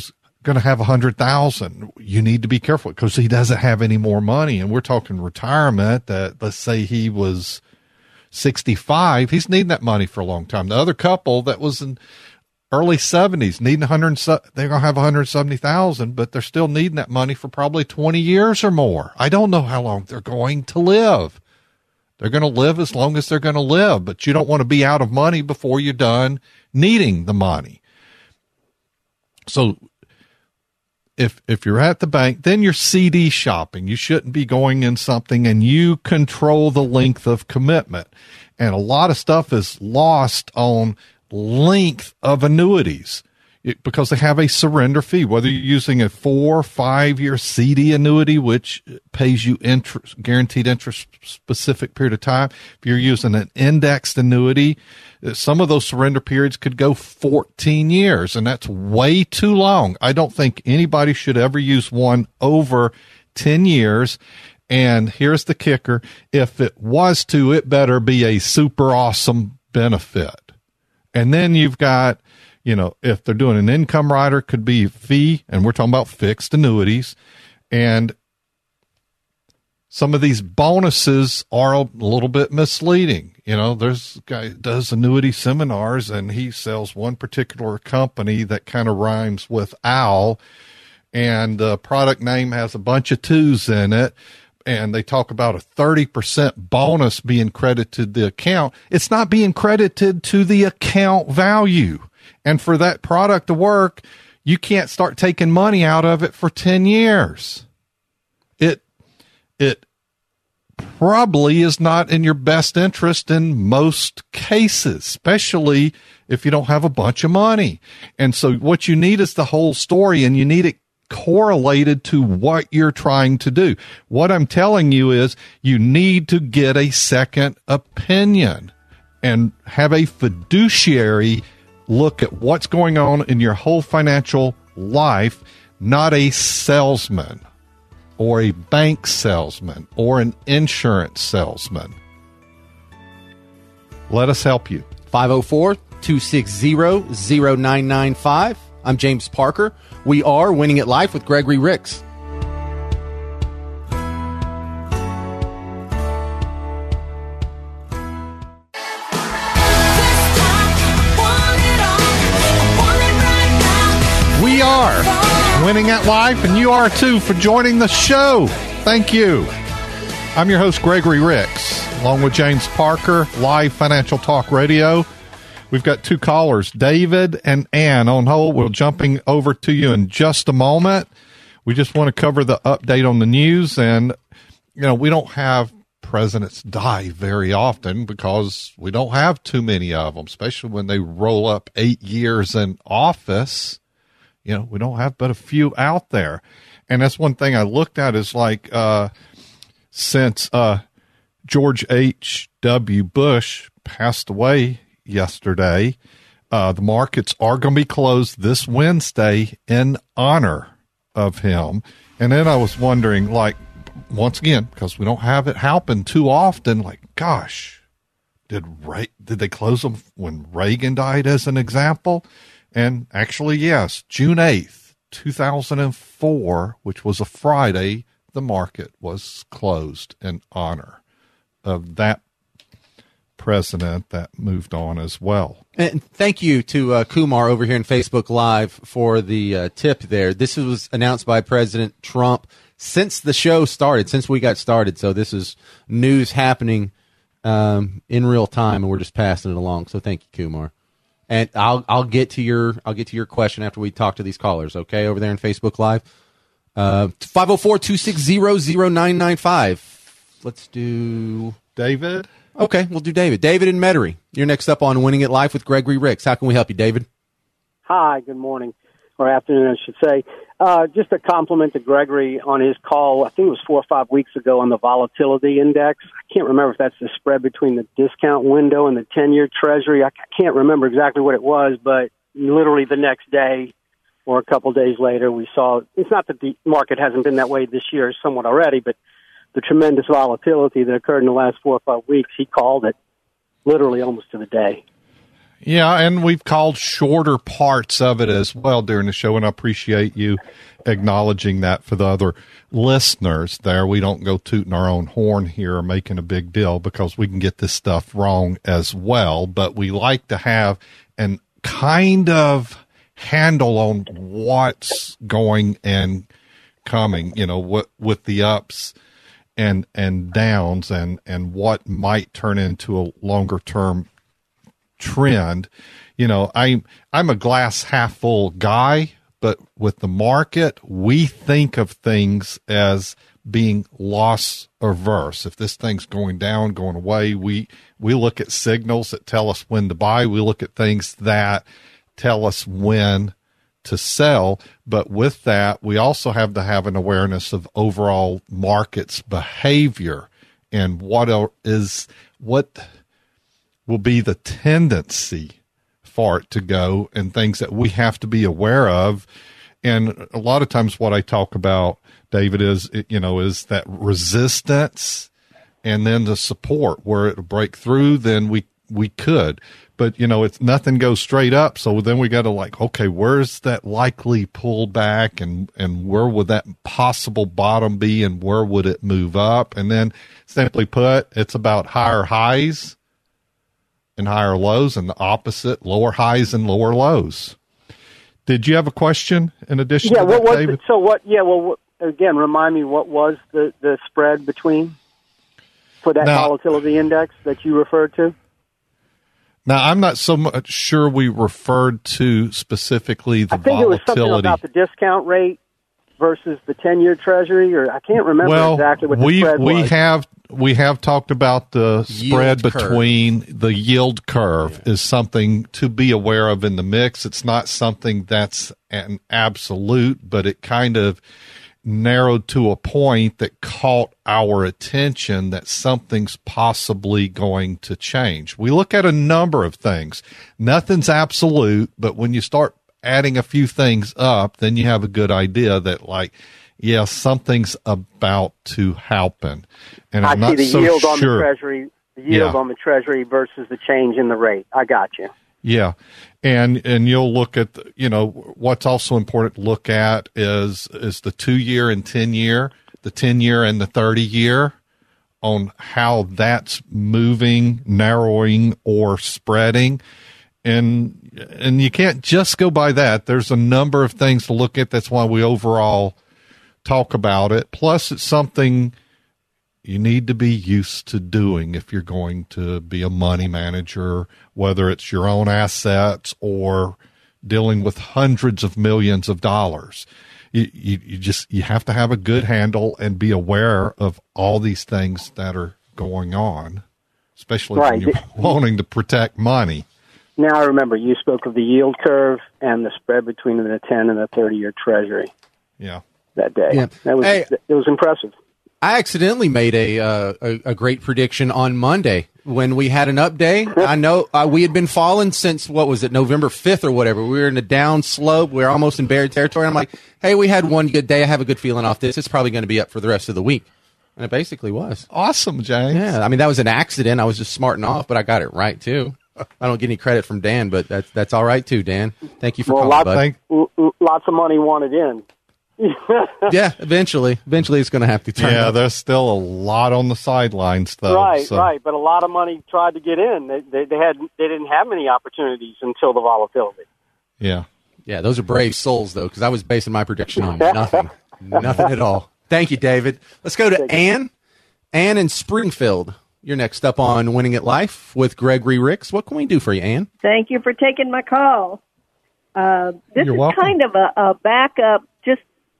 going to have 100,000. You need to be careful because he doesn't have any more money. And we're talking retirement that, let's say he was 65, he's needing that money for a long time. The other couple that was in early 70s needing they're going to have 170,000, but they're still needing that money for probably 20 years or more. I don't know how long they're going to live. They're going to live as long as they're going to live, but you don't want to be out of money before you're done needing the money. So if you're at the bank, then you're CD shopping. You shouldn't be going in something, and you control the length of commitment. And a lot of stuff is lost on length of annuities because they have a surrender fee, whether you're using a 4 or 5 year CD annuity, which pays you interest, guaranteed interest, specific period of time. If you're using an indexed annuity, some of those surrender periods could go 14 years, and that's way too long. I don't think anybody should ever use one over 10 years. And here's the kicker. If it was to, it better be a super awesome benefit. And then you've got, if they're doing an income rider, could be a fee, and we're talking about fixed annuities. And some of these bonuses are a little bit misleading. There's a guy who does annuity seminars, and he sells one particular company that kind of rhymes with owl, and the product name has a bunch of twos in it. And they talk about a 30% bonus being credited to the account. It's not being credited to the account value. And for that product to work, you can't start taking money out of it for 10 years. It probably is not in your best interest in most cases, especially if you don't have a bunch of money. And so what you need is the whole story, and you need it correlated to what you're trying to do. What I'm telling you is you need to get a second opinion and have a fiduciary look at what's going on in your whole financial life, not a salesman or a bank salesman or an insurance salesman. Let us help you. 504-260-0995. I'm James Parker. We are Winning at Life with Gregory Ricks. We are Winning at Life, and you are too for joining the show. Thank you. I'm your host, Gregory Ricks, along with James Parker, Live Financial Talk Radio. We've got two callers, David and Ann, on hold. We're jumping over to you in just a moment. We just want to cover the update on the news. And, we don't have presidents die very often because we don't have too many of them, especially when they roll up 8 years in office. We don't have but a few out there. And that's one thing I looked at is since George H.W. Bush passed away yesterday, the markets are going to be closed this Wednesday in honor of him. And then I was wondering, once again, because we don't have it happen too often, gosh, did they close them when Reagan died as an example? And actually, yes, June 8th, 2004, which was a Friday, the market was closed in honor of that president that moved on as well. And thank you to Kumar over here in Facebook Live for the tip there. This was announced by President Trump since the show started, since we got started. So this is news happening in real time, and we're just passing it along. So thank you, Kumar. And I'll get to your question after we talk to these callers. Okay, over there in Facebook Live, 504-260-0995. Let's do David. Okay, we'll do David. David in Metairie. You're next up on Winning at Life with Gregory Ricks. How can we help you, David? Hi, good morning, or afternoon, I should say. Just a compliment to Gregory on his call, I think it was 4 or 5 weeks ago, on the volatility index. I can't remember if that's the spread between the discount window and the 10-year Treasury. I can't remember exactly what it was, but literally the next day or a couple days later, we saw, it's not that the market hasn't been that way this year somewhat already, but the tremendous volatility that occurred in the last 4 or 5 weeks, he called it literally almost to the day. Yeah, and we've called shorter parts of it as well during the show, and I appreciate you acknowledging that for the other listeners there. We don't go tooting our own horn here or making a big deal because we can get this stuff wrong as well, but we like to have an kind of handle on what's going and coming, what with the ups and downs and what might turn into a longer term trend. I'm a glass half full guy, but with the market, we think of things as being loss averse. If this thing's going down, going away, we look at signals that tell us when to buy. We look at things that tell us when to sell. But with that, we also have to have an awareness of overall market's behavior and what will be the tendency for it to go, and things that we have to be aware of. And a lot of times what I talk about, David, is that resistance and then the support where it'll break through, then we could. But, it's nothing goes straight up. So then we got to okay, where's that likely pullback and where would that possible bottom be and where would it move up? And then simply put, it's about higher highs and higher lows, and the opposite, lower highs and lower lows. Did you have a question in addition to that, David? Again, remind me, what was the spread between for that volatility index that you referred to? Now, I'm not so much sure we referred to specifically the volatility. I think it was something about the discount rate versus the 10-year Treasury, or I can't remember exactly what the spread was. We have talked about the spread between the yield curve is something to be aware of in the mix. It's not something that's an absolute, but it kind of narrowed to a point that caught our attention that something's possibly going to change. We look at a number of things. Nothing's absolute, but when you start adding a few things up, then you have a good idea that something's about to happen. And I'm not so yield sure. On the Treasury, the yield on the Treasury versus the change in the rate. I got you. Yeah. And you'll look at, what's also important to look at is the 2-year and 10-year, the 10-year and the 30-year, on how that's moving, narrowing, or spreading. And you can't just go by that. There's a number of things to look at. That's why we overall talk about it. Plus, it's something you need to be used to doing if you're going to be a money manager, whether it's your own assets or dealing with hundreds of millions of dollars. You have to have a good handle and be aware of all these things that are going on, especially when you're wanting to protect money. Now I remember you spoke of the yield curve and the spread between the 10 and the 30-year Treasury. Yeah. That day. Yeah. It was impressive. I accidentally made a great prediction on Monday when we had an up day. I know we had been falling since, November 5th or whatever. We were in a down slope. We were almost in bear territory. I'm like, hey, we had one good day. I have a good feeling off this. It's probably going to be up for the rest of the week. And it basically was. Awesome, James. Yeah, that was an accident. I was just smarting off, but I got it right, too. I don't get any credit from Dan, but that's all right, too, Dan. Thank you for calling, bud. Lots of money wanted in. Yeah, eventually it's going to have to turn up. There's still a lot on the sidelines, though. Right, but a lot of money tried to get in. They didn't have many opportunities until the volatility. Yeah, those are brave souls, though, because I was basing my prediction on nothing at all. Thank you, David. Let's go to Ann in Springfield. You're next up on Winning at Life with Gregory Ricks. What can we do for you, Ann? Thank you for taking my call. This You're is welcome. kind of a backup, just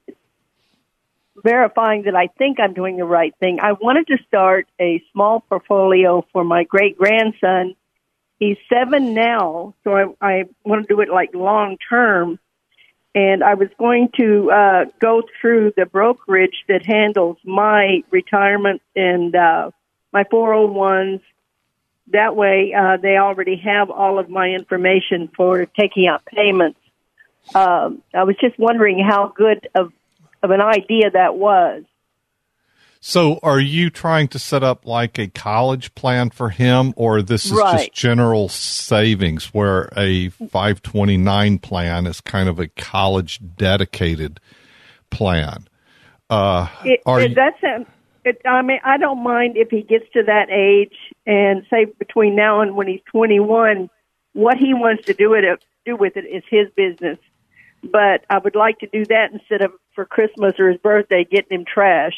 verifying that I think I'm doing the right thing. I wanted to start a small portfolio for my great-grandson. He's 7 now, so I want to do it long term. And I was going to go through the brokerage that handles my retirement and my 401s. That way, they already have all of my information for taking out payments. I was just wondering how good of an idea that was. So are you trying to set up like a college plan for him, or this is just general savings where a 529 plan is kind of a college dedicated plan? I mean, I don't mind if he gets to that age and say between now and when he's 21, what he wants to do with it is his business. But I would like to do that instead of for Christmas or his birthday getting him trash.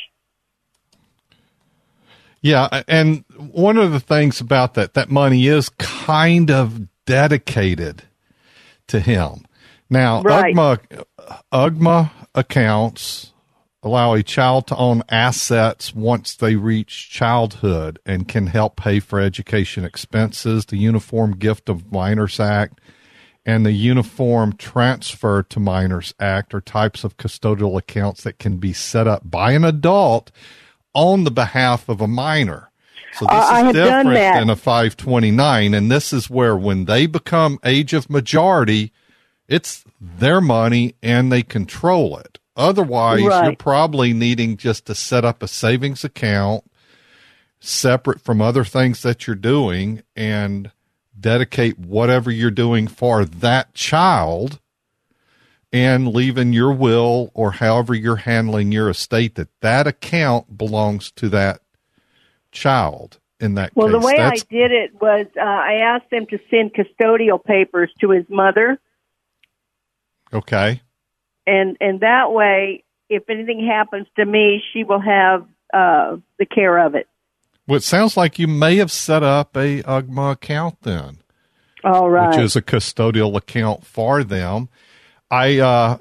Yeah, and one of the things about that money is kind of dedicated to him. Now, UGMA accounts allow a child to own assets once they reach childhood and can help pay for education expenses. The Uniform Gift of Minors Act and the Uniform Transfer to Minors Act are types of custodial accounts that can be set up by an adult on the behalf of a minor. So this is different than a 529, and this is where when they become age of majority, it's their money and they control it. Otherwise, you're probably needing just to set up a savings account separate from other things that you're doing and dedicate whatever you're doing for that child and leaving your will or however you're handling your estate that account belongs to that child in that case. Well, the way I did it was I asked them to send custodial papers to his mother. Okay. And that way, if anything happens to me, she will have the care of it. Well, it sounds like you may have set up a UGMA account then. All right. Which is a custodial account for them. I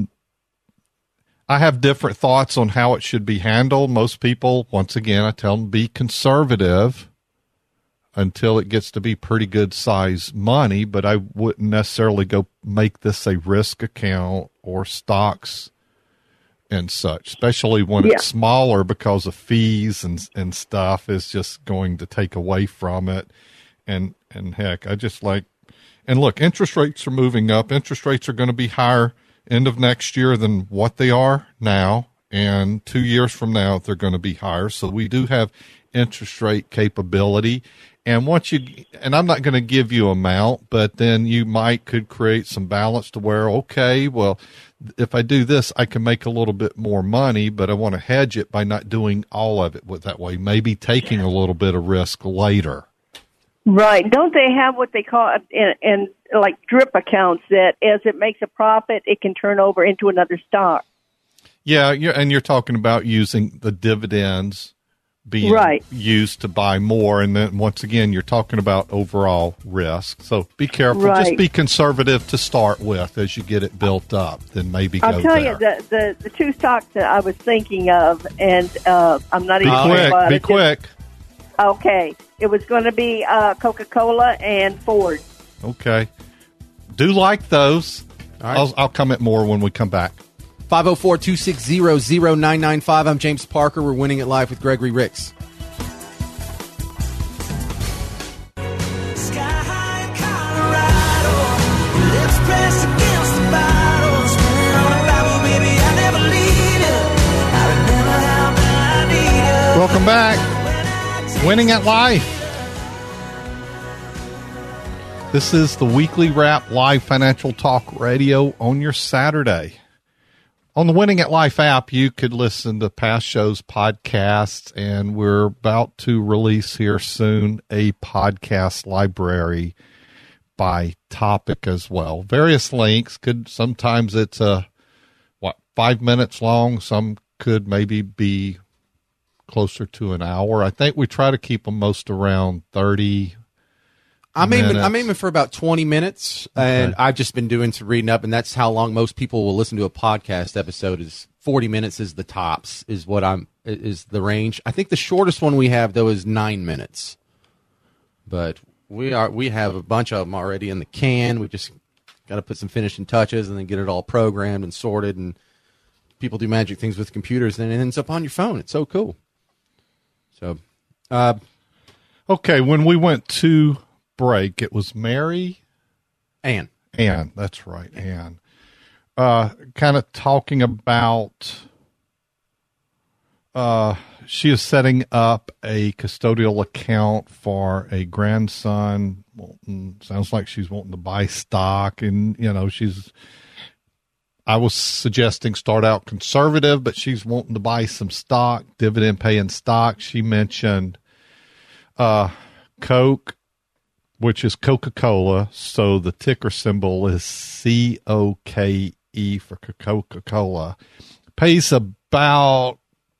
have different thoughts on how it should be handled. Most people, once again, I tell them be conservative until it gets to be pretty good size money, but I wouldn't necessarily go make this a risk account or stocks and such, especially when it's smaller because of fees and stuff is just going to take away from it. And heck, I just like, and look, interest rates are moving up. Interest rates are going to be higher end of next year than what they are now. And 2 years from now, they're going to be higher. So we do have interest rate capability. And and I'm not going to give you amount, but then you could create some balance to where, okay, well, if I do this, I can make a little bit more money, but I want to hedge it by not doing all of it that way, maybe taking a little bit of risk later. Right. Don't they have what they call and like drip accounts that as it makes a profit, it can turn over into another stock? Yeah, and you're talking about using the dividends being used to buy more. And then once again, you're talking about overall risk. So be careful. Just be conservative to start with as you get it built up. Then maybe go there. I'll tell you, the two stocks that I was thinking of, and I'm not even sure about Be quick. Okay. It was going to be Coca-Cola and Ford. Okay. Do like those. Right. I'll comment more when we come back. 504-260-0995. I'm James Parker. We're Winning It Live with Gregory Ricks. Welcome back. Winning at Life. This is the Weekly Wrap Live Financial Talk Radio on your Saturday. On the Winning at Life app, you could listen to past shows, podcasts, and we're about to release here soon a podcast library by topic as well. Various links. Sometimes it's 5 minutes long. Some could maybe be closer to an hour. I think we try to keep them most around 30 I'm aiming for about 20 minutes, and I've just been doing some reading up, and that's how long most people will listen to a podcast episode. Is 40 minutes is the tops, is the range. I think the shortest one we have though is 9 minutes, but we have a bunch of them already in the can. We just got to put some finishing touches and then get it all programmed and sorted. And people do magic things with computers, and it ends up on your phone. It's so cool. So, okay, when we went to break, it was Ann, that's right, Ann. Kind of talking about she is setting up a custodial account for a grandson. Sounds like she's wanting to buy stock, and I was suggesting start out conservative, but she's wanting to buy some stock, dividend paying stock. She mentioned Coke, which is Coca-Cola. So the ticker symbol is COKE for Coca-Cola. Pays about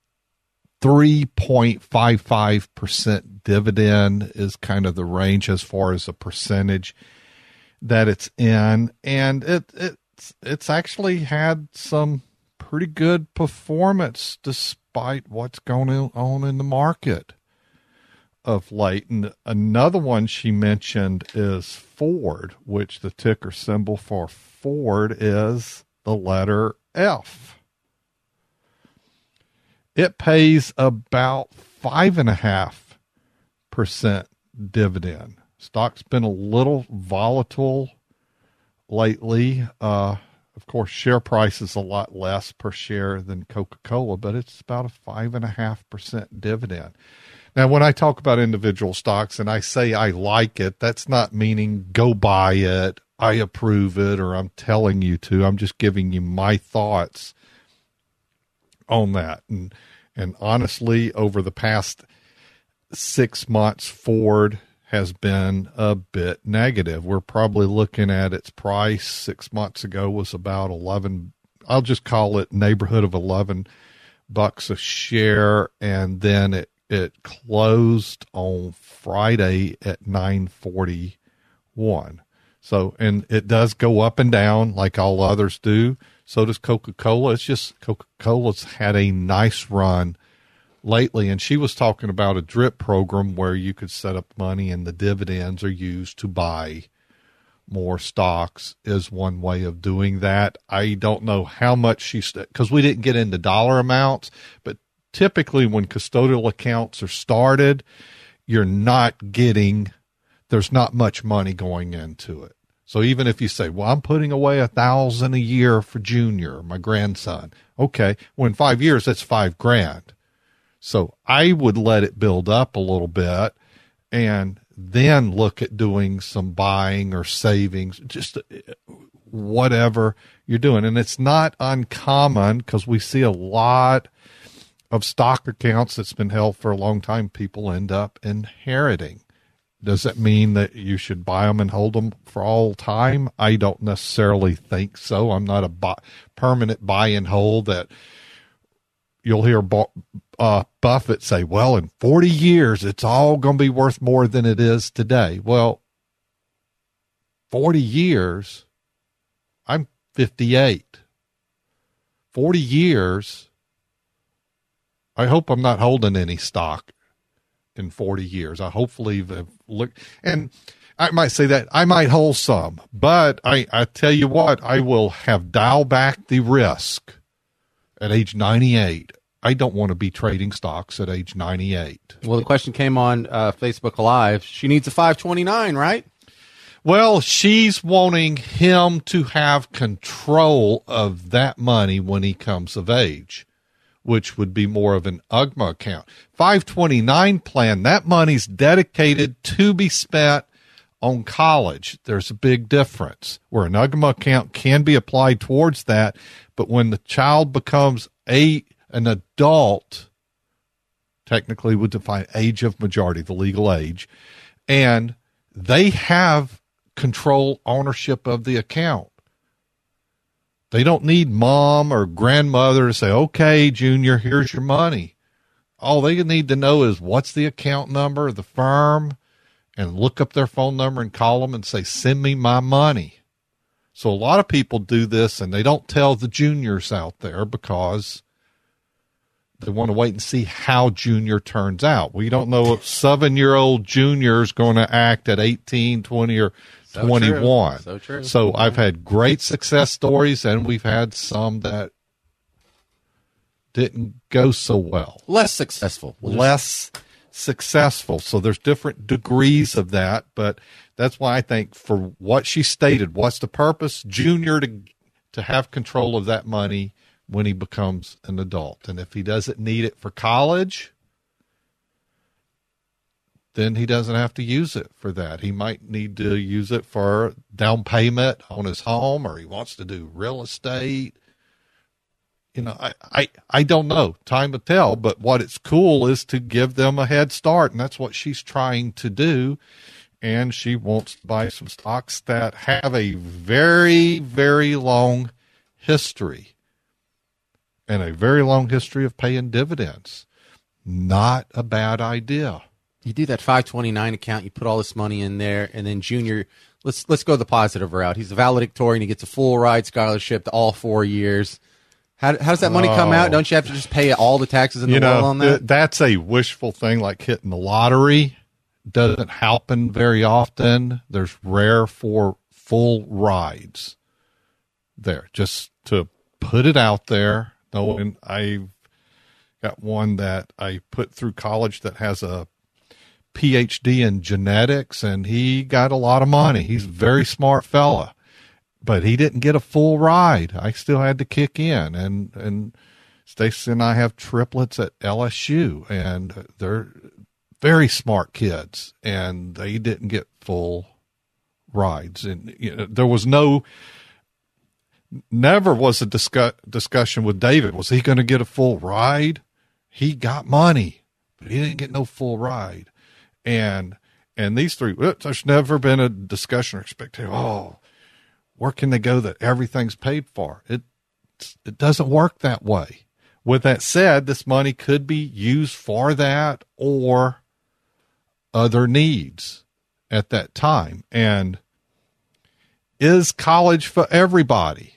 3.55% dividend is kind of the range as far as the percentage that it's in. And it's actually had some pretty good performance despite what's going on in the market of late. And another one she mentioned is Ford, which the ticker symbol for Ford is the letter F. It pays about 5.5% dividend. Stock's been a little volatile lately. Of course, share price is a lot less per share than Coca-Cola, but it's about a 5.5% dividend. Now, when I talk about individual stocks and I say I like it, that's not meaning go buy it, I approve it, or I'm telling you to. I'm just giving you my thoughts on that. And honestly, over the past 6 months, Ford has been a bit negative. We're probably looking at its price 6 months ago was about 11. I'll just call it neighborhood of $11 a share. And then it closed on Friday at $9.41. So, and it does go up and down like all others do. So does Coca-Cola. It's just Coca-Cola's had a nice run lately. And she was talking about a DRIP program where you could set up money and the dividends are used to buy more stocks is one way of doing that. I don't know how much because we didn't get into dollar amounts, but typically when custodial accounts are started, there's not much money going into it. So even if you say, well, I'm putting away $1,000 a year for Junior, my grandson. Okay. Well, in 5 years, that's $5,000. So I would let it build up a little bit and then look at doing some buying or savings, just whatever you're doing. And it's not uncommon because we see a lot of stock accounts that's been held for a long time. People end up inheriting. Does that mean that you should buy them and hold them for all time? I don't necessarily think so. I'm not a permanent buy and hold that you'll hear Buffett say, well, in 40 years, it's all going to be worth more than it is today. Well, 40 years, I'm 58. 40 years, I hope I'm not holding any stock in 40 years. I hopefully look, and I might say that I might hold some, but I tell you what, I will have dialed back the risk at age 98. I don't want to be trading stocks at age 98. Well, the question came on Facebook Live. She needs a 529, right? Well, she's wanting him to have control of that money when he comes of age, which would be more of an UGMA account. 529 plan, that money's dedicated to be spent on college. There's a big difference where an UGMA account can be applied towards that, but when the child becomes an adult, technically would define age of majority, the legal age, and they have control ownership of the account. They don't need mom or grandmother to say, okay, Junior, here's your money. All they need to know is what's the account number of the firm and look up their phone number and call them and say, send me my money. So a lot of people do this and they don't tell the juniors out there because they want to wait and see how Junior turns out. We don't know if 7-year-old Junior is going to act at 18, 20, or 21. So true. So I've had great success stories, and we've had some that didn't go so well. Less successful. Less successful. So there's different degrees of that, but that's why I think for what she stated, what's the purpose? Junior to have control of that money when he becomes an adult. And if he doesn't need it for college, then he doesn't have to use it for that. He might need to use it for down payment on his home, or he wants to do real estate. You know, I don't know. Time will tell. But what it's cool is to give them a head start, and that's what she's trying to do. And she wants to buy some stocks that have a very, very long history, and a very long history of paying dividends. Not a bad idea. You do that 529 account, you put all this money in there, and then Junior, let's go the positive route. He's a valedictorian. He gets a full ride scholarship to all 4 years. How does that money come out? Don't you have to just pay all the taxes in the world on that? That's a wishful thing, like hitting the lottery. Doesn't happen very often. There's rare for full rides there. Just to put it out there, knowing I've got one that I put through college that has a PhD in genetics, and he got a lot of money. He's a very smart fella, but he didn't get a full ride. I still had to kick in, and Stacy and I have triplets at LSU, and they're very smart kids, and they didn't get full rides. And you know, there was never was a discussion with David. Was he going to get a full ride? He got money, but he didn't get no full ride. And these three, there's never been a discussion or expectation. Oh, where can they go that everything's paid for? It doesn't work that way. With that said, this money could be used for that or other needs at that time. And is college for everybody?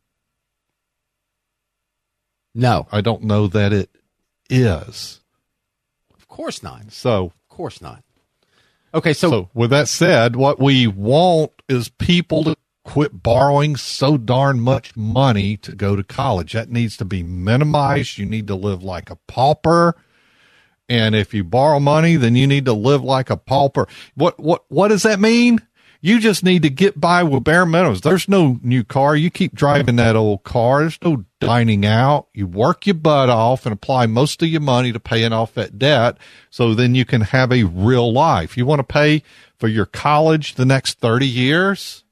No. I don't know that it is. Of course not. So, of course not. Okay, so with that said, what we want is people to quit borrowing so darn much money to go to college. That needs to be minimized. You need to live like a pauper. And if you borrow money, then you need to live like a pauper. What does that mean? You just need to get by with bare minimums. There's no new car. You keep driving that old car. There's no dining out. You work your butt off and apply most of your money to paying off that debt, so then you can have a real life. You want to pay for your college the next 30 years?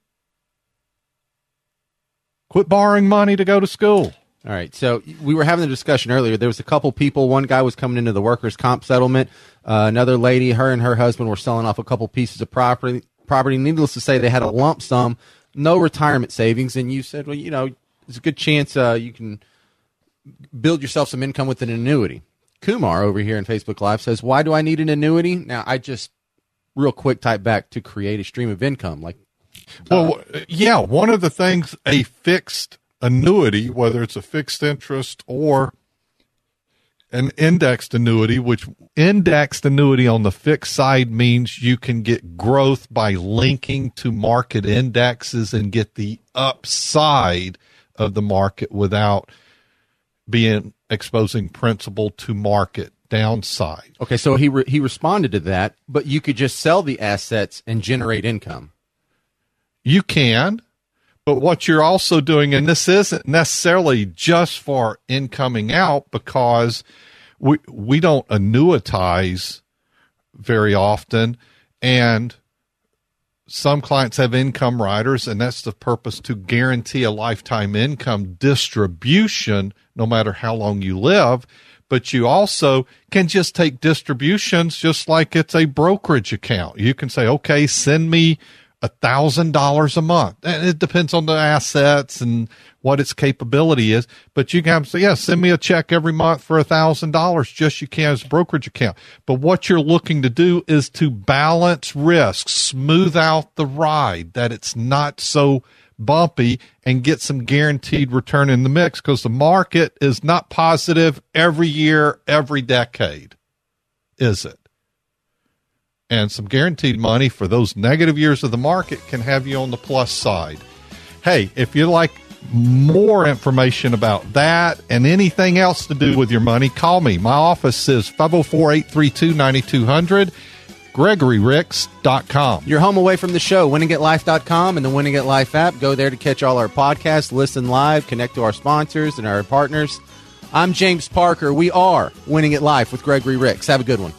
Quit borrowing money to go to school. All right, so we were having a discussion earlier. There was a couple people. One guy was coming into the workers' comp settlement. Another lady, her and her husband were selling off a couple pieces of property. Needless to say, they had a lump sum, no retirement savings. And you said, well, you know, there's a good chance you can build yourself some income with an annuity. Kumar over here in Facebook Live says, why do I need an annuity? Now, I just real quick type back to create a stream of income. Yeah, one of the things a fixed annuity, whether it's a fixed interest or an indexed annuity, which indexed annuity on the fixed side means you can get growth by linking to market indexes and get the upside of the market without being exposing principal to market downside. Okay, so he responded to that, but you could just sell the assets and generate income. You can. But what you're also doing, and this isn't necessarily just for incoming out, because we don't annuitize very often, and some clients have income riders, and that's the purpose, to guarantee a lifetime income distribution no matter how long you live. But you also can just take distributions just like it's a brokerage account. You can say, okay, send me $1,000 a month. And it depends on the assets and what its capability is. But you can say, send me a check every month for $1,000, just you can as a brokerage account. But what you're looking to do is to balance risk, smooth out the ride, that it's not so bumpy, and get some guaranteed return in the mix, because the market is not positive every year, every decade, is it? And some guaranteed money for those negative years of the market can have you on the plus side. Hey, if you'd like more information about that and anything else to do with your money, call me. My office is 504-832-9200. GregoryRicks.com. You're home away from the show, winningatlife.com and the Winning at Life app. Go there to catch all our podcasts, listen live, connect to our sponsors and our partners. I'm James Parker. We are Winning at Life with Gregory Ricks. Have a good one.